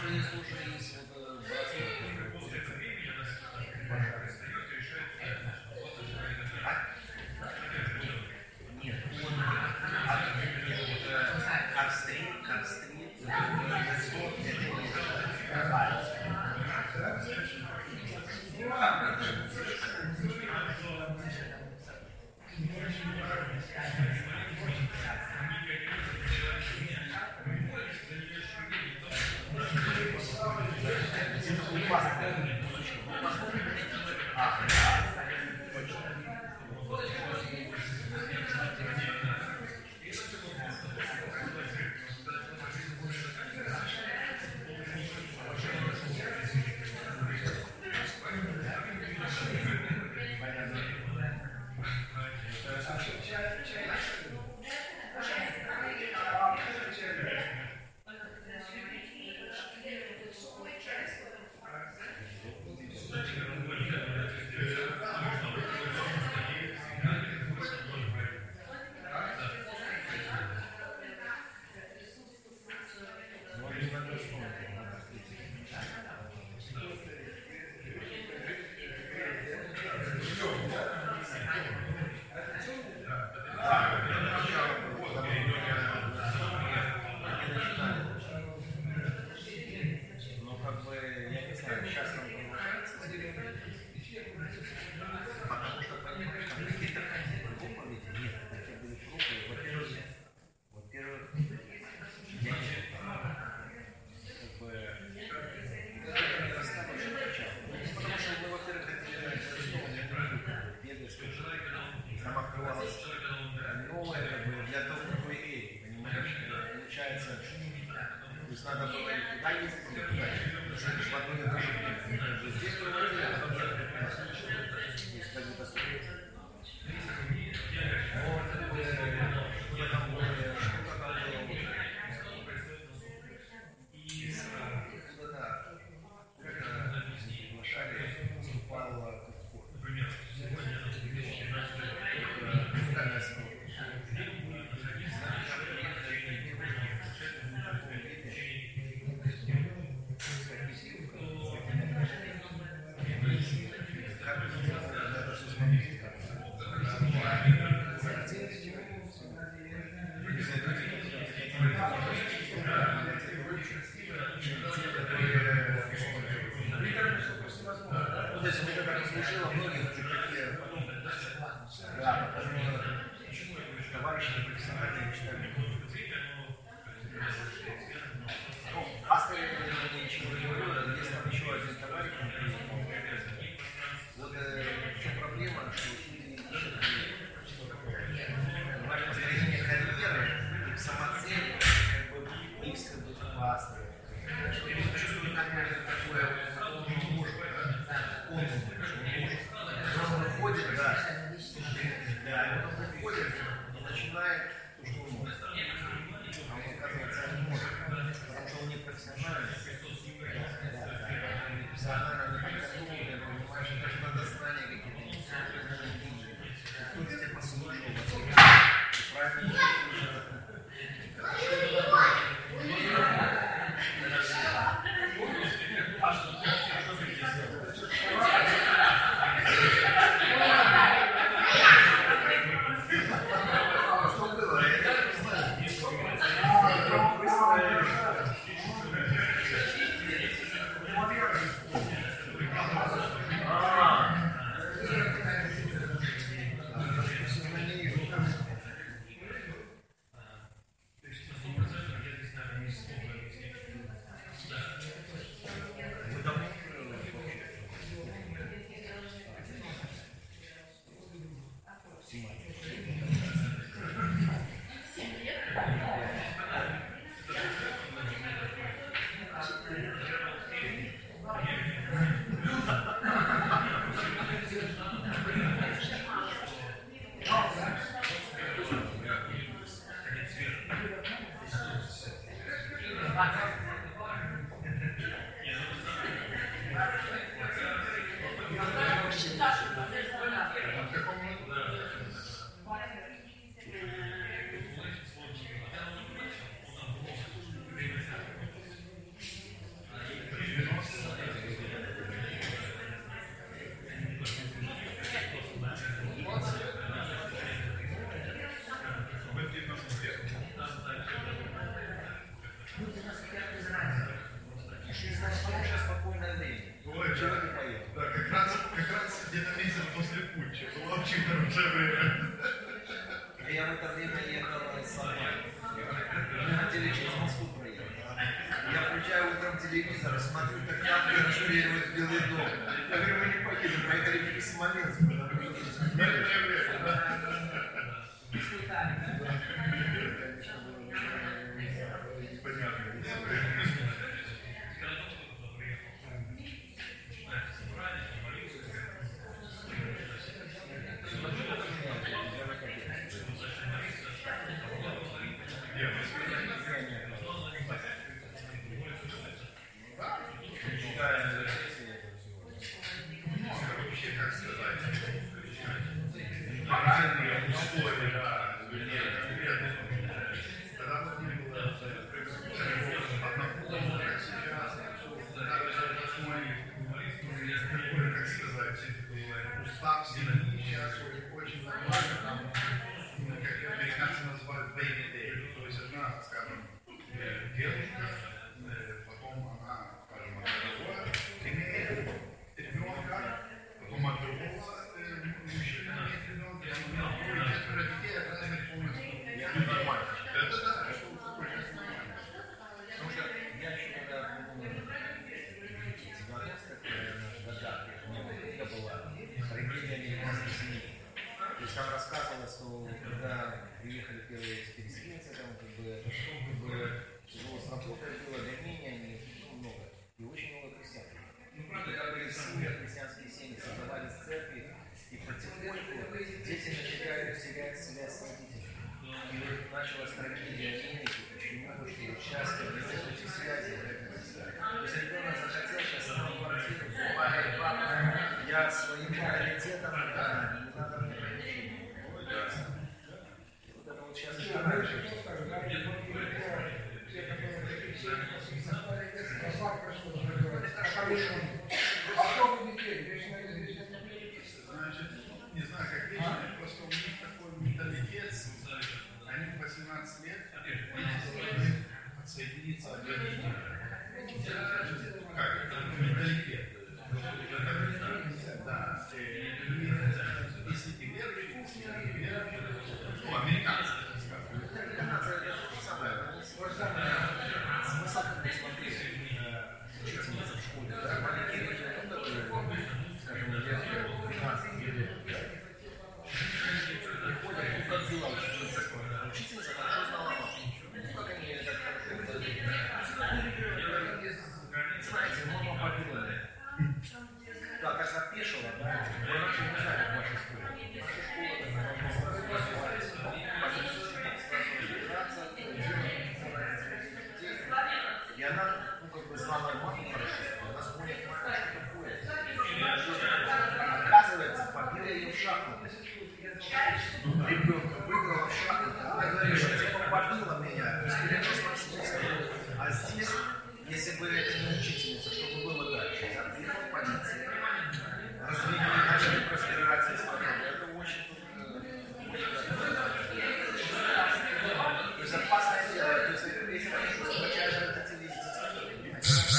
что не слушались братства. Нет, капстрит, Еще сейчас спокойное время. Ой, чего ты поел? Да, как раз где-то месяц после путча. Было очень хорошее время. Я в это время ехал из Самары. Мы хотели через Москву проехать. Я включаю утром телевизор, смотрю, как там расстреливают Белый дом. Я говорю, мы не поедем, поехали в Смоленск. Устав семьи сейчас очень нормально, там, как американцы называют baby day, то есть одна, скажем, девушка, потом она, скажем, от другого имеет ребенка, потом от другого мужчина имеет ребенка, и имеет 4 детей от разных полностью. Я не нормально. Это да, это такое сейчас нормально. Потому что я еще когда был в 90-х годах, это была трагедия американской семьи. То есть там рассказывалось, что когда приехали первые переселенцы, там тяжело с работой было, гонения, много. И очень много крестьян. Когда были семьи, христианские семьи создавались церкви, и потихоньку дети начали терять связь с родителями. И вот началась трагедия Америки. Почему? Потому что часто без этих связей родителей. То есть ребенок захотел сейчас одну квартиру, говорит, папа, я своим менталитетом, да, не надо мне разрешения. Вот это вот сейчас и раньше. Значит, не знаю, как вечно, просто у них такой менталитет, они в 18 лет должны отсоединиться от родителей. Как? Это менталитет. Да. Если ты верующий, если ты не верующий, ну, американцы, Смысл, как бы, смотри, учительница в школе, да, маленький ребенок, скажем, лет 12 лет, приходят, ну, как дела учительница, учительница хорошо знала маму. Ну, как они так хорошо знаете, мама побила меня. Да, как опешила, да, вы раньше не знали, как ваша школа. Наша школа, и она, ну, как бы знала маму хорошо, она смотрит, мама, что такое. Оказывается, побила ее в шахматы. Ребенка выиграла в шахматы. Она говорит, что типа побила меня, то есть переносном смысле. А здесь, если бы это не учительница, что бы было дальше? Я приехал в полицию, начали разбирательство. Это очень... То есть опасное дело. То есть если ты встречаешь родителей с детьми,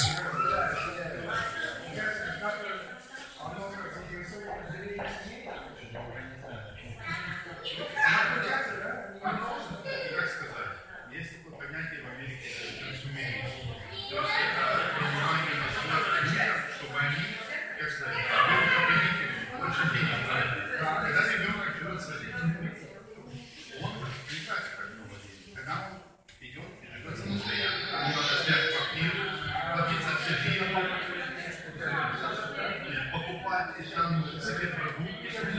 как сказать, есть такое понятие в Америке, консумеризм. То есть это понимание населения, чтобы они, как сказать, были победителями, больше денег тратили. Когда ребенок живет с родителями, он не тратит так много денег. Когда он идет и живет самостоятельно, ему надо снять квартиру, платить за все деньги, покупать себе продукты, себе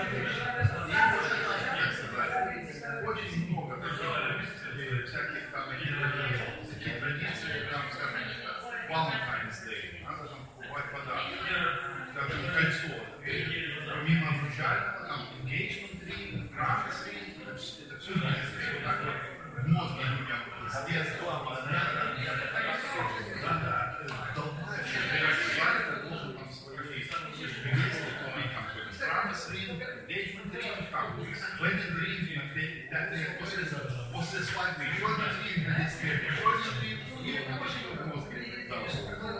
очень много всяких там таких традиций, там, скажем, Valentine's Day, надо там покупать подарки, скажем, кольцо, помимо обручального, там, engagement ring, promise ring, это все вот так вот в мозге людям с детства, долбают, что должен там свою невесту купить, там, promise ring, engagement ring, там, wedding ring, на 5 лет, после свадьбы еще один ring, на 10 лет еще один ring, и это вообще в мозге.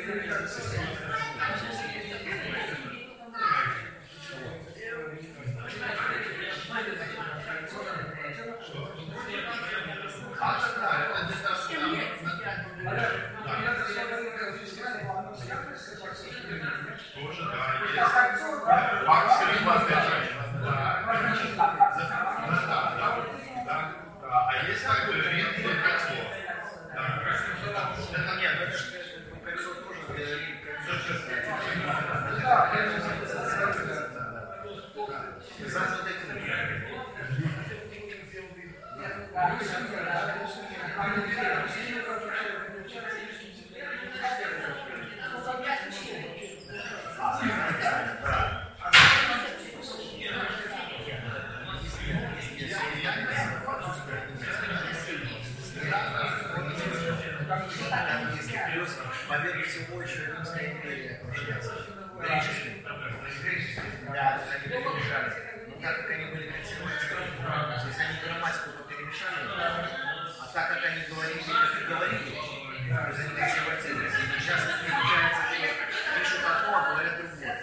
Поверх всего еще римская империя общается. Греческая. Да, они перемешались. Но так как они были консервативны, то есть они грамматику перемешали, а так как они говорили, как и говорили, то есть они консервативны. Сейчас получается, пишут одно, а говорят другое.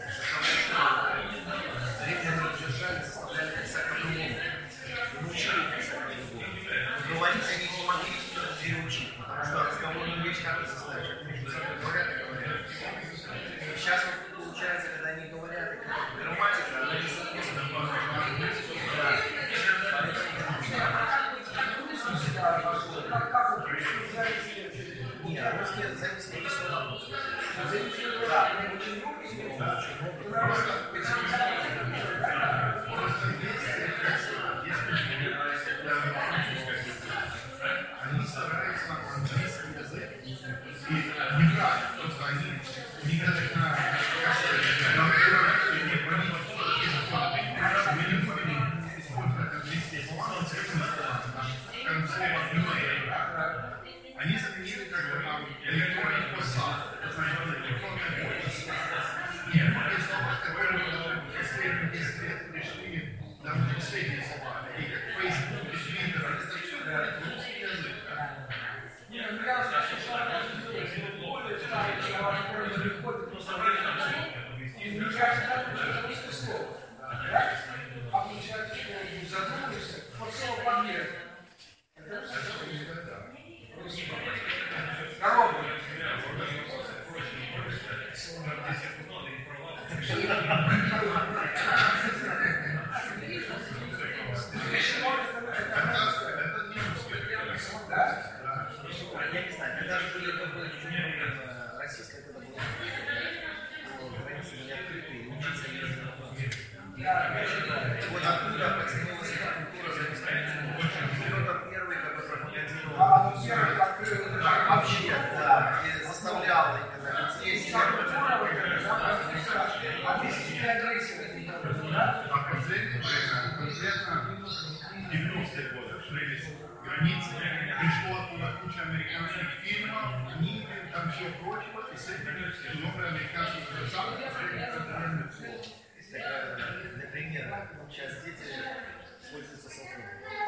Римляне держали, заставляли писать по-другому. Научили писать по-другому. Но говорить они не могли переучить, потому что разговорную речь как составишь. Говорят и говорят. Сейчас вот получается, когда они говорят, грамматика, она не соответствует. Нет, русские зависят от слова. Да, очень они стараются английский язык и неправильно, просто они никогда не используют английские слова, скажем, слово «email». Они заменили как бы там электронный посад, это значит электронная почта. Нет, многие слова, которые последние 10 лет пришли, даже последние слова, такие как Facebook, Twitter, это все говорит русский язык. Мне кажется, это русское слово. А получается, что задумаешься, вот слово «подъезд». Это русское слово. Дорога. Я не знаю, когда же были российская, когда была границы были открыты, и учиться ездили. Вот оттуда подтянулась культура зарегистрирована. Петр Первый, который пропагандировал вообще, да, и заставлял именно здесь. А конкретно 90-е годы открылись границы, пришло оттуда куча американских фильмов, книг, там все прочего, и с этим много американских граждан, Для примера, сейчас дети пользуются софтом.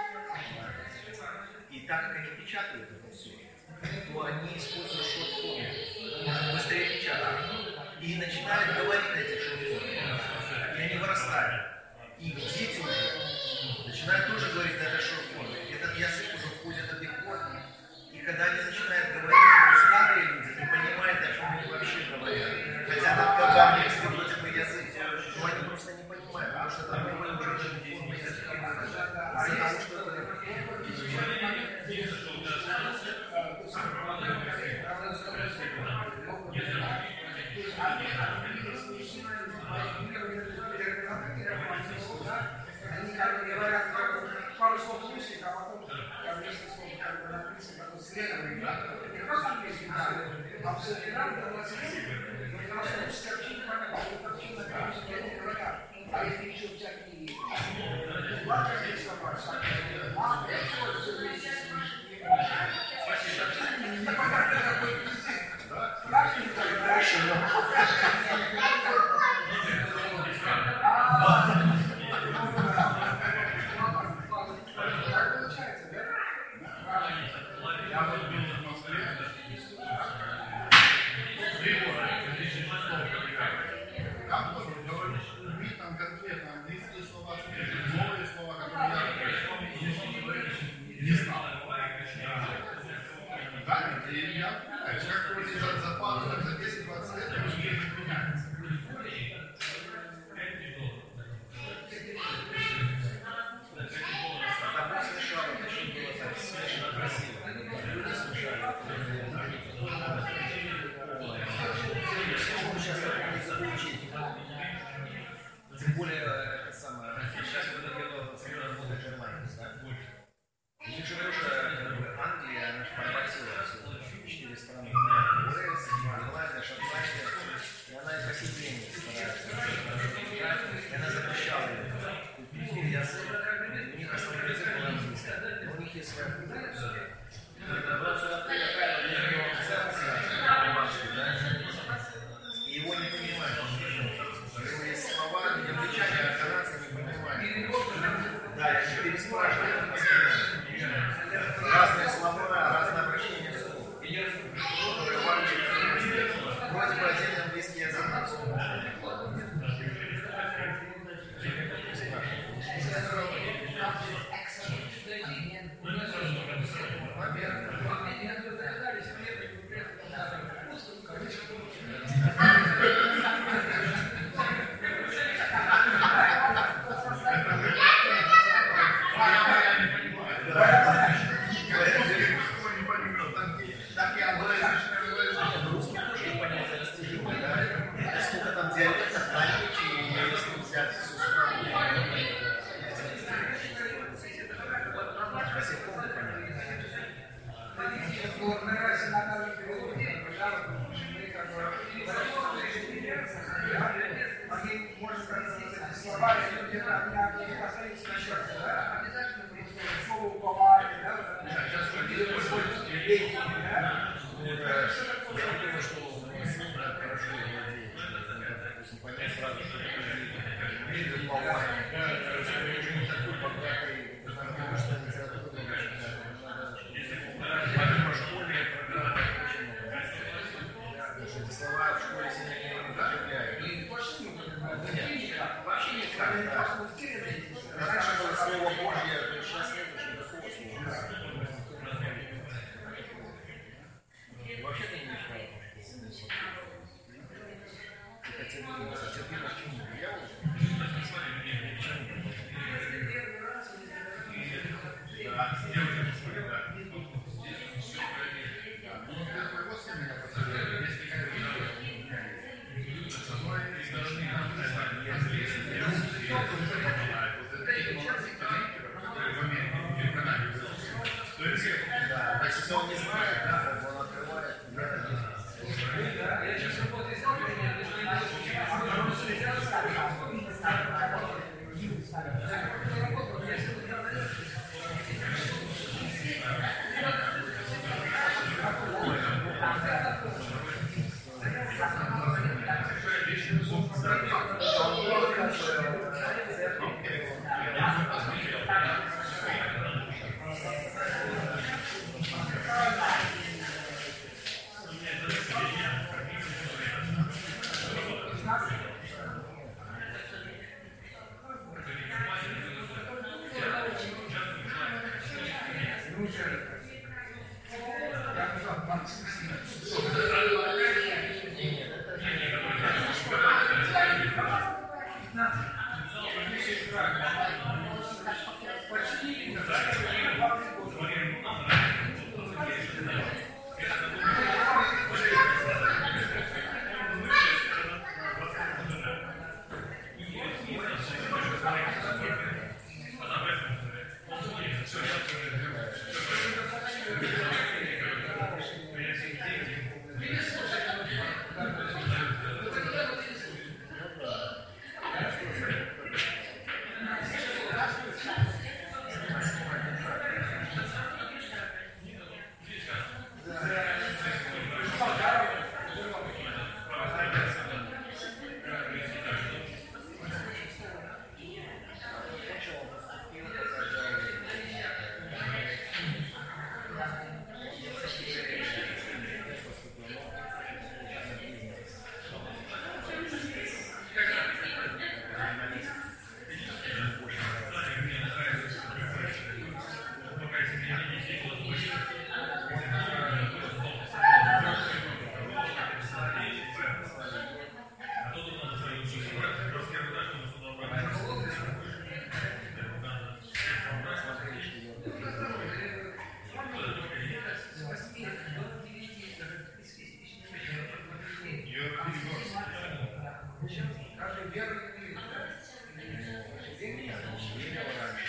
И так как они печатают это все, то они используют шорт-формы, быстрее печатают. И начинают говорить на этих шорт-формах. И они вырастают. И дети уже начинают тоже говорить на этой шорт-форме. Этот язык уже входит в их корни. И когда они начинают говорить, то старые люди не понимают, о чем они вообще говорят. Хотя там по-английски вроде бы язык, но они просто не понимают, потому что это новый уже форма языка. Из-за того, что это... Они говорят пару слов русских, а потом вместо слов как бы написано, как следование. Не просто английский, а все гранты у нас есть. Потому что русская вообще не понятно, что вообще на русском не говорят. А если еще всякие ладно здесь слова, всякие ладно, я тоже все вместе слышу. Непонятно, какой язык. Как не так дальше, я вот был в Москве, Там тоже говоришь людьми, там конкретно английские слова, новые слова, которые я не знал. Да, и я понимаю, как вроде за пару, за 10-20 лет уже меняется. Тогда смешало, очень было так смешно, красиво. Люди смешали. Сейчас приходится учить. Тем более, это самое, сейчас вот это дело работает Airlines, да? У них же тоже Англия, она же поработила 4 страны. Уэльс, Ирландия, Шотландия. И она и по сей день старается. И она запрещала культуру, язык. У них основной язык был английский. Но у них есть своя культура. Когда он сюда приехал, у него акцент румынский, да? И его не понимают. У него есть слова, англичане, а канадцы не понимают. Да, я переспрашиваю. Разные слова, разное обращение слов. Вроде бы отдельный английский язык. веру не верит, да? Нет, он верил раньше.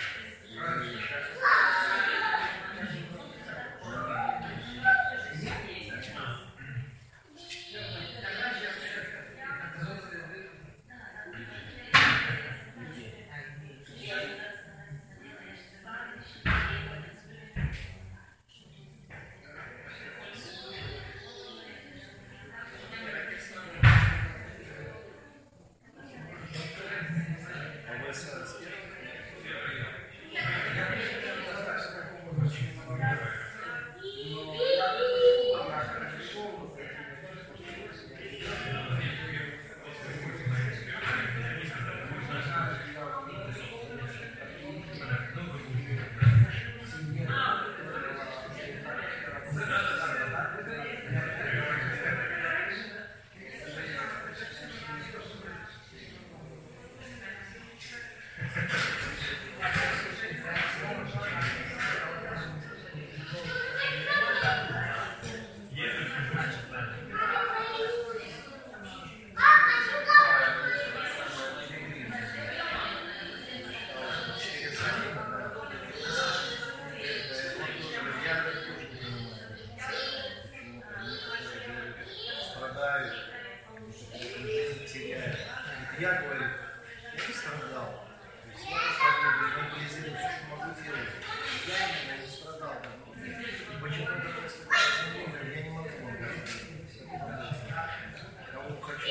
Я говорю, я не страдал. То есть я евангелизирую все, что могу делать. Я не страдал давно. Почему это происходит? Я не могу вам говорить. Кого хочу,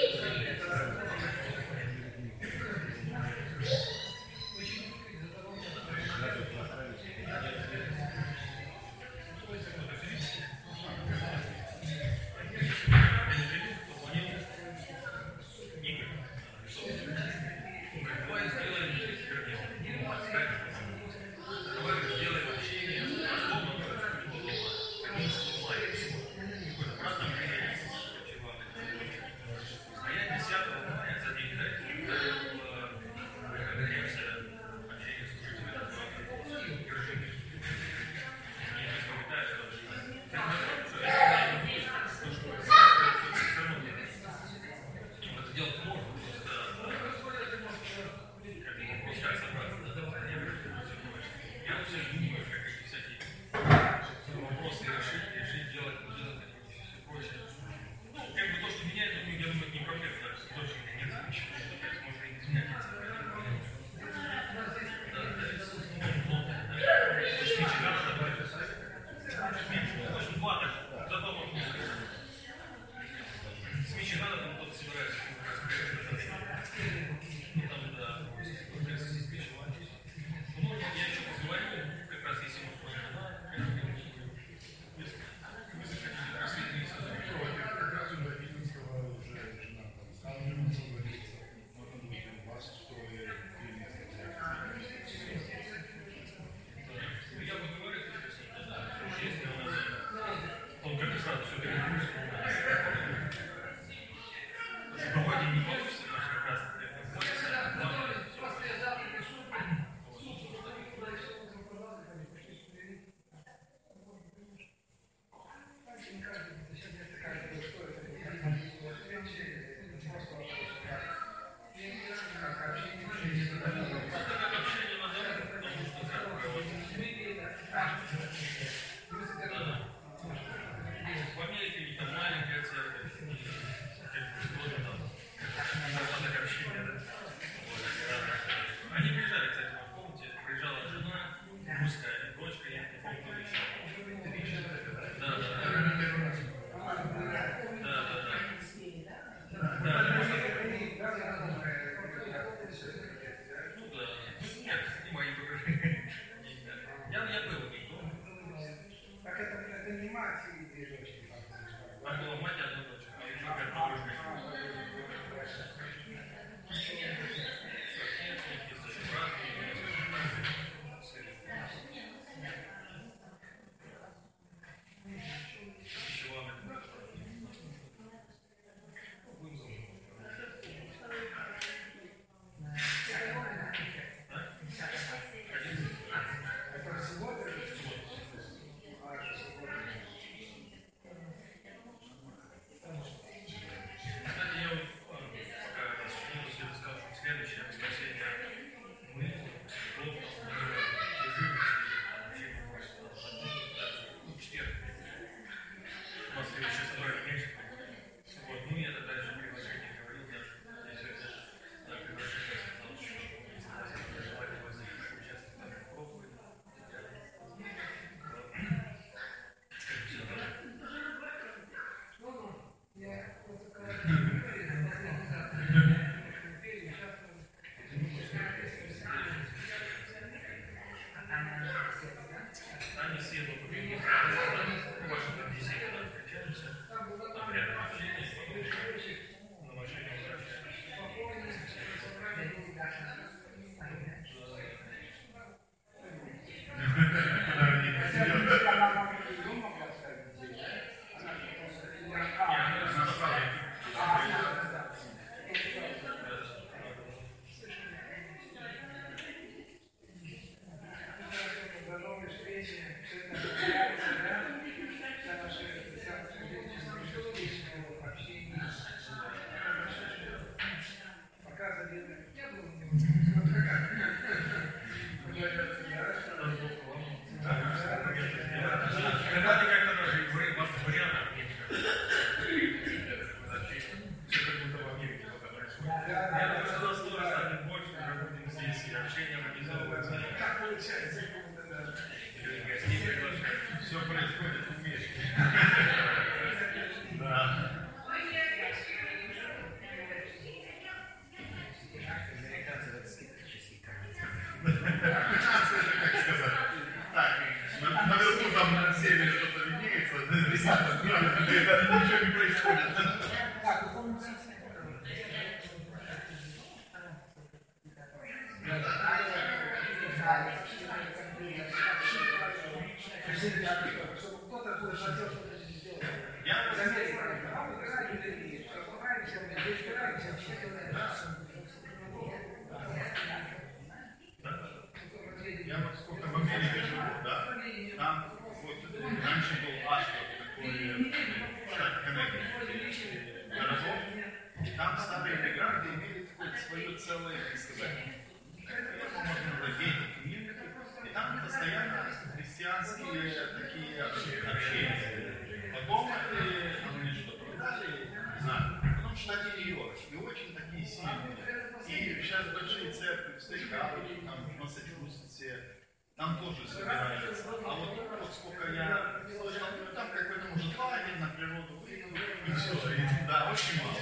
там старые иммигранты имели свою целую, так сказать, можно владение комьюнити, и там постоянно христианские такие общения. Потом они что-то продали, не знаю, потом в штате Нью-Йорк, и очень такие сильные. И сейчас большие церкви в Штатах, там в Массачусетсе, там тоже собираются. А вот сколько я слышал, там какой-то может 2 дня на природу выйдут, и все. И, да, очень мало.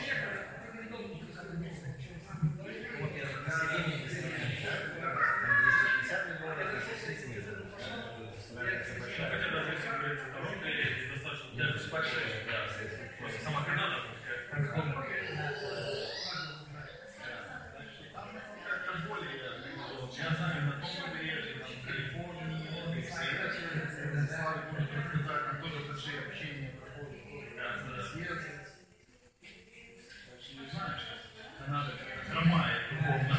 Просто сама Канада, как-то более, я знаю, на том побережье, там, в Калифорнии, в Сиэтле, Слава может рассказать, там тоже большие общения проходят, съезды. Так что не знаю, что Канада как-то хромает духовно.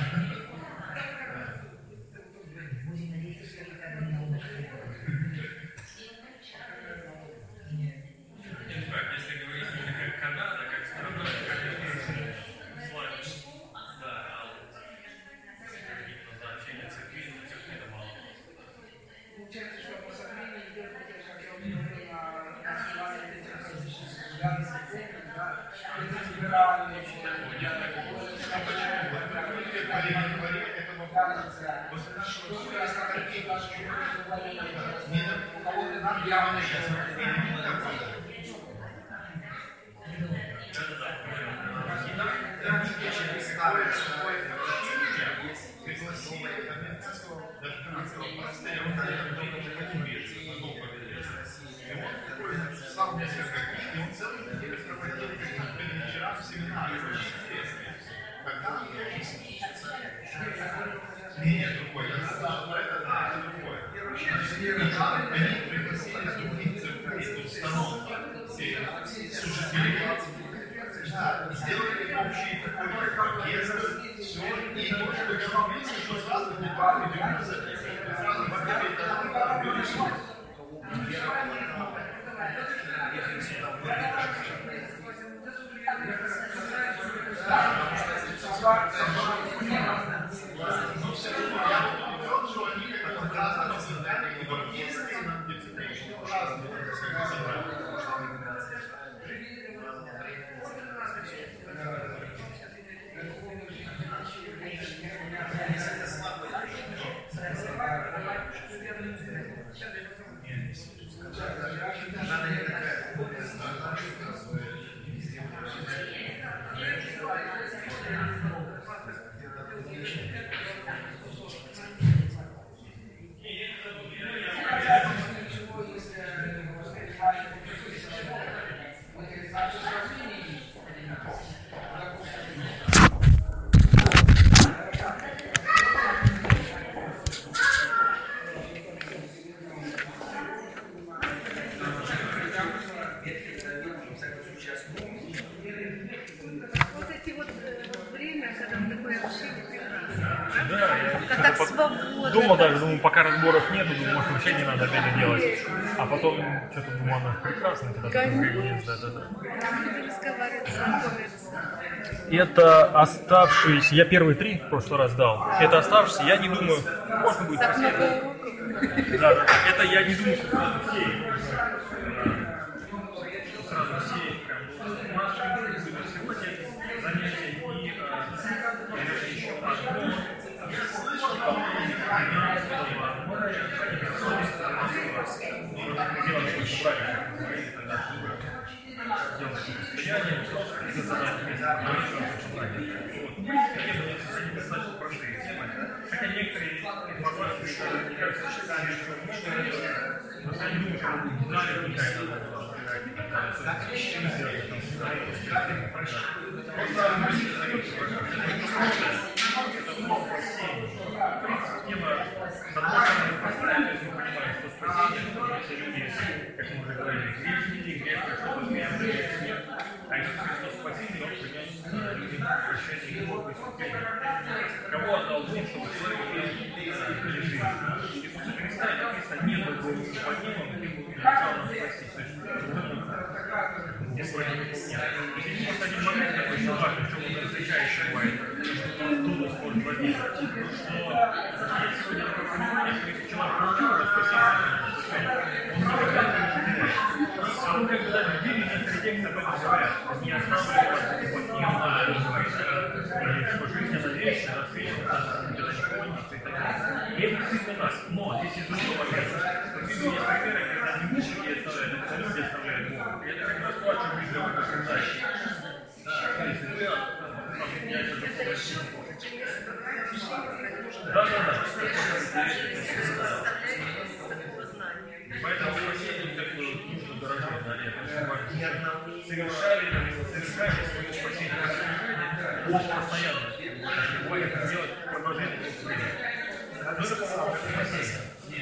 если говорить именно как Канада, как страна, как славишь, да, а вот значение церкви это мало. Получается, что по сравнению идет, как я говорил, на основании этих различных взглядов, да, это либеральные очень, Сам несколько книг, и он целую неделю проводил вечера в семинаре, когда он нет, другой, я сказал, это другое. Они пригласили с других церквей, тут станов, служителей, сделали общий такой оркестр, все, и тоже договорились, что сразу не пара идем записывать, сразу во-первых, тогда решили. Но все равно я убежден, что они как-то разные создания и в оркестре, и на децибрейшне разные собрания. Думал даже, думаю, пока разборов нету, думаю, может вообще не надо опять делать. А потом что-то думаю, она прекрасно, когда это оставшиеся, я первые 3 в прошлый раз дал. Это оставшиеся, я не думаю, можно будет посмотреть. Да, это я не думаю, что сразу все. Сразу все сегодня занятия и еще одно. Хотя некоторые информации, мне кажется, считали, что они думают, что могут знали, а Иисус Христос спаситель, Он принес людям прощение и Бога искупление. Кого отдал Бог, чтобы человек имел жизнь? Иисуса Христа и написано, нет другого исполнения, каким бы начал нас спасти. То есть, если не выполнять. Если просто один момент, важно, в чем он различающий бывает, оттуда сможет владеть, что есть сегодня такое понимание, что если человек получил это спасение, он никогда не теряет. А вот как бы даже в Библии некоторые тексты об этом говорят, не останавливай вас, как вот не надо говорить, что жизнь это вечная, она вечна, никогда не кончится и так далее. И это действительно так. Но здесь есть другой момент, что в Библии есть примеры, когда не мужики оставляют, а когда люди оставляют Бога. И это как раз то, о чем мы говорим в передаче. Да. Поэтому спасение как бы нужно дорожать, совершали свое спасение лучше постоянно. Бывает это делать продолжение спасения. Но это по-моему спасение.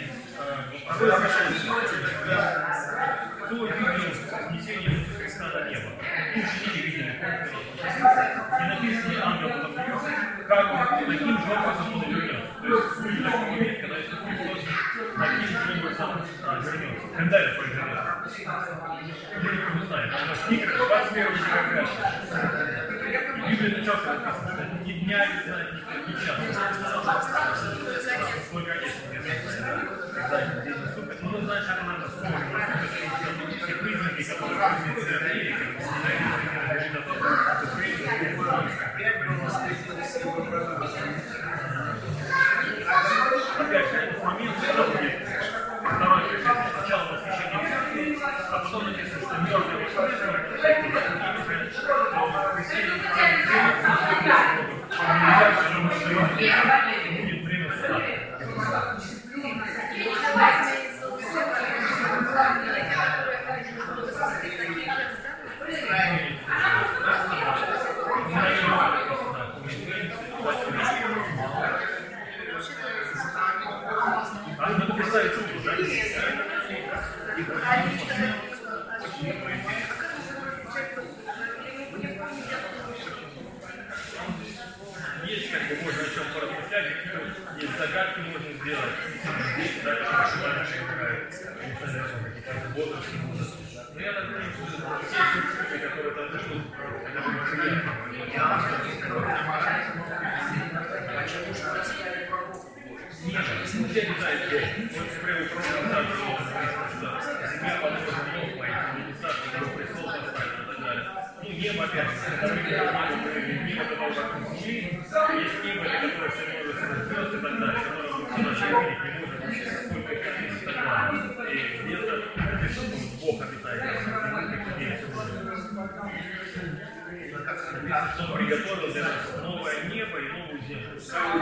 Кто видел несение Иисуса Христа на небо? Ученики видели, не написано ангел поднялся, как он таким же образом он вернется. То есть будет такой момент, когда Иисус Христос таким же образом вернется. Когда это произойдет? Никто не знает. Но в книгах 21 декабря. В Библии это часто написано, что ни дня не знает, ни часа. Сколько есть когда этот день наступит. Но мы знаем, что это надо сложно. Все признаки, которые происходят, опять же, этот момент, что будет второй пришествие, сначала восхищение церкви, а потом написано, что мертвые воскреснут, будет время суда. А надо представить руку, да? Есть, как бы, можно о чем поразмышлять, есть загадки можно сделать. Здесь, да, что играет. Но я так понимаю, что все сюрпризы, которые там ждут, это будет приятно. Нет, все не знают Бог. Вот прямо просто земля положена Бог моих, небеса, который престол поставлен и так далее. Ну, небо опять, это небо, которое вокруг земли, есть небо, которое все множество звезд и так далее, которое все наше видеть не может вообще, сколько их есть и так далее. И где-то написано, что Бог обитает, как людей написано, что Он приготовил для нас новое небо и новую землю.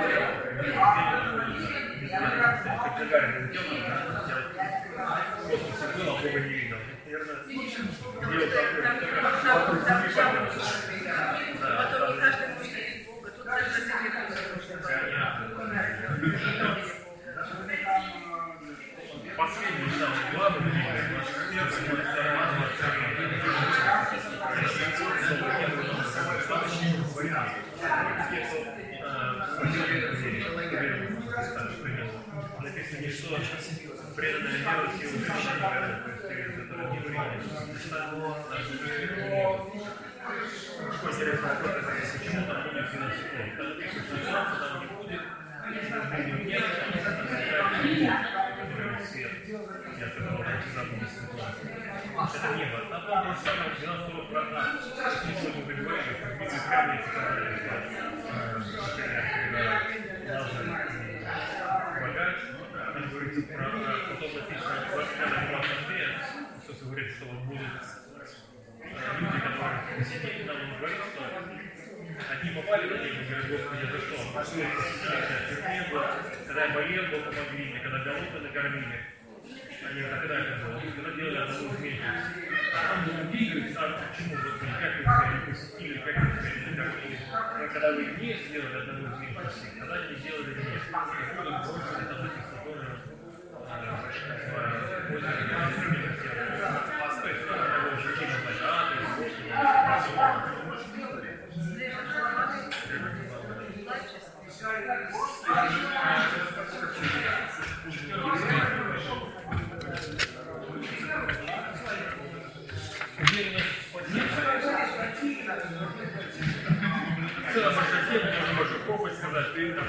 Как Гагарин летел, в космосе был, а Бога не видел. Наверное, делал такое, вокруг земли поднялся. Потом не каждый может видеть Бога, тут даже на земле. Последний самый главный наш первый написано, что преданная вера силу защищения, то есть перед которым не времени. Что интересно, почему там будет финансово? Когда написано, что солнце там не будет, нет, который свет, я сказал, это небо. Там то же самое 12 программ. Если мы говорим, что в мире прямо помогать, там говорится про, потом написано в 25 главе Андрея, Иисус говорит, что вот будут люди, которые сидели, там он говорит, что одни попали на небо, говорят, Господи, за что? Когда я болел, Бог помогли мне, когда голодный, накормили. Они когда это было? Когда делали одного вместе. А там другие говорят, а почему, Господи, как вы меня посетили, как вы меня накормили? Но когда вы не сделали одного вместе, когда не сделали вместе, Господи, Господи, там написано тоже, то есть, надо было ощущение загады, уверенность в поддержке. целая большая тема, можно большую проповедь сказать, ты там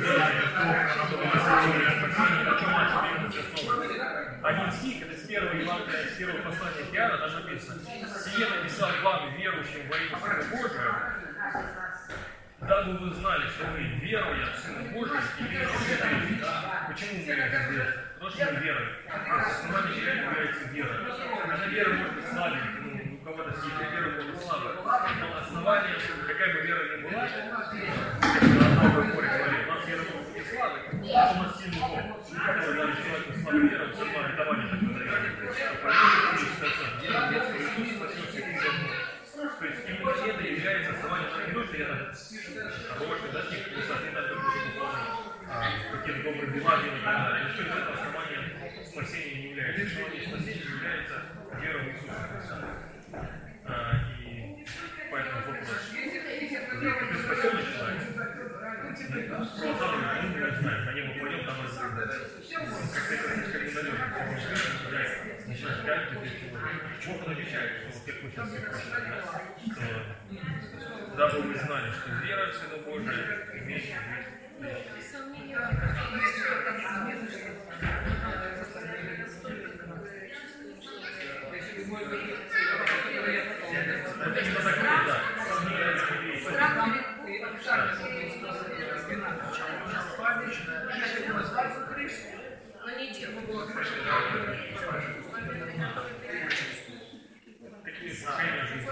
один стих, это с первого Евангелия, с первого послания Иоанна, там написано: «Сие написал вам, верующим во имя Сына Божия, дабы вы знали, что вы, веруя в Сына Божия, имеете жизнь». Почему мы верим? Потому что мы веруем. Основание веры является вера. Эта вера может быть слабенькой, у кого-то сильная вера может быть слабая. Но основание, какая бы вера ни была, как на одном горе говорили, у нас вера может быть слабой, а у нас сильный Бог. Когда вы дали человеку слабой веру, все равно обетование такое дает. Поэтому вера в Иисус спасется и давно. То есть именно это является основанием, не то, что я хороший, достиг высоты, надо какие-то добрые дела делать и так далее. Ничто из этого основанием спасения не является. Основанием спасения является вера в Иисуса Христа. И поэтому вопрос: ты спасенный человек? Православные мы не знаем, на небо пойдем, там разберемся. Как-то это слишком ненадежно. Начинаешь каждый день человек. Бог обещает, что вот как мы сейчас все прочитали, что дабы вы знали, что вера в Сына Божия имеет жизнь. Какие состояния жизни?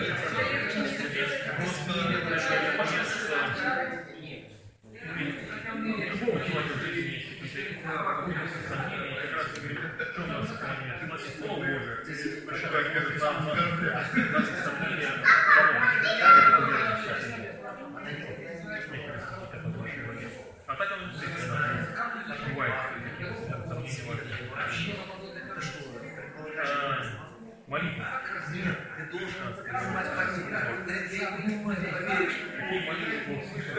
Любого человека в жизни есть какие-то сомнения, как раз говорит, что у нас сохранение. У нас есть Слово Божие, пришивает Божие нам, у нас есть сомнения, а так оно действительно бывает какие-то сомнения важные. Молитва. Ты должен сказать молитву. Какие молитвы Бог слышит?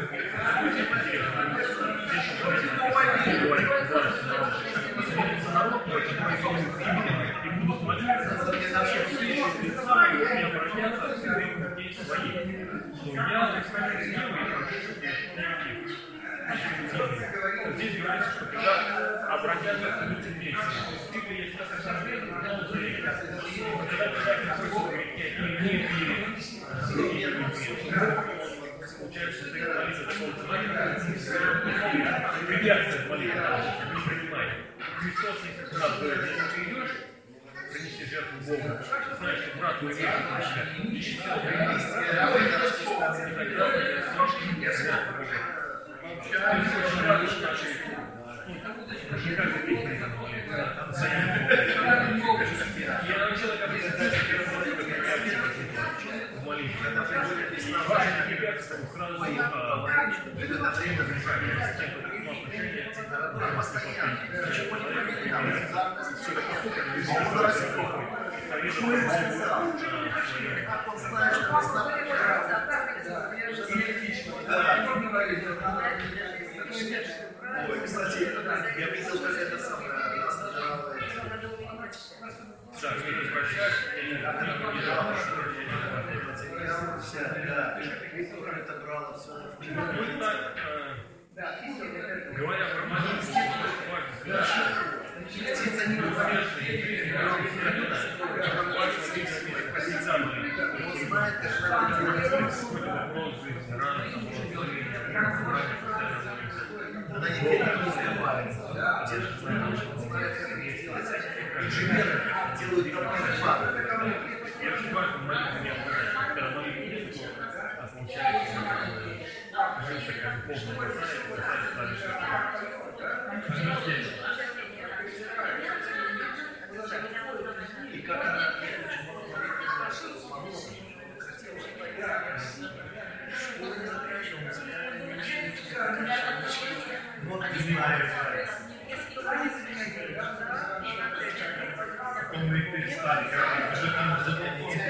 Народ мой, который и будут молиться, и встречи перед самым и обращаться к своим детей своих. Что я скажу с ним и прошу здесь говорится, что когда обратятся к людям вместе, в Библии есть достаточно много зрения. Когда человек находится в грехе и не верит, получается, что ты молитва такого человека, препятствие молитвы, не принимает. Христос несколько раз говорит: если ты идешь, принеси жертву Богу, знаешь, что брат твой верит на тебя, и все, и тогда ты слышишь жертву Бога. Я очень рад, что наши не каждый день я научил это объяснять в молитве. И ваши препятствия сразу Ой, кстати, я видел, как это самое нас нажало. Да, ты прощаешь, это брало все. Говоря про молитву, она не перебивается, держится на инженеры делают нормальный план. Я очень важно молитву не отбирать. Когда молитву нет, а получается жизнь такая полная бросает, и как она вот не знаю. Он мне перестали, как уже там запомните.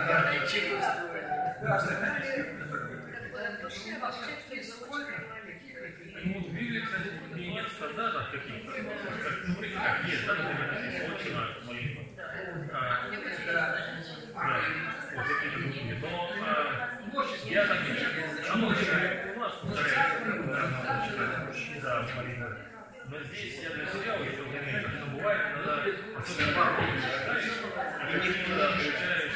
Ну, в Библии, кстати, нет стандартов каких-то. Ну, вроде как есть, да, например, написано «Отче наш» молитва. Да, вот какие-то другие. Но я так не читаю. Оно уже у нас да, Марина. Но здесь я для себя уже заметил, что бывает, когда особенно пару читаешь, и никогда получаешь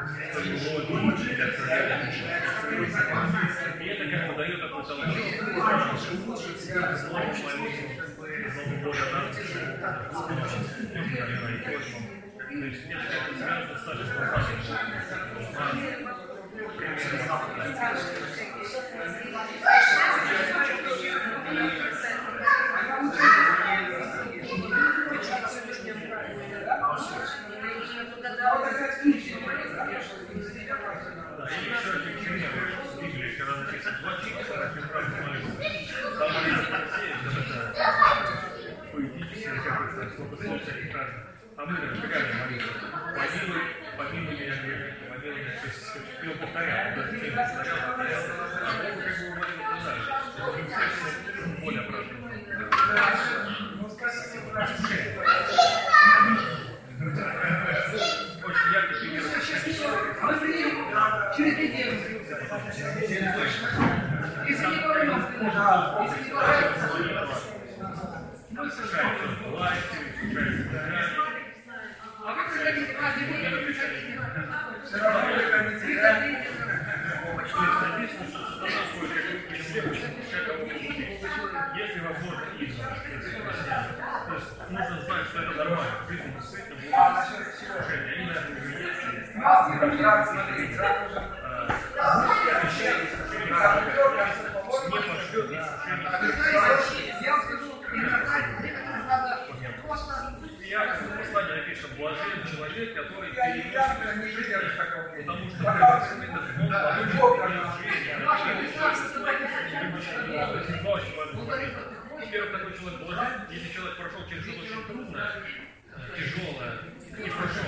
и это как бы дает такой толчок. То есть мне как-то связано с нашей а мы какая молитва? Помилуй меня грешника, помилуй меня, то есть его повторяем, да, тему повторяем, а Богу как бы молитва не дальше, более оправданно. Очень яркий пример. Через неделю. Если не говорим, а вы приходите к власти, вы не приходите. Все равно приходите. Если возможно, то есть нужно знать, что это нормально. В жизни действительно будет служение. Они даже не я в послании напишу, блажен человек, который переносит, потому что это Бог Первый такой человек блажен, если человек прошел через что-то очень трудное, тяжелое, не прошел,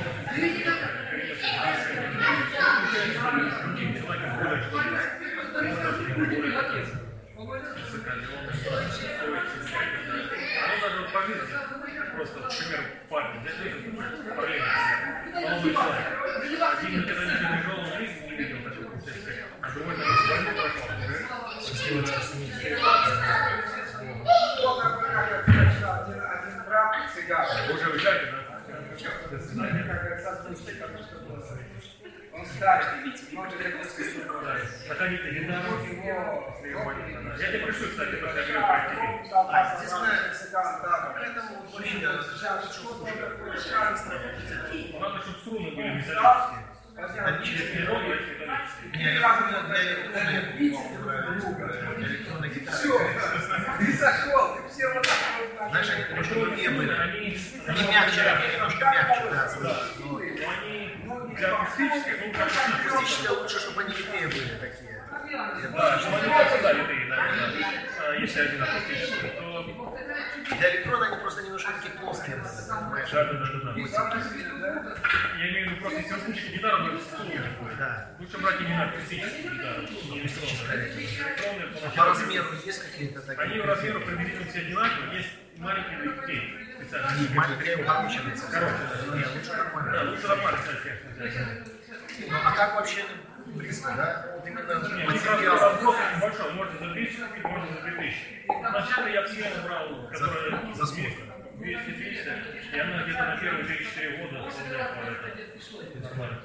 другим человеком более оно даже по жизни, просто, например, парень, для этого параллельно молодой человек. Один никогда не тяжелого в жизни не видел такой процесс, а другой даже с вами прошел. Один брат цыган. Уже уезжали, да? Он старый, может это искусство. Проходите гитару. Я тебе пришлю, кстати, пока я здесь поэтому надо, чтобы струны были металлические. Через перо и электронной гитары. Все, ты зашел, ты все вот так. Знаешь, они немножко другие были. Они мягче, немножко мягче, да. Для акустические лучше, чтобы они литые были такие. Да, чтобы они были всегда литые, да. Если один акустический, то... Для электрона они просто немножко такие плоские, понимаешь? Да. Я имею в виду, просто если вы слушаете гитару, то струны будет. Да. Лучше брать именно акустические гитары. По размеру есть какие-то такие? Они по размеру приблизительно все одинаковые, есть маленькие литые. Маленькие укороченные. Короче, лучше нормально. Да, лучше нормально, кстати. Ну, а как вообще близко, да? Вот именно материал. Разброс небольшой, можно за 1000 купить, можно за 2000. Вначале я схему брал, которая за сколько? 200-300, и она где-то на первые 3-4 года нормально.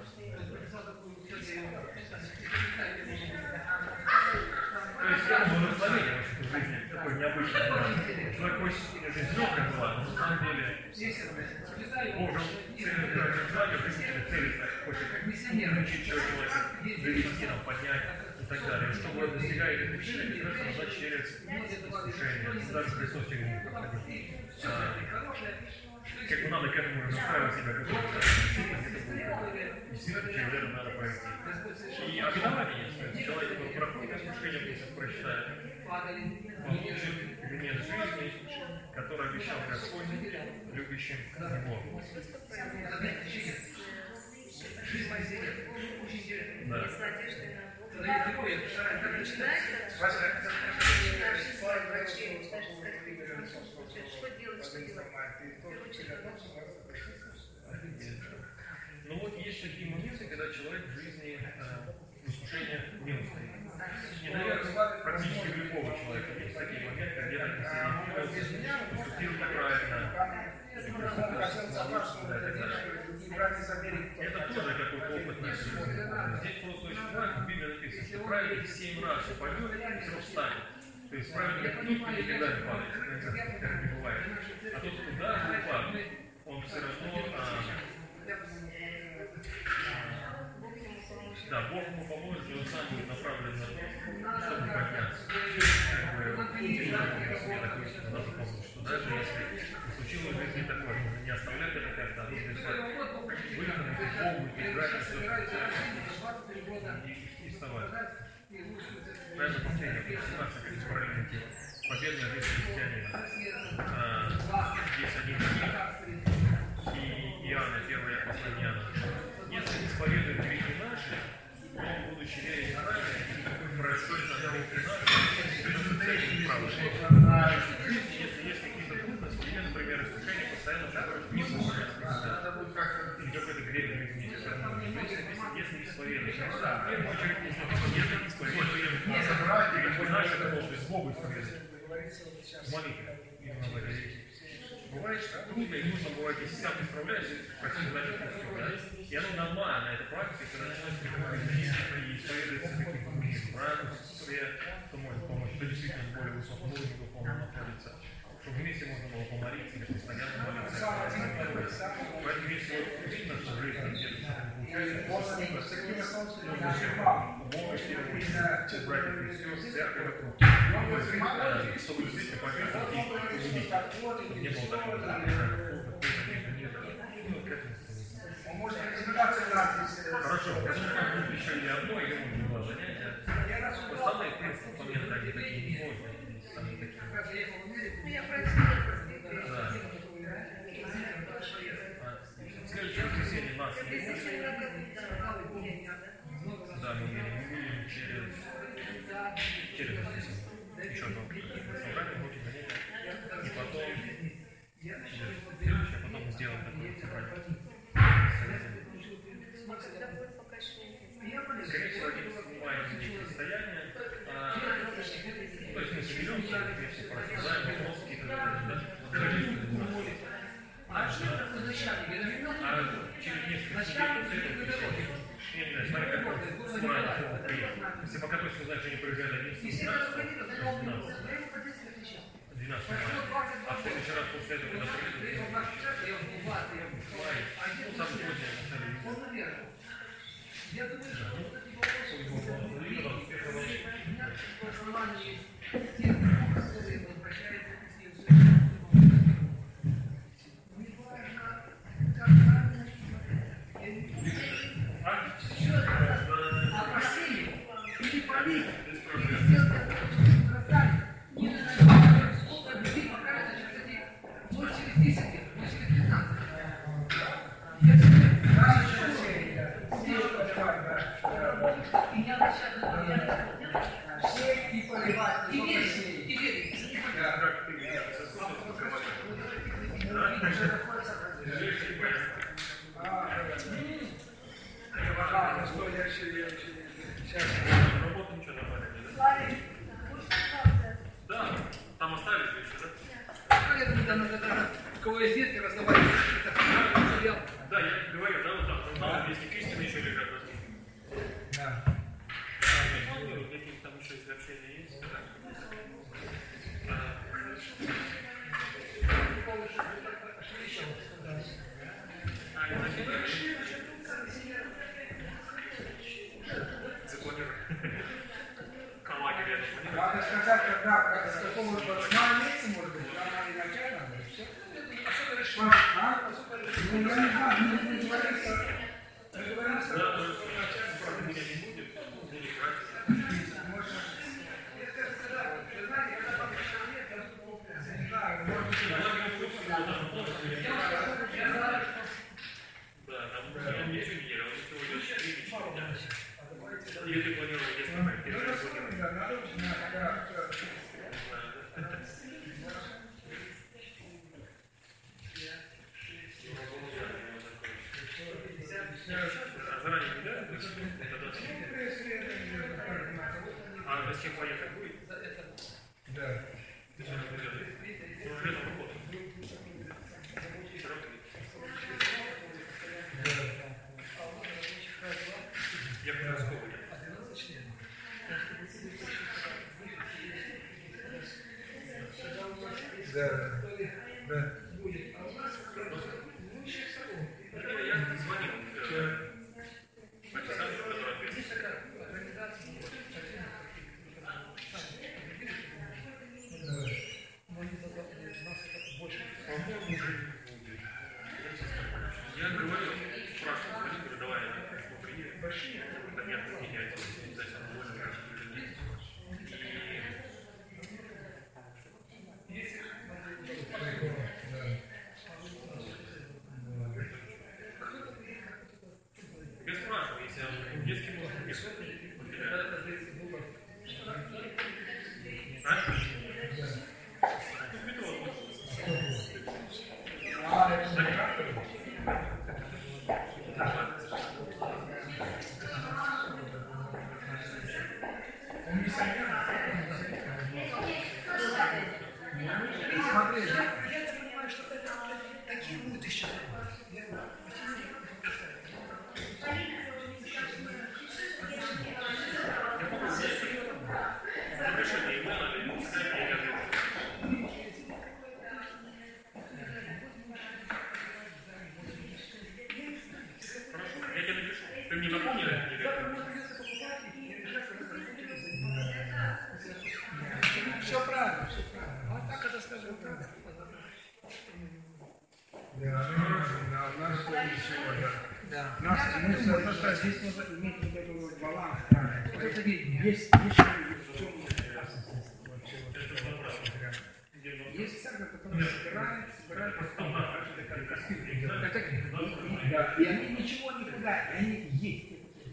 То есть я думаю, благословение в жизни такое необычное. Человек хочет жизнь легкая была, но на самом деле Бог человек в жизни цели хочет научить человека, довести, поднять и так далее. Чтобы достигать этих целей, это нужно через искушение. Даже Христос через них проходил. Как бы надо к этому настраивать себя, действительно через это надо пройти. И обетование есть. Человек проходит искушение, если прочитает, он получит венец жизни, который обещал Господь любящим Его. Да. Ну вот есть такие моменты, когда человек в жизни искушение не устоит. практически у любого человека есть такие моменты, где ты не поступил неправильно. Это тоже какой-то опыт нашей жизни. Здесь просто очень важно, в Библии написано, что праведник 7 раз упадет и сразу встанет. То есть праведник никогда не падает, как не бывает. А тот, кто даже упадет, он все равно... Да, Бог ему поможет, и он сам будет направлен на то, чтобы подняться. Я так мыслю, надо помнить, что даже если случилось в жизни такое, нужно не оставлять это как-то, а нужно искать выход, Богу, играть на все и вставать. Правильно повторение, 17 параллельно победная жизнь христианина. Есть один стих, и Иоанна, 1 послание Иоанна. Если исповедуют грехи наши, то, будучи верой неправильной, происходит от грехи наши, придется целью неправильной. В жизни, если есть какие-то трудности, или, например, искушение постоянно приходит не вовремя, или какой-то грех в жизни, если исповедуешь, если исповедуешь, знаешь, это может быть с Богом исповедовать. Молитва. Бывает, что трудно, и нужно бывает, если сам не справляешься, почти значит все, да? И оно нормально, это практика, когда начинает приходить и исповедуется каким-то другим брату, сестре, кто может помочь, кто действительно более высоком уровне духовно находится, чтобы вместе можно было помолиться или постоянно молиться. Поэтому если вот видно, что в жизни где-то что-то не получается, нужно помощь, братьев и сестер, церковь вокруг, чтобы действительно почувствовать их увидеть, чтобы не было такого, что хорошо, будет еще не одно, или может быть два занятия. Основные принципы моменты, они такие несложные, они такие. Да. В следующее воскресенье нас не будет. Да, мы будем через воскресенье. Еще одно собрание, будет занятие. И потом, следующее, потом сделаем такое собрание. Скорее всего, 11 мая здесь состояние. То есть мы соберемся, вместе порассуждаем, вопросы какие-то зададим. Через несколько недель, я не знаю, смотри, как скоро приехал. Если пока точно знать, что не проезжает 11-12 мая. А в следующий раз после этого, когда приедут, самый поздний, я думаю, в Россию поехать будет? Да. Ты же не будешь. Ты уже летом работаешь. Я в Москву. Да. Да. Я звонил. Я говорю, спрашиваю, говорю, давай, приедем. Да нет, меняйте, обязательно больше, я спрашиваю, если детский мозг писать, Смотри, я понимаю, что это такие будут еще. я тебе напишу. Ты мне напомнил? Все правильно, все правильно. Вот так это скажем правильно. Да, у нас всего, да. Нас, потому что здесь нужно иметь вот этот вот баланс. Вот это видно. Есть есть церковь, которая собирает потом. Да, и они ничего никуда, они есть.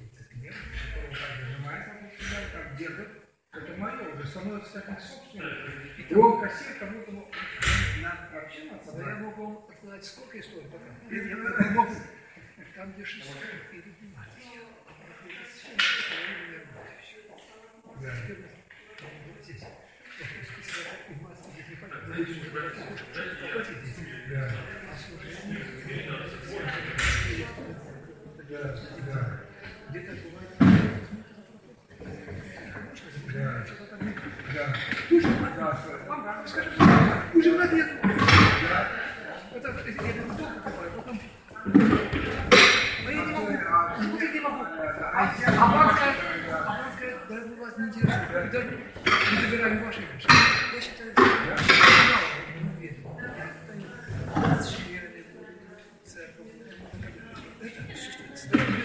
Как держат. Это мое уже становится как собственное. И он кассир, как будто надо вообще надо собрать. Я могу вам сказать, сколько историй. Там, где 600 и где-то бывает. Скажи, уже в нет. Это я дома покупаю, потом. Но я не могу. Вот я не могу. Аббатская, да, у вас не интересует. Мы забираем ваши вещи. Я считаю, что мало не верю. Члены, церковь. Это существует.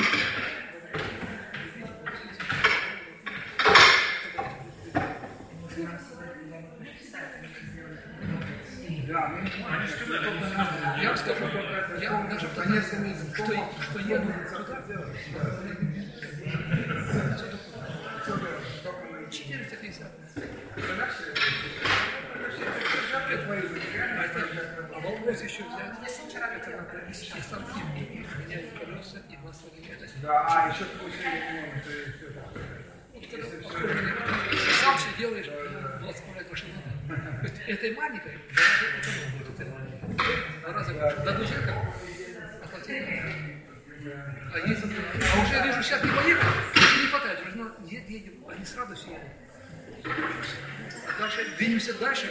Я вам скажу, я вам даже понятно, что еду туда. 450. А волос еще взять. Это надо вести сам менять колеса и масло менять. Да, а еще сам все делаешь, 20 машин. Этой маленькой, два раза дадут зеркало, оплатили. А уже я вижу, сейчас не поехал, не хватает, уже едем, они с радостью едут. Дальше, двинемся дальше,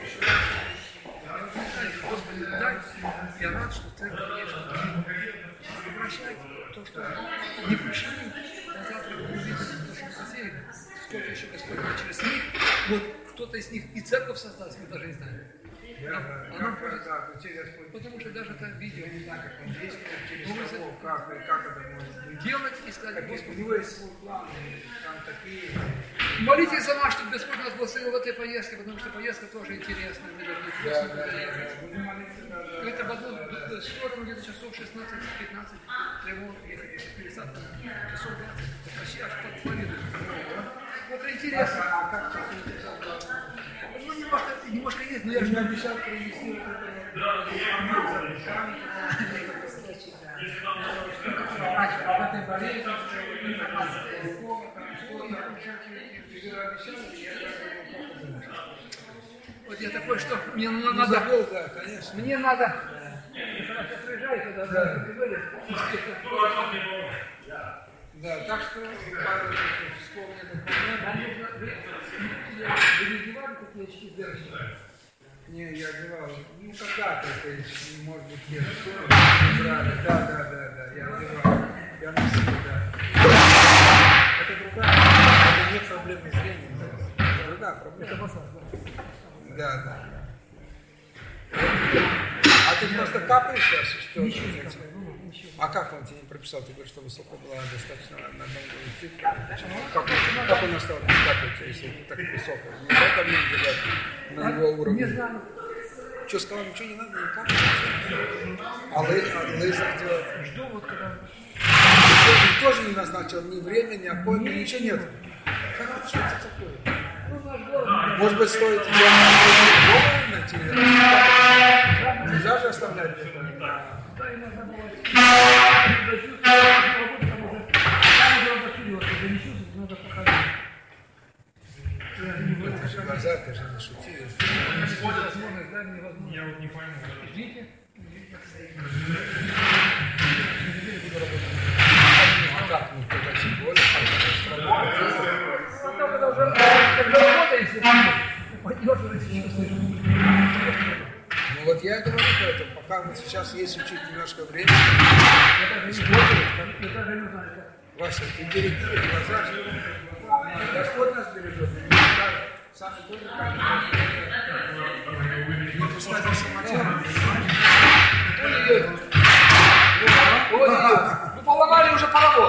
Господи, дай, я рад, что ты есть. Не прощай то, что не пришли, а завтра увидим то, что хотели. Сколько еще Господь через них, вот кто-то из них и церковь создаст, мы даже не знаем. Потому что даже это видео не знаю, как он действует, через кого, как это может быть. Делать и сказать, Господи, у него есть свой план, там такие. Молитесь за нас, чтобы Господь нас благословил в этой поездке, потому что поездка тоже интересная. Мы должны это в одну сторону где-то часов 16-15, прямо ехать, если пересадка, часов 20, почти аж под Флориду. Это интересно. Ну, немножко немножко есть, но я же обещал принести вот это. Об этой болезни, Вот я такой, что мне надо... Забыл, да, конечно. Мне надо... Приезжайте, да. Да, так что вспомни этот момент. Вы не одевали такие очки вверху? Не, я одевал. Ну, когда-то, то есть, может быть, лет 40 брали. Да, я одевал. Я носил, да. Это другая, это не проблемы зрения. Это другая проблема. Это массаж, да. Да. А ты просто капаешь сейчас, что? Ничего не капаю, ничего. А как он тебе не прописал? Ты говоришь, что высоко была достаточно на одном уровне. Как он стал капать, если так высоко? Не надо мне держать на его уровне. Не знаю. Что, сказал, ничего не надо, не капать? А лазер делать? Жду вот когда... Тоже не назначил ни время, ни аппоинтмент, ничего нет. Хорошо, что это такое? Может быть, стоит ее найти? Нельзя же оставлять это? Да, иногда бывает. Надо походить. Это же глаза, это же не шути. Возможность, да, невозможно. Я вот не пойму. Ждите. А как? Ну, когда тем более, Потом, когда уже работаете, пойдешь уже чувствуешь. ну вот я говорю про это, пока мы сейчас есть учить немножко времени, Вася, ты береги глаза, Господь нас бережет. Самый добрый, не пускай на самотек. Ой, вы поломали уже паровоз.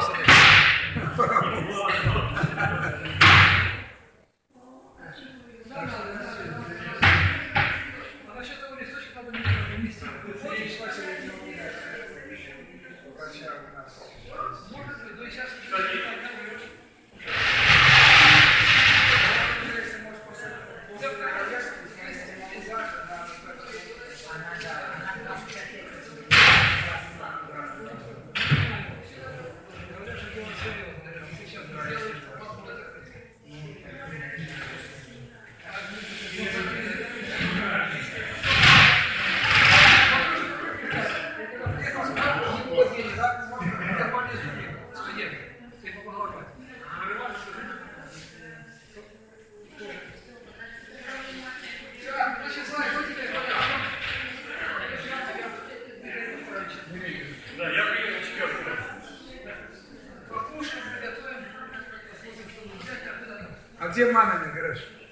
А насчет того листочка надо не нести. Может быть, но сейчас... Да, я приеду 4-го. А где мама, не говоришь?